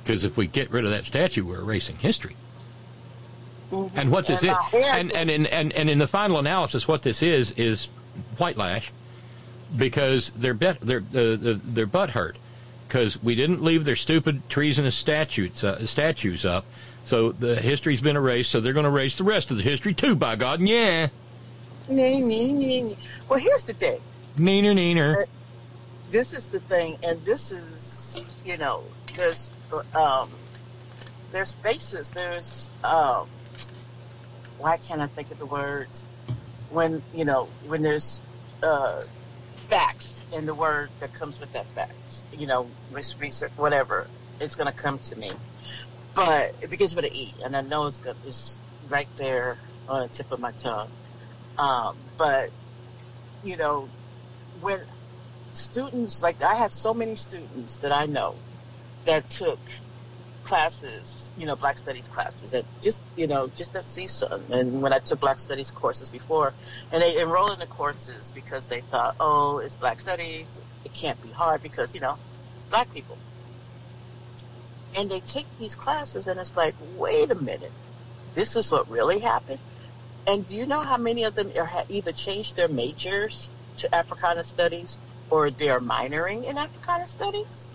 Because if we get rid of that statue, we're erasing history. Mm-hmm. And what this and is, and, and, in, and, and in the final analysis, what this is, is white lash, because they're, bet, they're, uh, they're, they're butt hurt. Because we didn't leave their stupid treasonous statutes, uh, statues up, so the history's been erased, so they're going to erase the rest of the history too, by God, yeah. Nee, nee, nee. Well, here's the thing. Neener, neener. Uh, this is the thing, and this is, you know, there's, um, there's basis, there's, um, why can't I think of the word? When, you know, when there's, uh, facts in the word that comes with that facts, you know, research, whatever, it's going to come to me. But it begins with an E, and I know it's, good, it's right there on the tip of my tongue. Um, but, you know, when students, like I have so many students that I know that took classes, you know, Black Studies classes, at just, you know, just at C S U N. And when I took Black Studies courses before, and they enroll in the courses because they thought, oh, it's Black Studies, it can't be hard because, you know, Black people. And they take these classes and it's like, wait a minute, this is what really happened? And do you know how many of them are either changed their majors to Africana Studies or they're minoring in Africana Studies?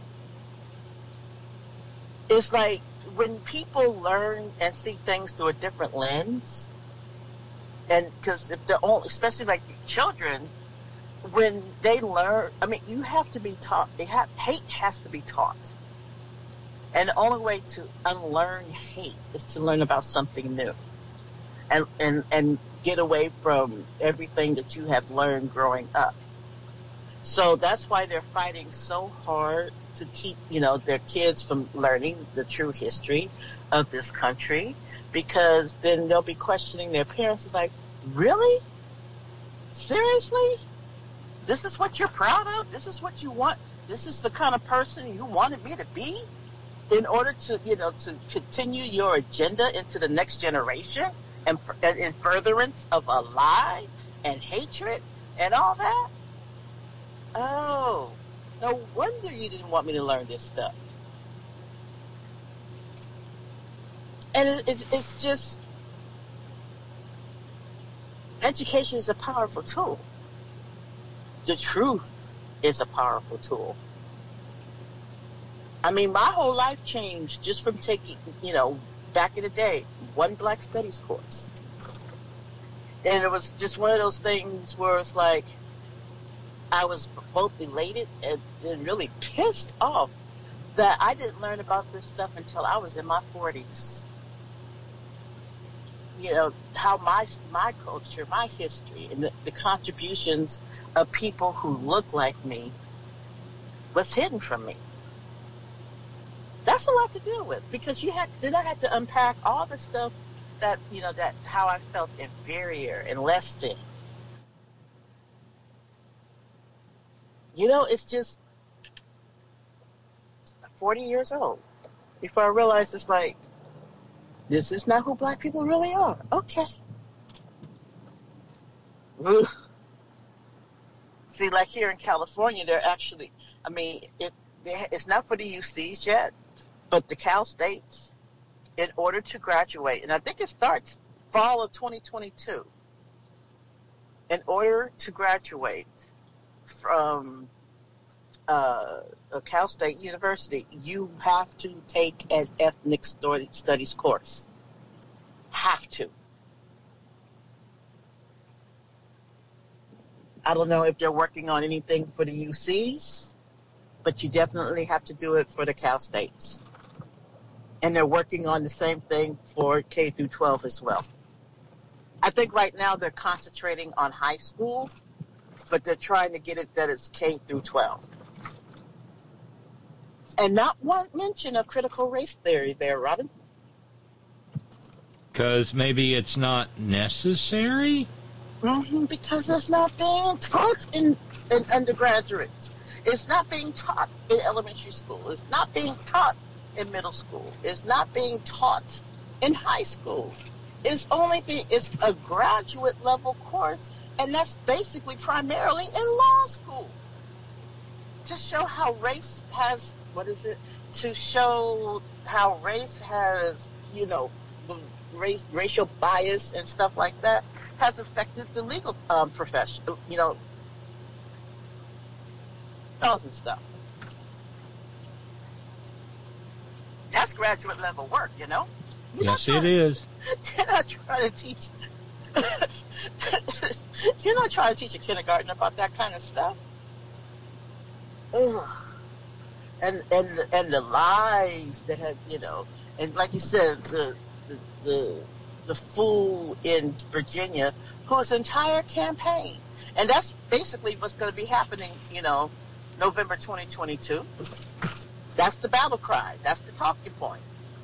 It's like when people learn and see things through a different lens, and because if they're only, especially like children, when they learn, I mean, you have to be taught. They have hate has to be taught, and the only way to unlearn hate is to learn about something new, and and and get away from everything that you have learned growing up. So that's why they're fighting so hard to keep, you know, their kids from learning the true history of this country, because then they'll be questioning their parents. It's like, really? Seriously? This is what you're proud of? This is what you want? This is the kind of person you wanted me to be in order to, you know, to continue your agenda into the next generation and, and in furtherance of a lie and hatred and all that? Oh, no wonder you didn't want me to learn this stuff. And it, it, it's just, education is a powerful tool. The truth is a powerful tool. I mean, my whole life changed just from taking, you know, back in the day, one Black Studies course. And it was just one of those things where it's like, I was both elated and, and really pissed off that I didn't learn about this stuff until I was in my forties. You know, how my my culture, my history, and the, the contributions of people who look like me was hidden from me. That's a lot to deal with, because you had then I had to unpack all the stuff that, you know, that how I felt inferior and less than. You know, it's just forty years old before I realized it's like, this is not who Black people really are. Okay. Ugh. See, like here in California, they're actually, I mean, it, it's not for the U Cs yet, but the Cal States, in order to graduate, and I think it starts fall of twenty twenty-two, in order to graduate from uh, a Cal State University, you have to take an ethnic studies course. Have to. I don't know if they're working on anything for the U Cs, but you definitely have to do it for the Cal States. And they're working on the same thing for K through twelve as well. I think right now they're concentrating on high school, but they're trying to get it that it's K through twelve. And not one mention of critical race theory there, Robin. Because maybe it's not necessary? Mm-hmm, because it's not being taught in, in undergraduates. It's not being taught in elementary school. It's not being taught in middle school. It's not being taught in high school. It's only being, it's a graduate level course, and that's basically primarily in law school, to show how race has what is it? To show how race has, you know, race, racial bias and stuff like that has affected the legal um, profession, you know, and stuff. That's graduate level work, you know? You're yes, it is. You're not trying to teach. You're not trying to teach a kindergarten about that kind of stuff. Ugh. And and and the lies that have, you know, and like you said, the the the, the fool in Virginia whose entire campaign, and that's basically what's going to be happening, you know, November twenty twenty-two. That's the battle cry. That's the talking point.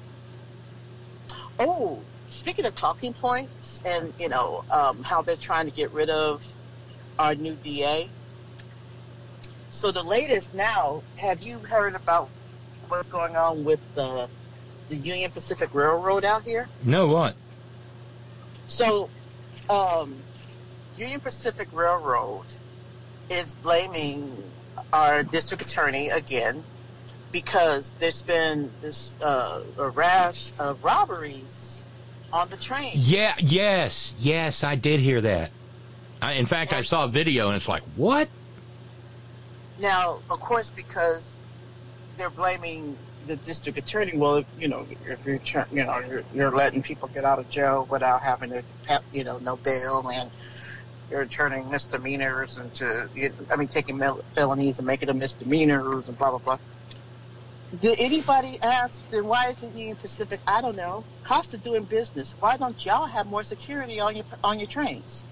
Oh, speaking of talking points and, you know, um, how they're trying to get rid of our new D A. So the latest now, have you heard about what's going on with the, the Union Pacific Railroad out here? No, what? So um, Union Pacific Railroad is blaming our district attorney again, because there's been this uh, a rash of robberies on the train. Yeah, yes, yes, I did hear that. I, in fact, and I saw a video, and it's like, what? Now, of course, because they're blaming the district attorney. Well, you know, if you're you know you're, you're letting people get out of jail without having to, you know, no bail, and you're turning misdemeanors into, I mean, taking felonies and making them misdemeanors and blah blah blah. Did anybody ask, then why isn't Union Pacific? I don't know. Cost of doing business. Why don't y'all have more security on your on your trains?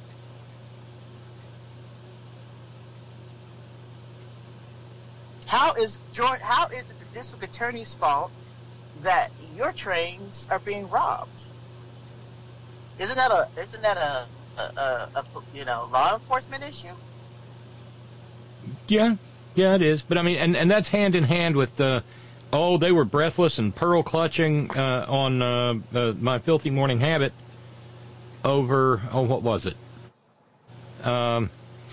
How is George? How is it the district attorney's fault that your trains are being robbed? Isn't that a isn't that a, a, a, a you know law enforcement issue? Yeah, yeah, it is. But I mean, and, and that's hand in hand with the. Oh, they were breathless and pearl clutching uh, on uh, uh, My Filthy Morning Habit over, oh, what was it? Um,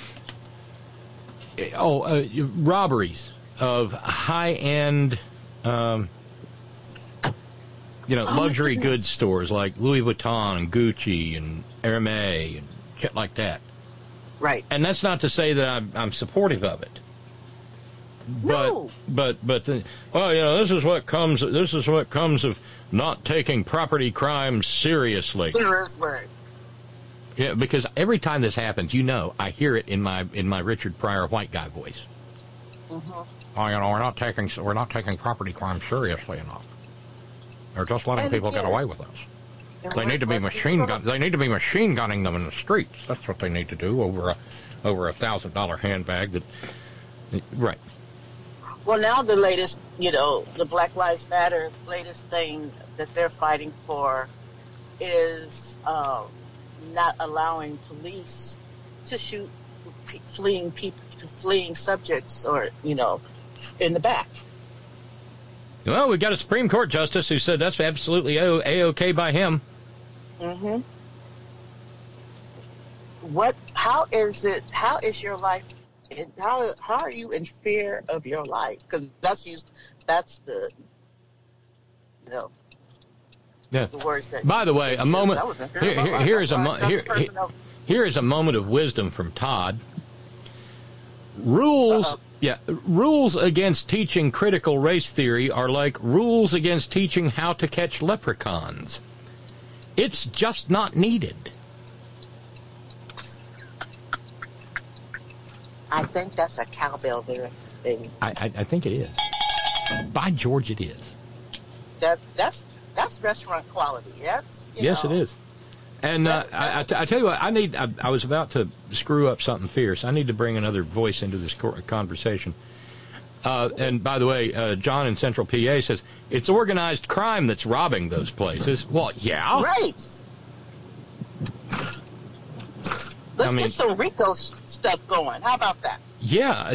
oh, uh, robberies of high-end, um, you know, oh luxury goods stores like Louis Vuitton and Gucci and Hermes and shit like that. Right. And that's not to say that I'm, I'm supportive of it. But, no. but, but, the, well, you know, this is what comes, this is what comes of not taking property crimes seriously. Seriously. Yeah, because every time this happens, you know, I hear it in my, in my Richard Pryor white guy voice. Mm-hmm. Oh, you know, we're not taking, we're not taking property crimes seriously enough. They're just letting and people again, get away with this. And They need to be machine gun, they need to be machine gunning them in the streets. That's what they need to do over a, over a thousand dollar handbag that, right. Well, now the latest, you know, the Black Lives Matter latest thing that they're fighting for is um, not allowing police to shoot p- fleeing people, fleeing subjects, or, you know, in the back. Well, we've got a Supreme Court justice who said that's absolutely A-OK by him. Mm-hmm. What? How is it? How is your life? How how are you in fear of your life? Because that's used. That's the. You know, yeah. The words that. By the way, a moment. Here, here, here is a mo- here, here, here is a moment of wisdom from Todd. Rules. Uh-oh. Yeah, rules against teaching critical race theory are like rules against teaching how to catch leprechauns. It's just not needed. I think that's a cowbell there, baby. I, I, I think it is. By George, it is. That's that's that's restaurant quality. That's you yes, know, it is. And uh, I, I, t- I tell you what, I need. I, I was about to screw up something fierce. I need to bring another voice into this co- conversation. Uh, and by the way, uh, John in Central P A says it's organized crime that's robbing those places. Well, yeah, right. Let's I mean, get some Rico stuff going. How about that? Yeah.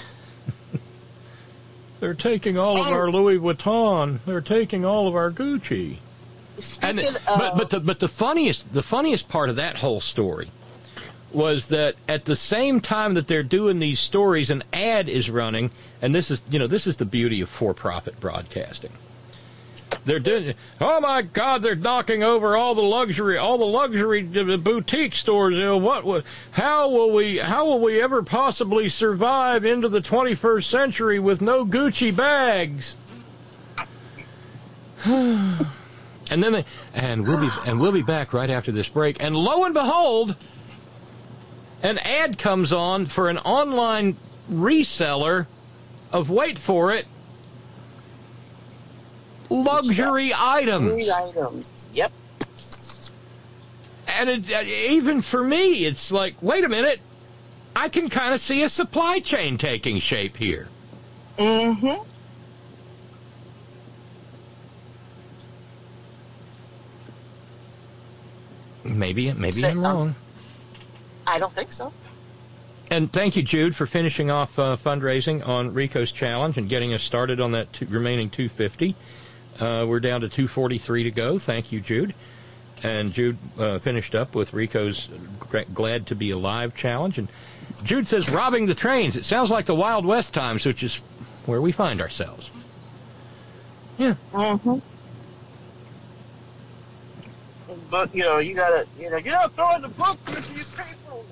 They're taking all of our Louis Vuitton. They're taking all of our Gucci. And the, of, but but the but the funniest the funniest part of that whole story was that at the same time that they're doing these stories, an ad is running, and this is, you know, this is the beauty of for-profit broadcasting. They're doing, oh my God, they're knocking over all the luxury, all the luxury boutique stores. You know, what, how will we, how will we ever possibly survive into the twenty-first century with no Gucci bags? And then they, and we'll be, and we'll be back right after this break. And lo and behold, an ad comes on for an online reseller of, wait for it, luxury items. Luxury items. Yep. And it, even for me, it's like, wait a minute, I can kind of see a supply chain taking shape here. Mm-hmm. Maybe, maybe Say, I'm wrong. Um, I don't think so. And thank you, Jude, for finishing off uh, fundraising on Rico's Challenge and getting us started on that two, remaining two hundred fifty. Uh, we're down to two hundred forty-three to go. Thank you, Jude. And Jude uh, finished up with Rico's Glad to Be Alive Challenge. And Jude says, robbing the trains. It sounds like the Wild West times, which is where we find ourselves. Yeah. Mm-hmm. But, you know, you gotta, you know, you're not throwing the book into these people.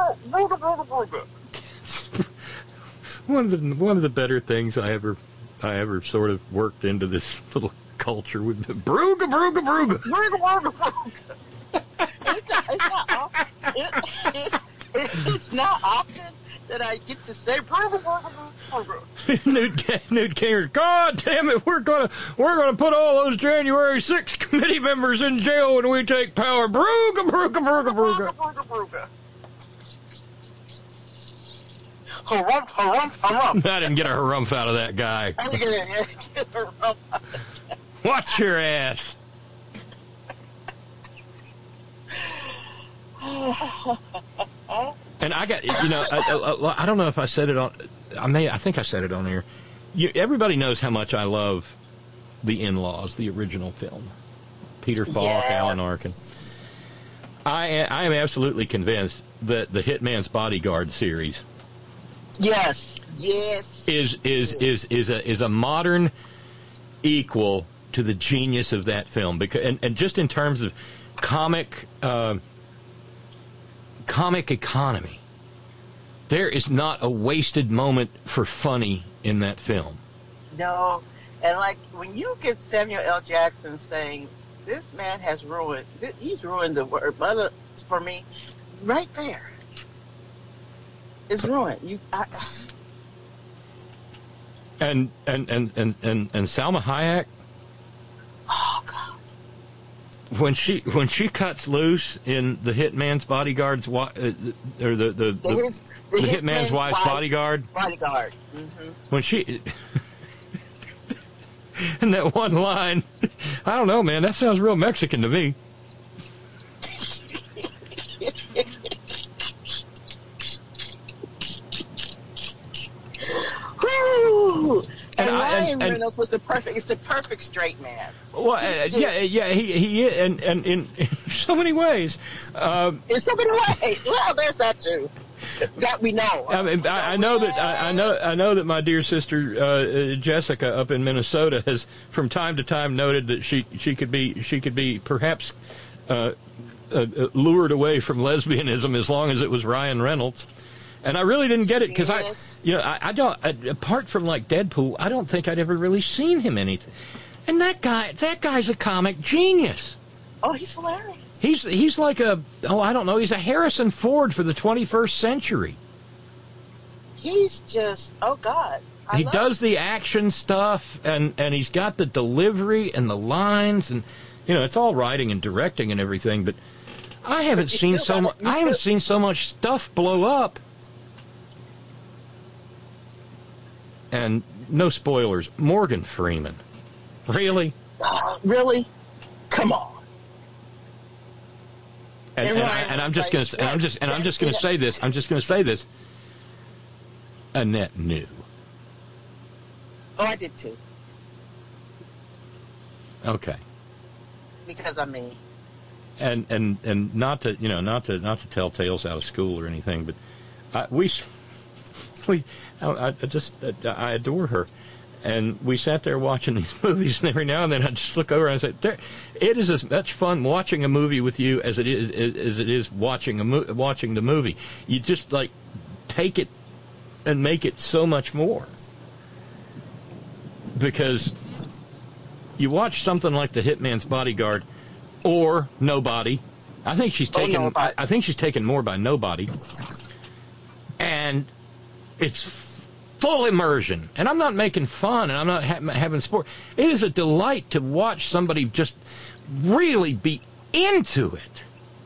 One of the one of the better things I ever I ever sort of worked into this little culture with Brooga Brooga Brooga. Brooga Brooga Brooga. It's not, it's not often. It, it, it, it's not often that I get to say Brooga Brooga Brooga. Newt Newt Gingrich, God damn it, we're gonna we're gonna put all those January sixth committee members in jail when we take power. Brooga Brooga Brooga Brooga. Brooga Brooga. Harumph, harumph, harumph. I didn't get a harumph out of that guy. I didn't get a, get a harumph out of that. Watch your ass. And I got, you know, I, I, I don't know if I said it on, I may, I think I said it on here. You, everybody knows how much I love The In-Laws, the original film. Peter Falk, yes. Alan Arkin. I, I am absolutely convinced that the Hitman's Bodyguard series Yes. Yes. is is is is a is a modern equal to the genius of that film, because and, and just in terms of comic uh, comic economy, there is not a wasted moment for funny in that film. No, and like when you get Samuel L. Jackson saying, "This man has ruined, he's ruined the word," but for me, right there. Is ruined. You, I, and, and, and, and, and, and Salma Hayek. Oh God! When she when she cuts loose in the Hitman's Bodyguard's uh, or the the, the, His, the, the Hitman's Wife's wife, Bodyguard. Bodyguard. Mm-hmm. When she and that one line, I don't know, man. That sounds real Mexican to me. Woo! And, And I- Ryan and- and- Reynolds was the perfect. It's the perfect straight man. Well, uh, yeah, yeah, he he is, and and in, in so many ways. Um, In so many ways. Well, there's that too. That we know. I mean, I, I know that I, I know I know that my dear sister uh, Jessica up in Minnesota has, from time to time, noted that she she could be she could be perhaps uh, uh, lured away from lesbianism as long as it was Ryan Reynolds. And I really didn't get it because I, you know, I, I don't. I, apart from like Deadpool, I don't think I'd ever really seen him anything. And that guy, that guy's a comic genius. Oh, he's hilarious. He's he's like a oh I don't know. He's a Harrison Ford for the twenty-first century. He's just oh God. I He love does him. the action stuff, and and he's got the delivery and the lines, and you know it's all writing and directing and everything. But I haven't But you seen still so much. gotta- you I haven't still- seen so much stuff blow up. And no spoilers, Morgan Freeman. Really? Uh, really? Come on. And, And and, I, Ryan and I'm was just like, going to and I'm just and I'm just going to say this. I'm just going to say this. Annette knew. Oh, I did too. Okay. Because I'm me. and and and not to you know not to not to tell tales out of school or anything, but I, we we I, I just I adore her, and we sat there watching these movies, and every now and then I just look over and I say, there, "It is as much fun watching a movie with you as it is as it is watching a mo- watching the movie. You just like take it and make it so much more." Because you watch something like The Hitman's Bodyguard or Nobody. I think she's taken. Oh, I, I think she's taken more by Nobody, and it's f- full immersion. And I'm not making fun, and I'm not ha- having sport. It is a delight to watch somebody just really be into it.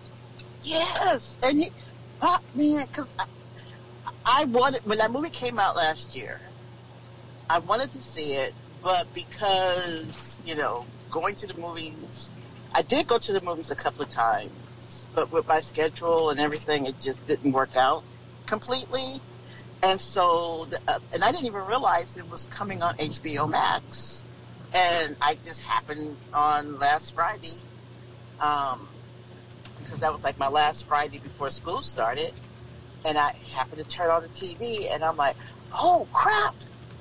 Yes, and you, oh, man, because I, I wanted when that movie came out last year. I wanted to see it, but because, you know, going to the movies, I did go to the movies a couple of times, but with my schedule and everything, it just didn't work out completely. And so, the, uh, and I didn't even realize it was coming on H B O Max. And I just happened on last Friday, um, because that was like my last Friday before school started, and I happened to turn on the T V, and I'm like, oh, crap.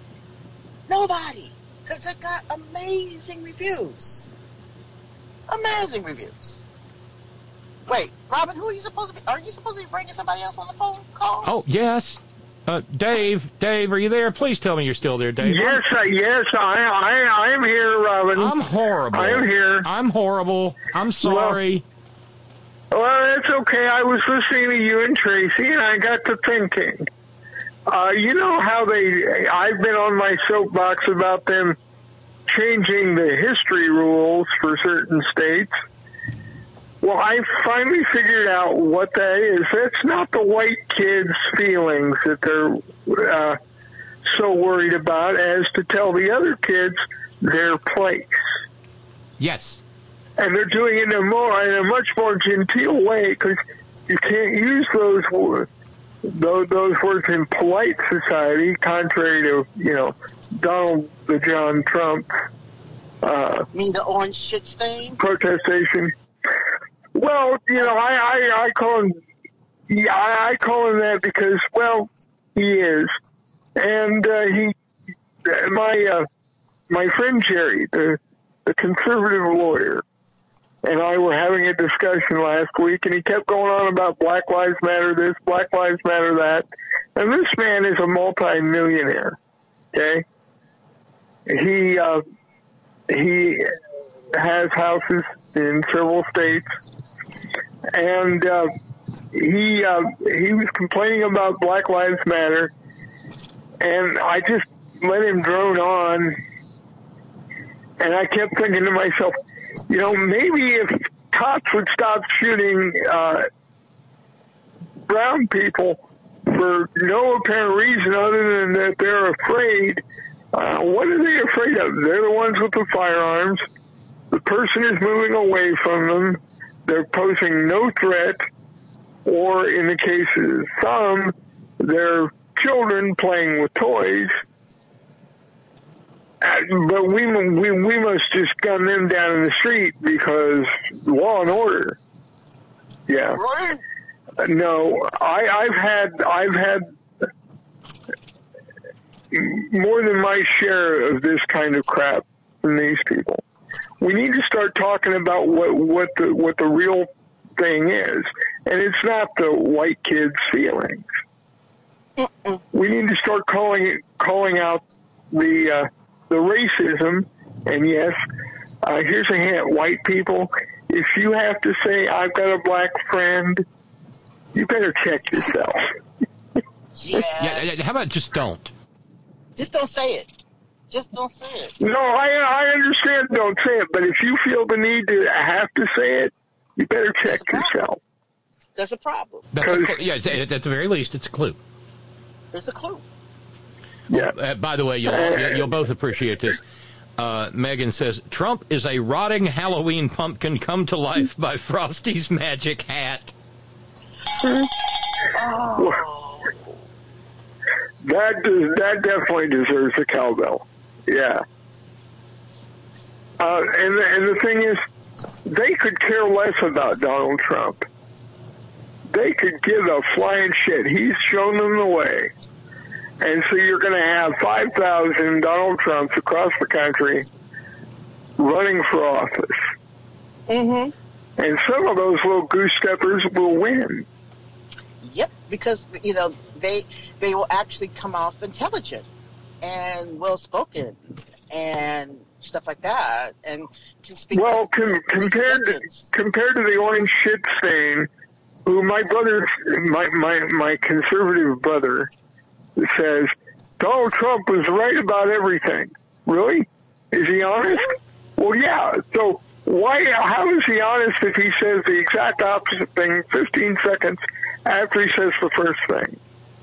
Nobody, because it got amazing reviews. Amazing reviews. Wait, Robin, who are you supposed to be? Are you supposed to be bringing somebody else on the phone call? Oh yes, uh, Dave. Dave, are you there? Please tell me you're still there, Dave. Yes, uh, yes, I, I, I'm here, Robin. I'm horrible. I'm here. I'm horrible. I'm sorry. Well, well, that's okay. I was listening to you and Tracy, and I got to thinking. Uh, you know how they, I've been on my soapbox about them changing the history rules for certain states. Well, I finally figured out what that is. That's not the white kids' feelings that they're uh, so worried about as to tell the other kids their place. Yes. And they're doing it in a, more, in a much more genteel way, because you can't use those words. Those, those words in polite society, contrary to, you know, Donald the John Trump uh, You mean the orange shit stain? protestation. Well, you know, I, I, I call him, yeah, I, I call him that because, well, he is. And uh, he, my uh, my friend Jerry, the, the conservative lawyer, and I were having a discussion last week, and he kept going on about Black Lives Matter this, Black Lives Matter that. And this man is a multi-millionaire, okay? He, uh, he has houses in several states, and uh, he, uh, he was complaining about Black Lives Matter, and I just let him drone on, and I kept thinking to myself, you know, maybe if cops would stop shooting uh, brown people for no apparent reason other than that they're afraid, uh, what are they afraid of? They're the ones with the firearms. The person is moving away from them. They're posing no threat, or in the case of some, they're children playing with toys. But we, we we must just gun them down in the street because law and order. Yeah. Right. No, I, I've had I've had more than my share of this kind of crap from these people. We need to start talking about what what the what the real thing is, and it's not the white kids' feelings. Mm-mm. We need to start calling it calling out the. Uh, The racism, and yes, uh, here's a hint, white people, if you have to say, I've got a black friend, you better check yourself. Yeah. Yeah, yeah, how about just don't? Just don't say it. Just don't say it. No, I I understand, don't say it, but if you feel the need to have to say it, you better check That's a problem. yourself. That's a problem. That's a, cl- yeah, it's- at the very least, it's a clue. There's a clue. Yeah. Uh, by the way, you'll, you'll you'll both appreciate this. Uh, Megan says, Trump is a rotting Halloween pumpkin come to life by Frosty's magic hat. Oh. That does, that definitely deserves a cowbell. Yeah. Uh, and, the, and the thing is, they could care less about Donald Trump. They could give a flying shit. He's shown them the way. And so you're going to have five thousand Donald Trumps across the country running for office. Mm-hmm. And some of those little goose steppers will win. Yep, because, you know, they they will actually come off intelligent and well-spoken and stuff like that, and can speak. Well, com- compared to, compared to the orange shit stain, who my brother, my, my, my conservative brother says, Donald Trump was right about everything. Really? Is he honest? Well, yeah. So why? How is he honest if he says the exact opposite thing fifteen seconds after he says the first thing?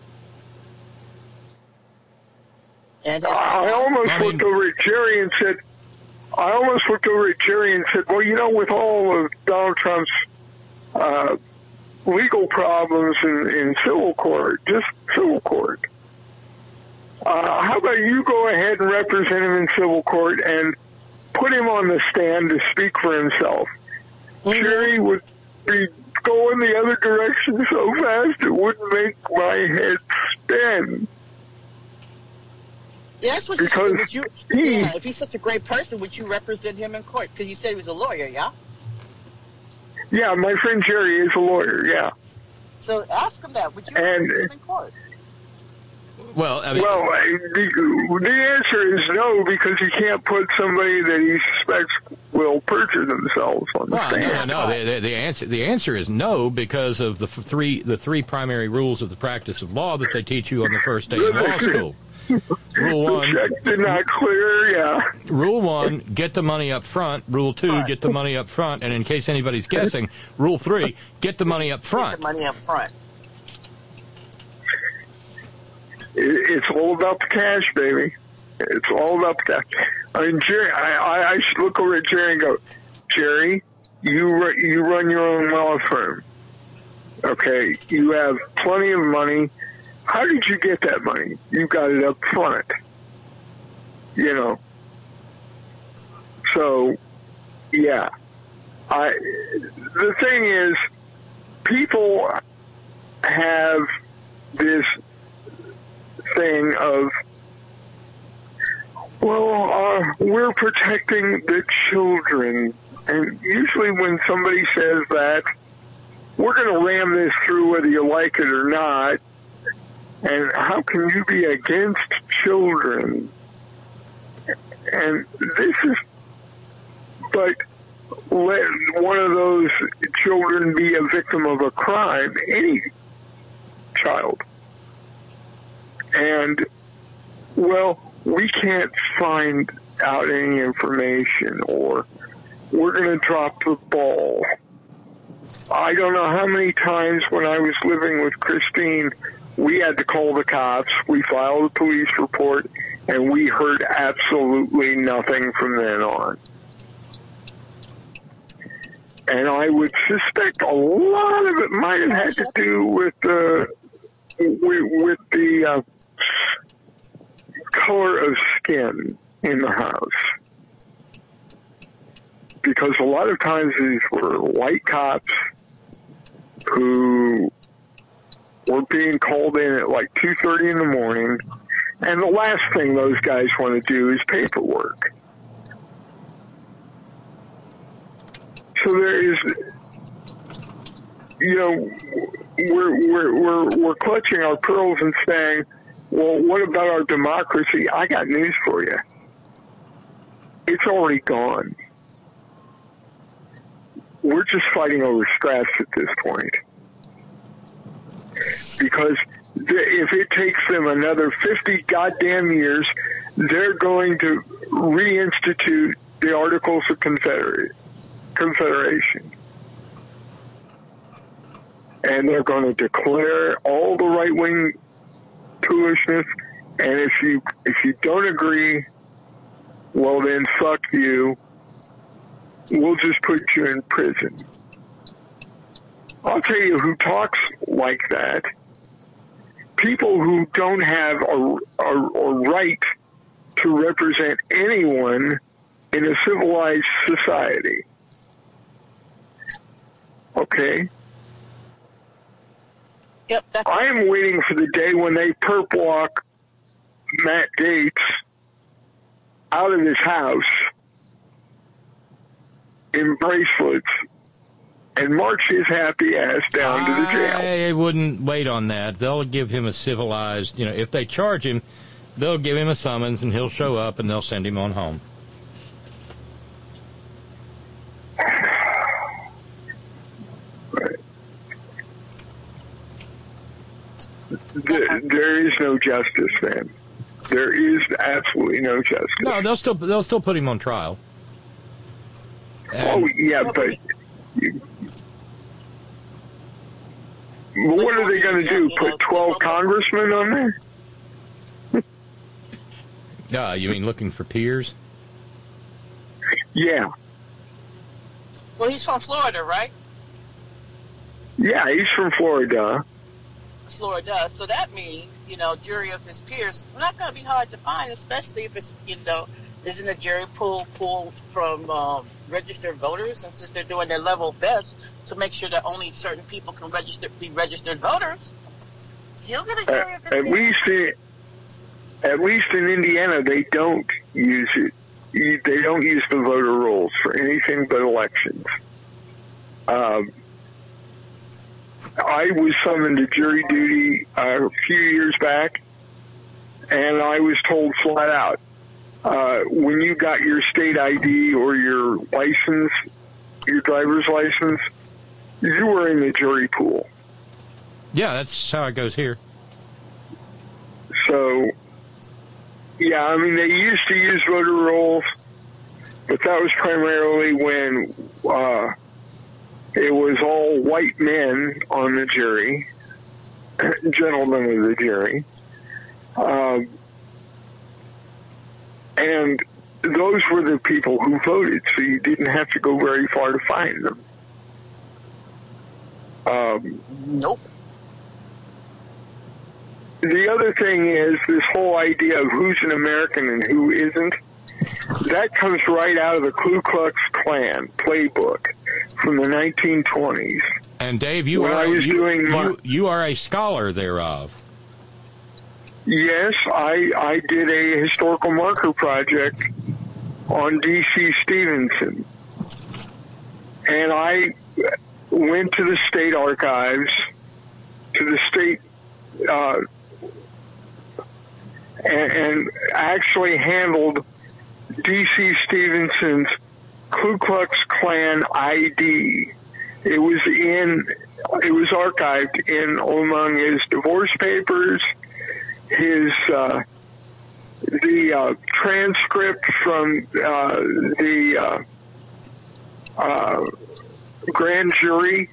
And I, I almost I mean, looked over at Jerry and said, I almost looked over at Jerry and said, well, you know, with all of Donald Trump's uh, legal problems in, in civil court, just civil court, uh, how about you go ahead and represent him in civil court and put him on the stand to speak for himself? Mm-hmm. Jerry would be going the other direction so fast it wouldn't make my head spin. Yeah, that's what Because you said. Would you, he, yeah, if he's such a great person, would you represent him in court? Because you said he was a lawyer, yeah? Yeah, my friend Jerry is a lawyer, yeah. So ask him that. Would you And- represent him in court? Well, I mean, Well, uh, the, the answer is no, because you can't put somebody that he suspects will perjure themselves on the well, no, stand. no, no. The, the, the answer the answer is no, because of the f- three the three primary rules of the practice of law that they teach you on the first day of law school. Rule The one, check did not clear, yeah. Rule one, get the money up front. Rule two, get the money up front. And in case anybody's guessing, Rule three, get the money up Get front. the money up front. It, it's all about the cash, baby. It's all about the cash. I mean, Jerry, I, I, I should look over at Jerry and go, Jerry, you ru- you run your own law firm. Okay, you have plenty of money. How did you get that money? You got it up front. You know. So, yeah. I. The thing is, people have this thing of, well, uh, we're protecting the children. And usually when somebody says that, we're going to ram this through whether you like it or not. And how can you be against children? And this is, but let one of those children be a victim of a crime, any child. And, well, we can't find out any information, or we're going to drop the ball. I don't know how many times when I was living with Christine, we had to call the cops, we filed a police report, and we heard absolutely nothing from then on. And I would suspect a lot of it might have had to do with the with, with the uh, color of skin in the house, because a lot of times these were white cops who were being called in at like two thirty in the morning, and the last thing those guys want to do is paperwork. So there is, you know, we're, we're, we're, we're clutching our pearls and saying, well, what about our democracy? I got news for you. It's already gone. We're just fighting over scraps at this point. Because if it takes them another fifty goddamn years, they're going to reinstitute the Articles of Confederate, Confederation. And they're going to declare all the right-wing foolishness, and if you if you don't agree, well then fuck you. We'll just put you in prison. I'll tell you who talks like that. People who don't have a, a, a right to represent anyone in a civilized society. okay? Yep, that's I am waiting for the day when they perp walk Matt Gaetz out of his house in bracelets and march his happy ass down to the jail. I wouldn't wait on that. They'll give him a civilized, you know, if they charge him, they'll give him a summons and he'll show up and they'll send him on home. There, there is no justice, man. There is absolutely no justice. No, they'll still they'll still put him on trial. And oh yeah, but you, what are they going to do? Put twelve congressmen on there? Yeah, you mean looking for peers? Yeah. Well, he's from Florida, right? Yeah, he's from Florida. Florida. So that means, you know, jury of his peers, not going to be hard to find, especially if it's, you know, isn't a jury pool pulled from um, registered voters, and since they're doing their level best to make sure that only certain people can register, be registered voters, he'll get a jury of his At peers. least in, at least in Indiana, they don't use it. You- They don't use the voter rolls for anything but elections. Um, I was summoned to jury duty uh, a few years back, and I was told flat out, uh, when you got your state I D or your license, your driver's license, you were in the jury pool. Yeah, that's how it goes here. So, yeah, I mean, they used to use voter rolls, but that was primarily when uh, it was all white men on the jury, gentlemen of the jury. Um, and those were the people who voted, so you didn't have to go very far to find them. Um, Nope. The other thing is this whole idea of who's an American and who isn't. That comes right out of the Ku Klux Klan playbook from the nineteen twenties. And Dave, you When are I was you, doing my- you, you are a scholar thereof. Yes, I I did a historical marker project on D C Stevenson. And I went to the state archives, to the state, uh, and, and actually handled D C Stevenson's Ku Klux Klan I D. It was in, it was archived in among his divorce papers, his uh, the uh, transcript from uh, the uh, uh, grand jury,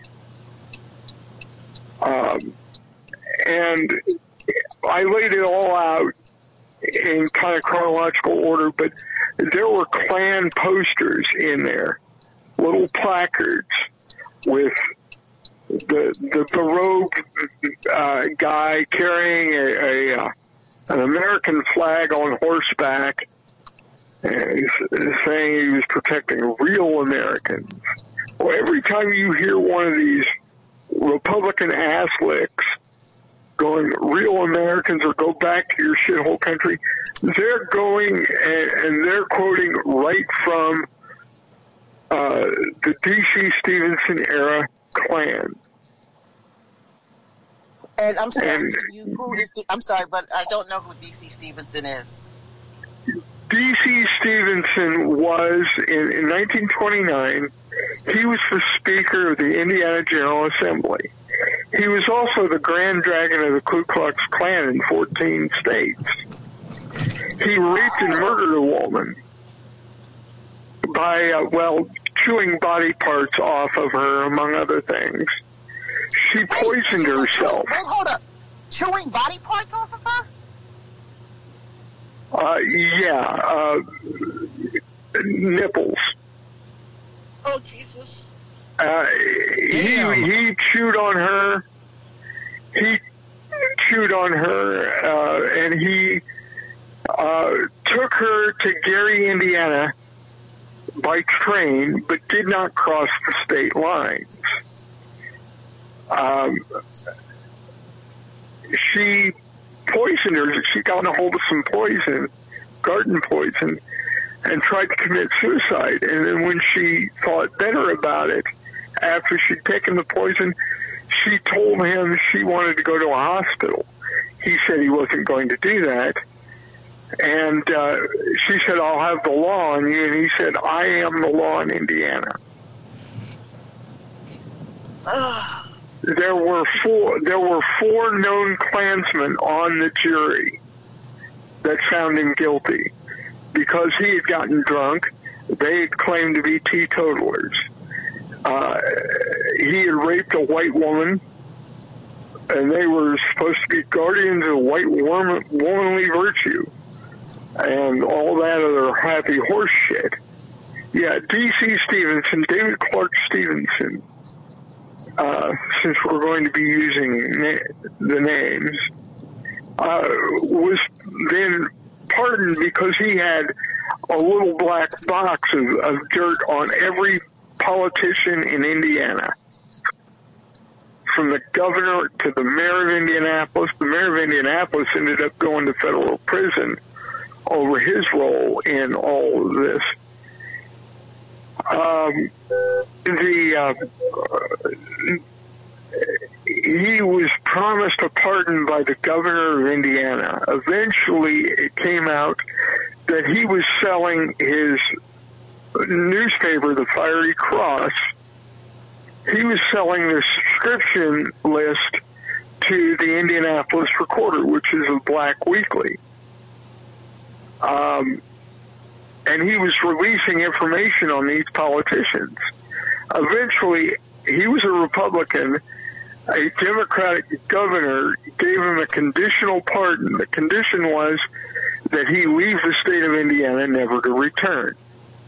um, and I laid it all out in kind of chronological order, but there were Klan posters in there, little placards with the the, the rogue uh, guy carrying a, a uh, an American flag on horseback, and he's saying he was protecting real Americans. Well, every time you hear one of these Republican ass licks going real Americans or go back to your shithole country, they're going and, and they're quoting right from uh, the D C Stevenson era Klan. And I'm sorry, And- you, who is the, I'm sorry, but I don't know who D C Stevenson is. D C Stevenson was, in, in nineteen twenty-nine, he was the Speaker of the Indiana General Assembly. He was also the Grand Dragon of the Ku Klux Klan in fourteen states. He raped and murdered a woman by, uh, well, chewing body parts off of her, among other things. She poisoned herself. Wait, hold up. Chewing body parts off of her? Uh, yeah, uh, nipples. Oh, Jesus. Uh, he, Damn. he chewed on her. He chewed on her, uh, and he uh, took her to Gary, Indiana by train, but did not cross the state lines. um, she poisoned her. She got a hold of some poison, garden poison, and tried to commit suicide. And then when she thought better about it, after she'd taken the poison, she told him she wanted to go to a hospital. He said he wasn't going to do that. And uh, she said, I'll have the law on you. And he said, I am the law in Indiana. There were four. There were four known Klansmen on the jury that found him guilty because he had gotten drunk. They had claimed to be teetotalers. Uh, he had raped a white woman, and they were supposed to be guardians of white woman, womanly virtue, and all that other happy horse shit. Yeah, D C Stevenson, David Clark Stevenson. Uh, since we're going to be using na- the names, uh, was then pardoned because he had a little black box of, of dirt on every politician in Indiana. From the governor to the mayor of Indianapolis. The mayor of Indianapolis ended up going to federal prison over his role in all of this. Um, the uh, he was promised a pardon by the governor of Indiana. Eventually, it came out that he was selling his newspaper, the Fiery Cross. He was selling the subscription list to the Indianapolis Recorder, which is a black weekly. Um, and he was releasing information on these politicians. Eventually, he was a Republican. A Democratic governor gave him a conditional pardon. The condition was that he leave the state of Indiana never to return.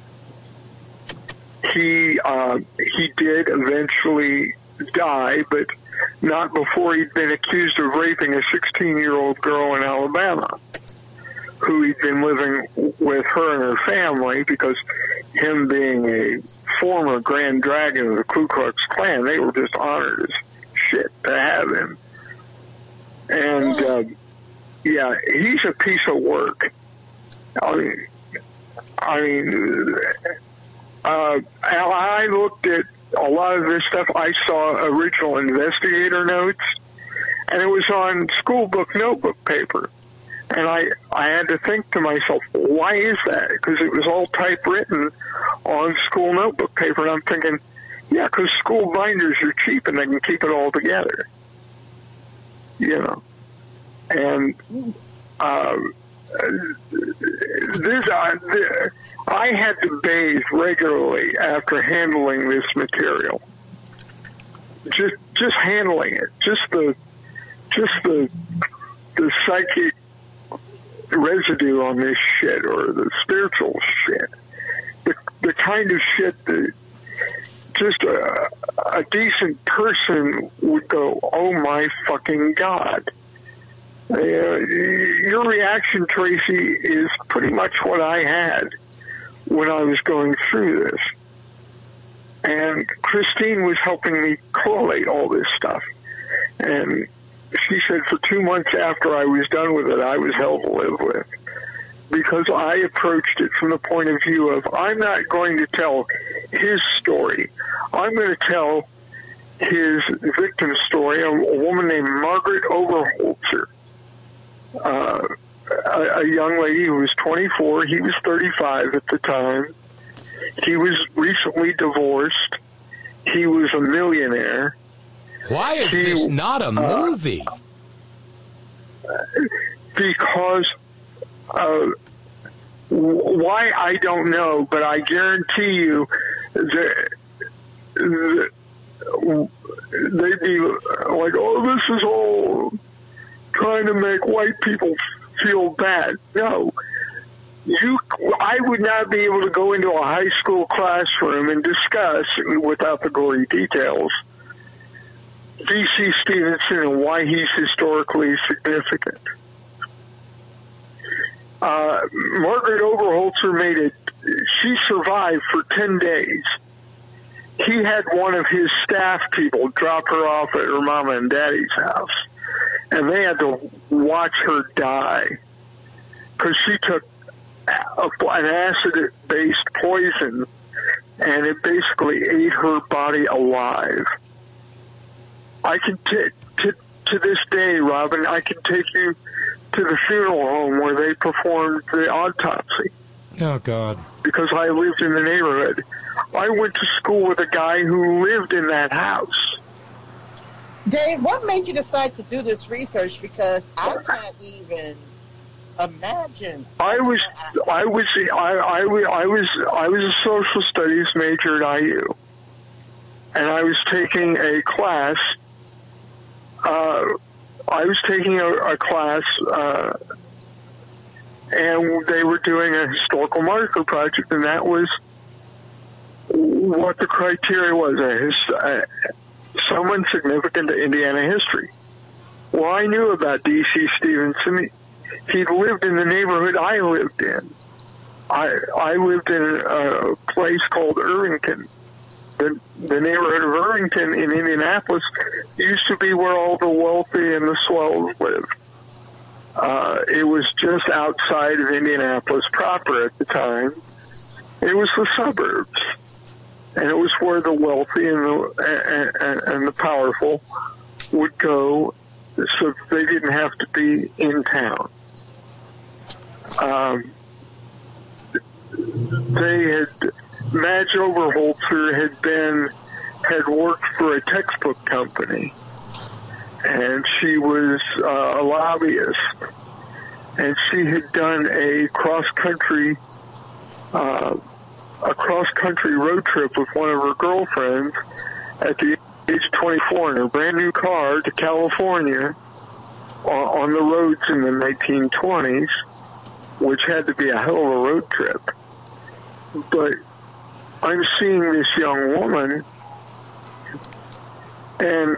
He uh, he did eventually die, but not before he'd been accused of raping a sixteen-year-old girl in Alabama, who he'd been living with her and her family, because him being a former Grand Dragon of the Ku Klux Klan, they were just honored as shit to have him. And, uh, yeah, he's a piece of work. I mean, I mean, uh, I looked at a lot of this stuff. I saw original investigator notes, and it was on school book notebook paper. And I, I had to think to myself, why is that? Because it was all typewritten on school notebook paper. And I'm thinking, yeah, because school binders are cheap and they can keep it all together. You know. And uh, this, uh, this, I had to bathe regularly after handling this material. Just, just handling it. Just the, just the, the psychic residue on this shit, or the spiritual shit, the the kind of shit that just a, a decent person would go, oh my fucking God. Uh, your reaction, Tracy, is pretty much what I had when I was going through this. And Christine was helping me collate all this stuff. And she said for two months after I was done with it, I was hell to live with. Because I approached it from the point of view of, I'm not going to tell his story. I'm going to tell his victim story, a, a woman named Margaret Overholzer, uh, a, a young lady who was twenty-four. He was thirty-five at the time. He was recently divorced. He was a millionaire. Why is he, this not a movie? Uh, because uh, why, I don't know, but I guarantee you that, that they'd be like, oh, this is all trying to make white people feel bad. No. You, I would not be able to go into a high school classroom and discuss, without the gory details, D C Stevenson and why he's historically significant. Uh, Margaret Overholzer made it, she survived for ten days. he had one of his staff people drop her off at her mama and daddy's house, and they had to watch her die because she took a, an acid-based poison, and it basically ate her body alive. I can t- t- to this day, Robin, I can take you to the funeral home where they performed the autopsy. Oh, God. Because I lived in the neighborhood. I went to school with a guy who lived in that house. Dave, what made you decide to do this research? Because I can't even imagine. I was, I was, I, I, I was, I was a social studies major at I U, and I was taking a class. Uh, I was taking a, a class, uh, and they were doing a historical marker project, and that was what the criteria was: a his, uh, someone significant to Indiana history. Well, I knew about D C Stevenson. He lived in the neighborhood I lived in. I I lived in a place called Irvington. The, the neighborhood of Irvington in Indianapolis used to be where all the wealthy and the swells lived. Uh, it was just outside of Indianapolis proper at the time. It was the suburbs, and it was where the wealthy and the and, and the powerful would go, so they didn't have to be in town. Um, they had Madge Overholzer had been had worked for a textbook company, and she was uh, a lobbyist, and she had done a cross country uh, a cross country road trip with one of her girlfriends at the age of twenty-four in her brand new car to California uh, on the roads in the nineteen twenties, which had to be a hell of a road trip. But I'm seeing this young woman, and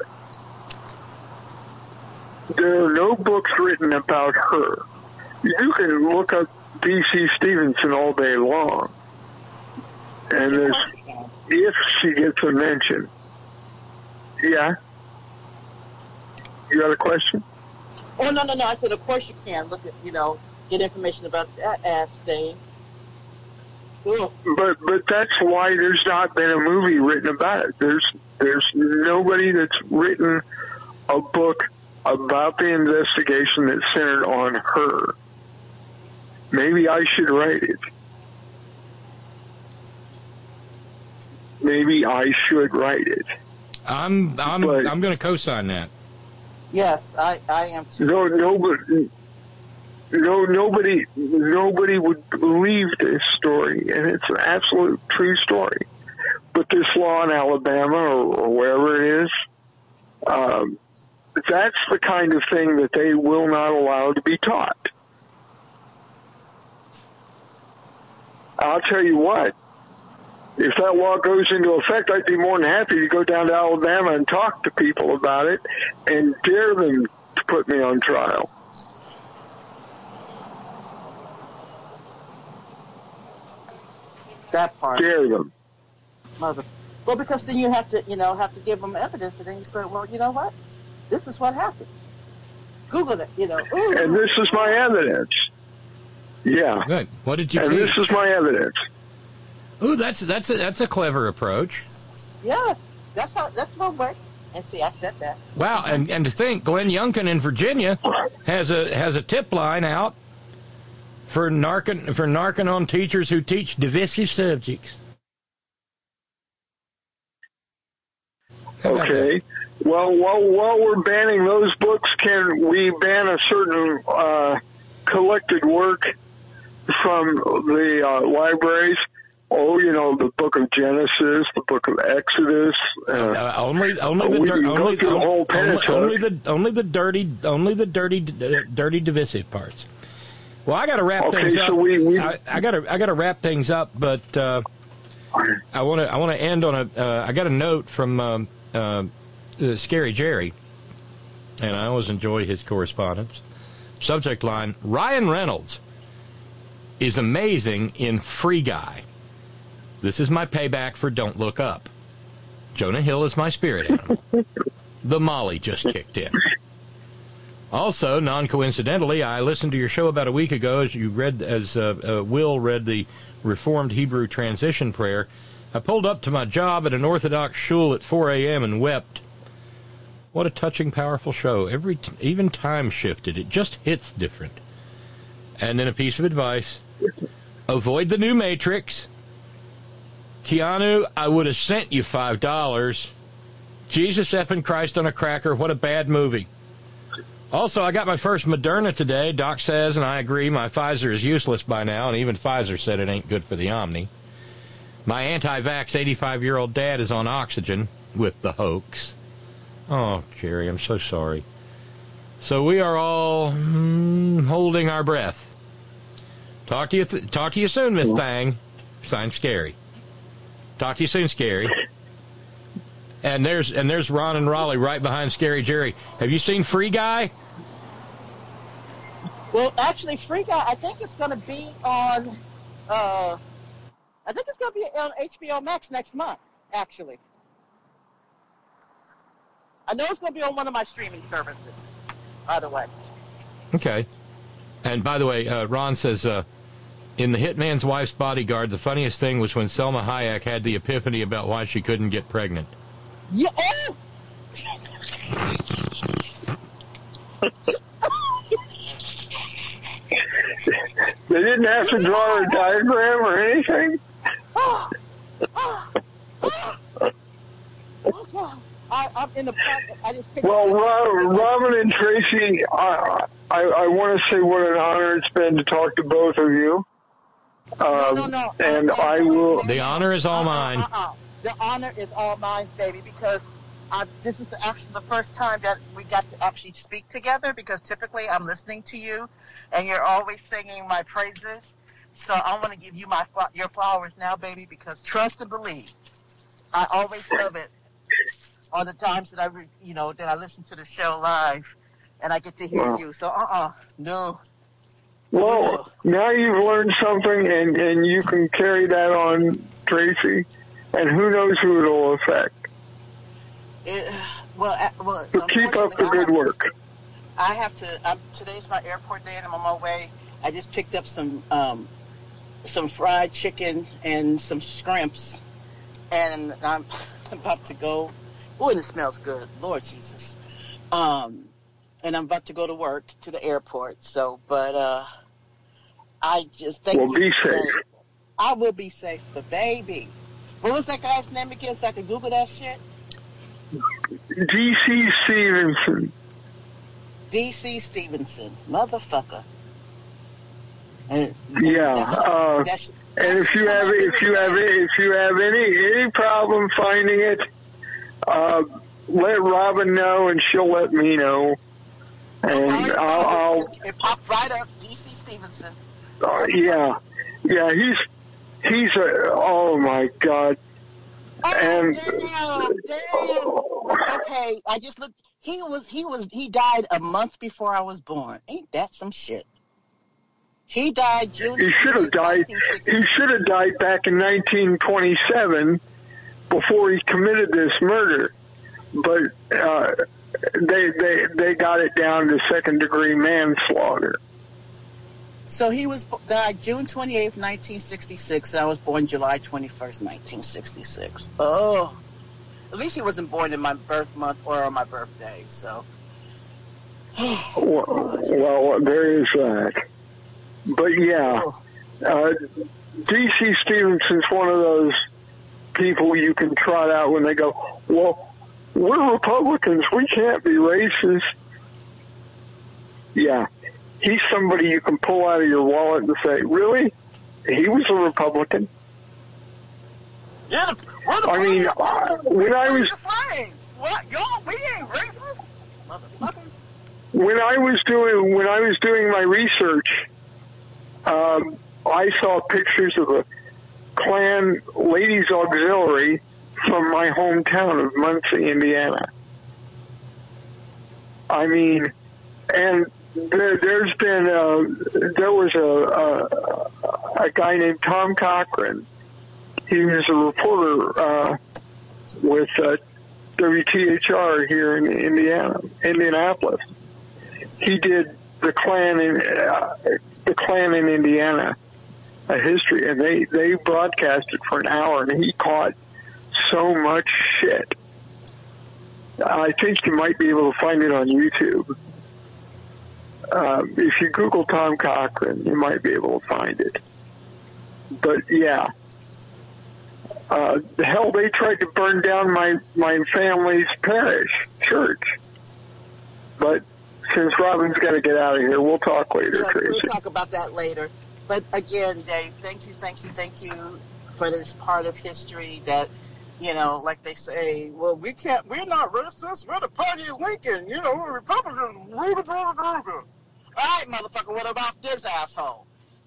there are no books written about her. You can look up D C Stevenson all day long, and there's, if she gets a mention. Yeah? You got a question? Oh, no, no, no. I said, of course you can. Look at, you know, get information about that ass thing. Ugh. But but that's why there's not been a movie written about it. There's there's nobody that's written a book about the investigation that's centered on her. Maybe I should write it. Maybe I should write it. I'm I'm But- I'm going to co-sign that. Yes, I, I am too. No, nobody, no, nobody, nobody would believe this story, and it's an absolute true story. But this law in Alabama or, or wherever it is, um, that's the kind of thing that they will not allow to be taught. I'll tell you what. If that law goes into effect, I'd be more than happy to go down to Alabama and talk to people about it and dare them to put me on trial. That part. Dare them. Mother. Well, because then you have to, you know, have to give them evidence, and then you say, well, you know what? This is what happened. Google it, you know. Ooh. And this is my evidence. Yeah. Good. What did you And do? this is my evidence. Ooh, that's that's a, that's a clever approach. Yes, that's how. That's my way. And see, I said that. Wow, and and to think, Glenn Youngkin in Virginia has a has a tip line out for narking for narking on teachers who teach divisive subjects. How about Okay. Well, while, while we're banning those books, can we ban a certain uh, collected work from the uh, libraries? Oh, you know, the Book of Genesis, the Book of Exodus. Uh, Uh, only, only the we dir- can go only, through the whole only, Pentateuch. only the only the dirty, only the dirty, uh, dirty divisive parts. Well, I got to wrap Okay, things so up. we- we- I, I got to I got to wrap things up, but uh, I want to I want to end on a. Uh, I got a note from um, uh, uh, Scary Jerry, and I always enjoy his correspondence. Subject line: Ryan Reynolds is amazing in Free Guy. This is my payback for Don't Look Up. Jonah Hill is my spirit animal. The Molly just kicked in. Also, non-coincidentally, I listened to your show about a week ago as you read, as uh, uh, Will read the Reformed Hebrew transition prayer. I pulled up to my job at an Orthodox shul at four a.m. and wept. What a touching, powerful show. Every t- even time shifted. It just hits different. And then a piece of advice. Avoid the new Matrix. Keanu, I would have sent you five dollars. Jesus effing Christ on a cracker. What a bad movie. Also, I got my first Moderna today. Doc says, and I agree, my Pfizer is useless by now, and even Pfizer said it ain't good for the Omni. My anti-vax eighty-five-year-old dad is on oxygen with the hoax. Oh, Jerry, I'm so sorry. So we are all mm, holding our breath. Talk to you th- talk to you soon, Miss Thang. Signed, Scary. Talk to you soon, Scary. And there's and there's Ron and Raleigh right behind Scary Jerry. Have you seen Free Guy? Well, actually, Free Guy, I think it's going to be on, uh, I think it's going to be on H B O Max next month, actually. I know it's going to be on one of my streaming services, by the way. Okay. And by the way, uh, Ron says, uh, in The Hitman's Wife's Bodyguard, the funniest thing was when Selma Hayek had the epiphany about why she couldn't get pregnant. Yeah. Oh! They didn't have to draw a diagram or anything? Oh, oh, oh. Oh, God. I, I'm in the pocket. I just picked Well, up- Ro- Robin and Tracy, I, I, I want to say what an honor it's been to talk to both of you. Um, no, no, no. And Uh, uh, I will... The honor is all Uh-uh, mine. uh-uh. The honor is all mine, baby, because I, this is the, actually the first time that we got to actually speak together, because typically I'm listening to you, and you're always singing my praises. So I want to give you my your flowers now, baby, because trust and believe, I always love it on the times that I, re, you know, that I listen to the show live, and I get to hear Wow. you. So uh-uh, no. Well, now you've learned something, and, and you can carry that on, Tracy, and who knows who it'll affect. It, well, uh, well, So keep up the unfortunately, I good have- work. I have to. Um, today's my airport day, and I'm on my way. I just picked up some um, some fried chicken and some shrimps, and I'm about to go. Oh, and it smells good, Lord Jesus. Um, and I'm about to go to work to the airport. So, but uh, I just thank Well, you. be for safe. that. I will be safe, but baby, what was that guy's name again? So I can Google that shit. D C Stevenson. D C Stevenson, motherfucker. And, Yeah, that's- uh, that's- And if you have if you have if you have any any problem finding it, uh, let Robin know, and she'll let me know, and I'll, I'll it popped right up. D C Stevenson. uh, yeah, yeah. He's he's a oh my God. Oh, And- damn, damn. Okay, I just looked. He was he was he died a month before I was born. Ain't that some shit? He died June. He should have died. nineteen sixty. He should have died back in nineteen twenty-seven, before he committed this murder. But uh, they they they got it down to second degree manslaughter. So he was died June twenty-eighth, nineteen sixty-six. I was born July twenty-first, nineteen sixty-six. Oh, at least he wasn't born in my birth month or on my birthday. So, Well, well there is that. But yeah, uh, D C Stevenson's one of those people you can trot out when they go, well, we're Republicans, we can't be racist. Yeah, he's somebody you can pull out of your wallet and say, really? He was a Republican? yeah, the, we're the I mean, uh, when I was slaves. What, y'all? We ain't racist, motherfuckers. when I was doing when I was doing my research, um, I saw pictures of a Klan ladies auxiliary from my hometown of Muncie, Indiana. I mean, and there, there's been uh, there was a, a a guy named Tom Cochran. He was a reporter uh, with uh, W T H R here in Indiana, Indianapolis. He did the Klan in uh, the Klan in Indiana, a history, and they they broadcasted for an hour, and he caught so much shit. I think you might be able to find it on YouTube. Uh, if you Google Tom Cochran, you might be able to find it. But yeah, uh, hell, they tried to burn down my my family's parish church. But since Robin's got to get out of here, we'll talk later, Yeah, Tracy. we'll talk about that later. But again, Dave, thank you, thank you, thank you for this part of history that, you know, like they say, well, we can't, we're not racist, we're the party of Lincoln, you know, we're Republicans. All right, motherfucker, what about this asshole?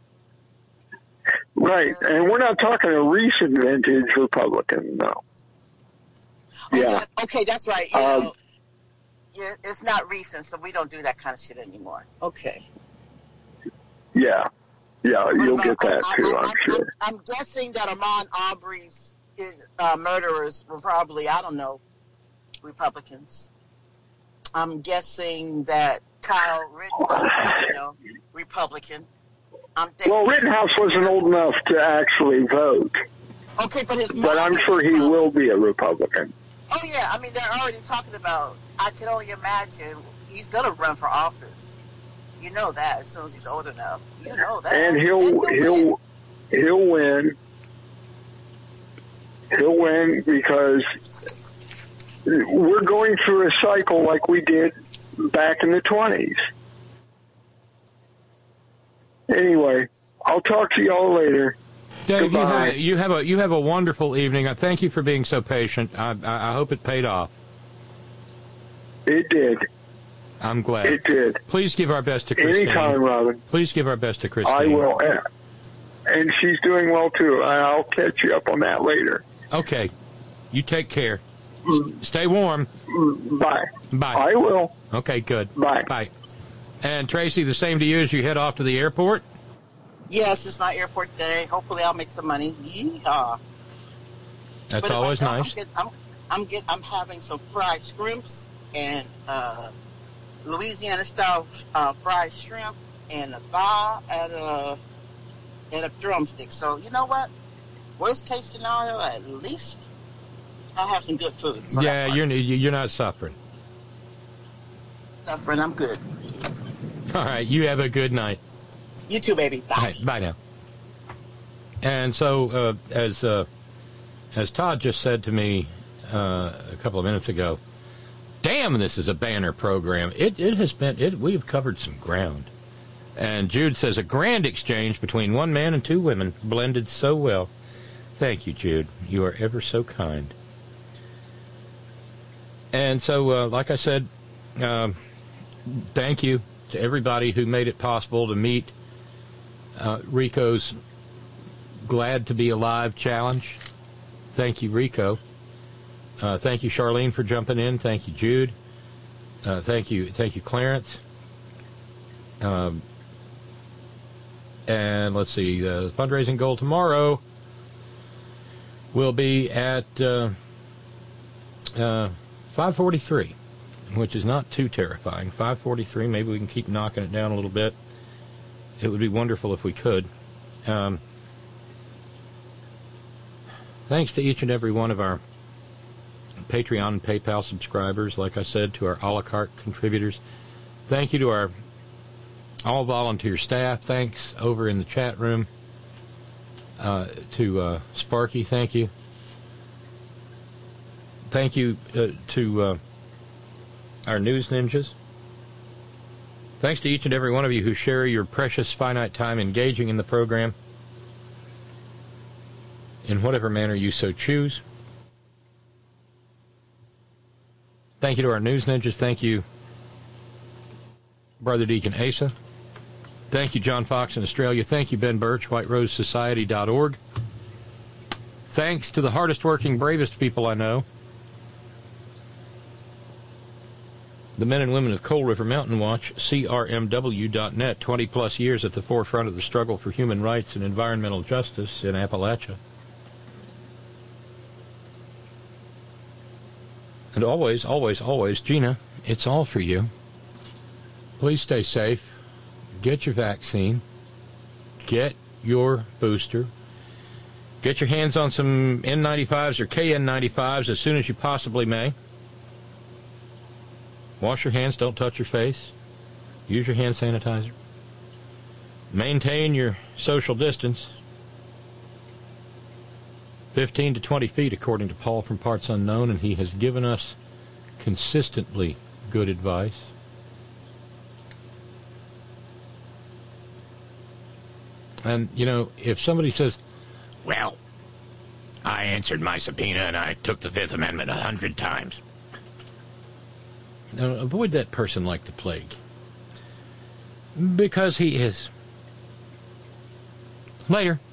Right, and we're not talking a recent vintage Republican, no. Oh, Yeah. yeah, okay, that's right. You Um, know, yeah, it's not recent, so we don't do that kind of shit anymore. Okay. Yeah, yeah, What you'll about- get that I- too, I- I'm I'm, sure. I'm, I'm guessing that Ahmaud Arbery's uh, murderers were probably, I don't know, Republicans. I'm guessing that Kyle Rittenhouse, you know, Republican. I'm thinking, Well, Rittenhouse wasn't old enough to actually vote, okay, but his but I'm mom sure is he Republican. will be a Republican. Oh yeah, I mean they're already talking about. I can only imagine he's gonna run for office. You know that as soon as he's old enough. You know that. And he'll And he'll he'll win. He'll win because we're going through a cycle like we did back in the twenties. Anyway, I'll talk to y'all later. Dave, you Goodbye. have, you have a you have a wonderful evening. I thank you for being so patient. I, I, I hope it paid off. It did. I'm glad. It did. Please give our best to Christine. Anytime, Robin. Please give our best to Christine. I will. And- And she's doing well, too. I'll catch you up on that later. Okay. You take care. Stay warm. Bye. Bye. I will. Okay, good. Bye. Bye. And Tracy, the same to you as you head off to the airport. Yes, it's my airport day. Hopefully, I'll make some money. Yeehaw. That's But if I always don't, nice. I'm, get, I'm, I'm, get, I'm having some fried shrimps and uh, Louisiana style uh, fried shrimp and a thigh and a and a drumstick. So you know what? Worst case scenario, at least I'll have some good food. So Yeah, you're you're not suffering. suffering. I'm good. All right, you have a good night. You too, baby. Bye. All right, bye now. And so, uh, as uh, as Todd just said to me uh, a couple of minutes ago, damn, this is a banner program. It it has been it. We have covered some ground. And Jude says a grand exchange between one man and two women blended so well. Thank you, Jude. You are ever so kind. And so, uh, like I said, um, thank you to everybody who made it possible to meet uh, Rico's Glad to Be Alive challenge. Thank you, Rico. Uh, thank you, Charlene, for jumping in. Thank you, Jude. Uh, thank you, thank you, Clarence. Um, and let's see, the fundraising goal tomorrow will be at uh, uh, five forty-three, which is not too terrifying. five forty-three, maybe we can keep knocking it down a little bit. It would be wonderful if we could. Um, thanks to each and every one of our Patreon and PayPal subscribers, like I said, to our a la carte contributors. Thank you to our all-volunteer staff. Thanks over in the chat room. Uh, to uh, Sparky, thank you. Thank you uh, to uh, our news ninjas. Thanks to each and every one of you who share your precious finite time engaging in the program in whatever manner you so choose. Thank you to our news ninjas. Thank you, Brother Deacon Asa. Thank you, John Fox in Australia. Thank you, Ben Birch, white rose society dot org. Thanks to the hardest working, bravest people I know, the men and women of Coal River Mountain Watch, C R M W dot net, twenty plus years at the forefront of the struggle for human rights and environmental justice in Appalachia. And always, always, always, Gina, it's all for you. Please stay safe. Get your vaccine. Get your booster. Get your hands on some N ninety-fives or K N ninety-fives as soon as you possibly may. Wash your hands. Don't touch your face. Use your hand sanitizer. Maintain your social distance. fifteen to twenty feet, according to Paul from Parts Unknown, and he has given us consistently good advice. And, you know, if somebody says, well, I answered my subpoena and I took the Fifth Amendment a hundred times. Now, avoid that person like the plague. Because he is. Later.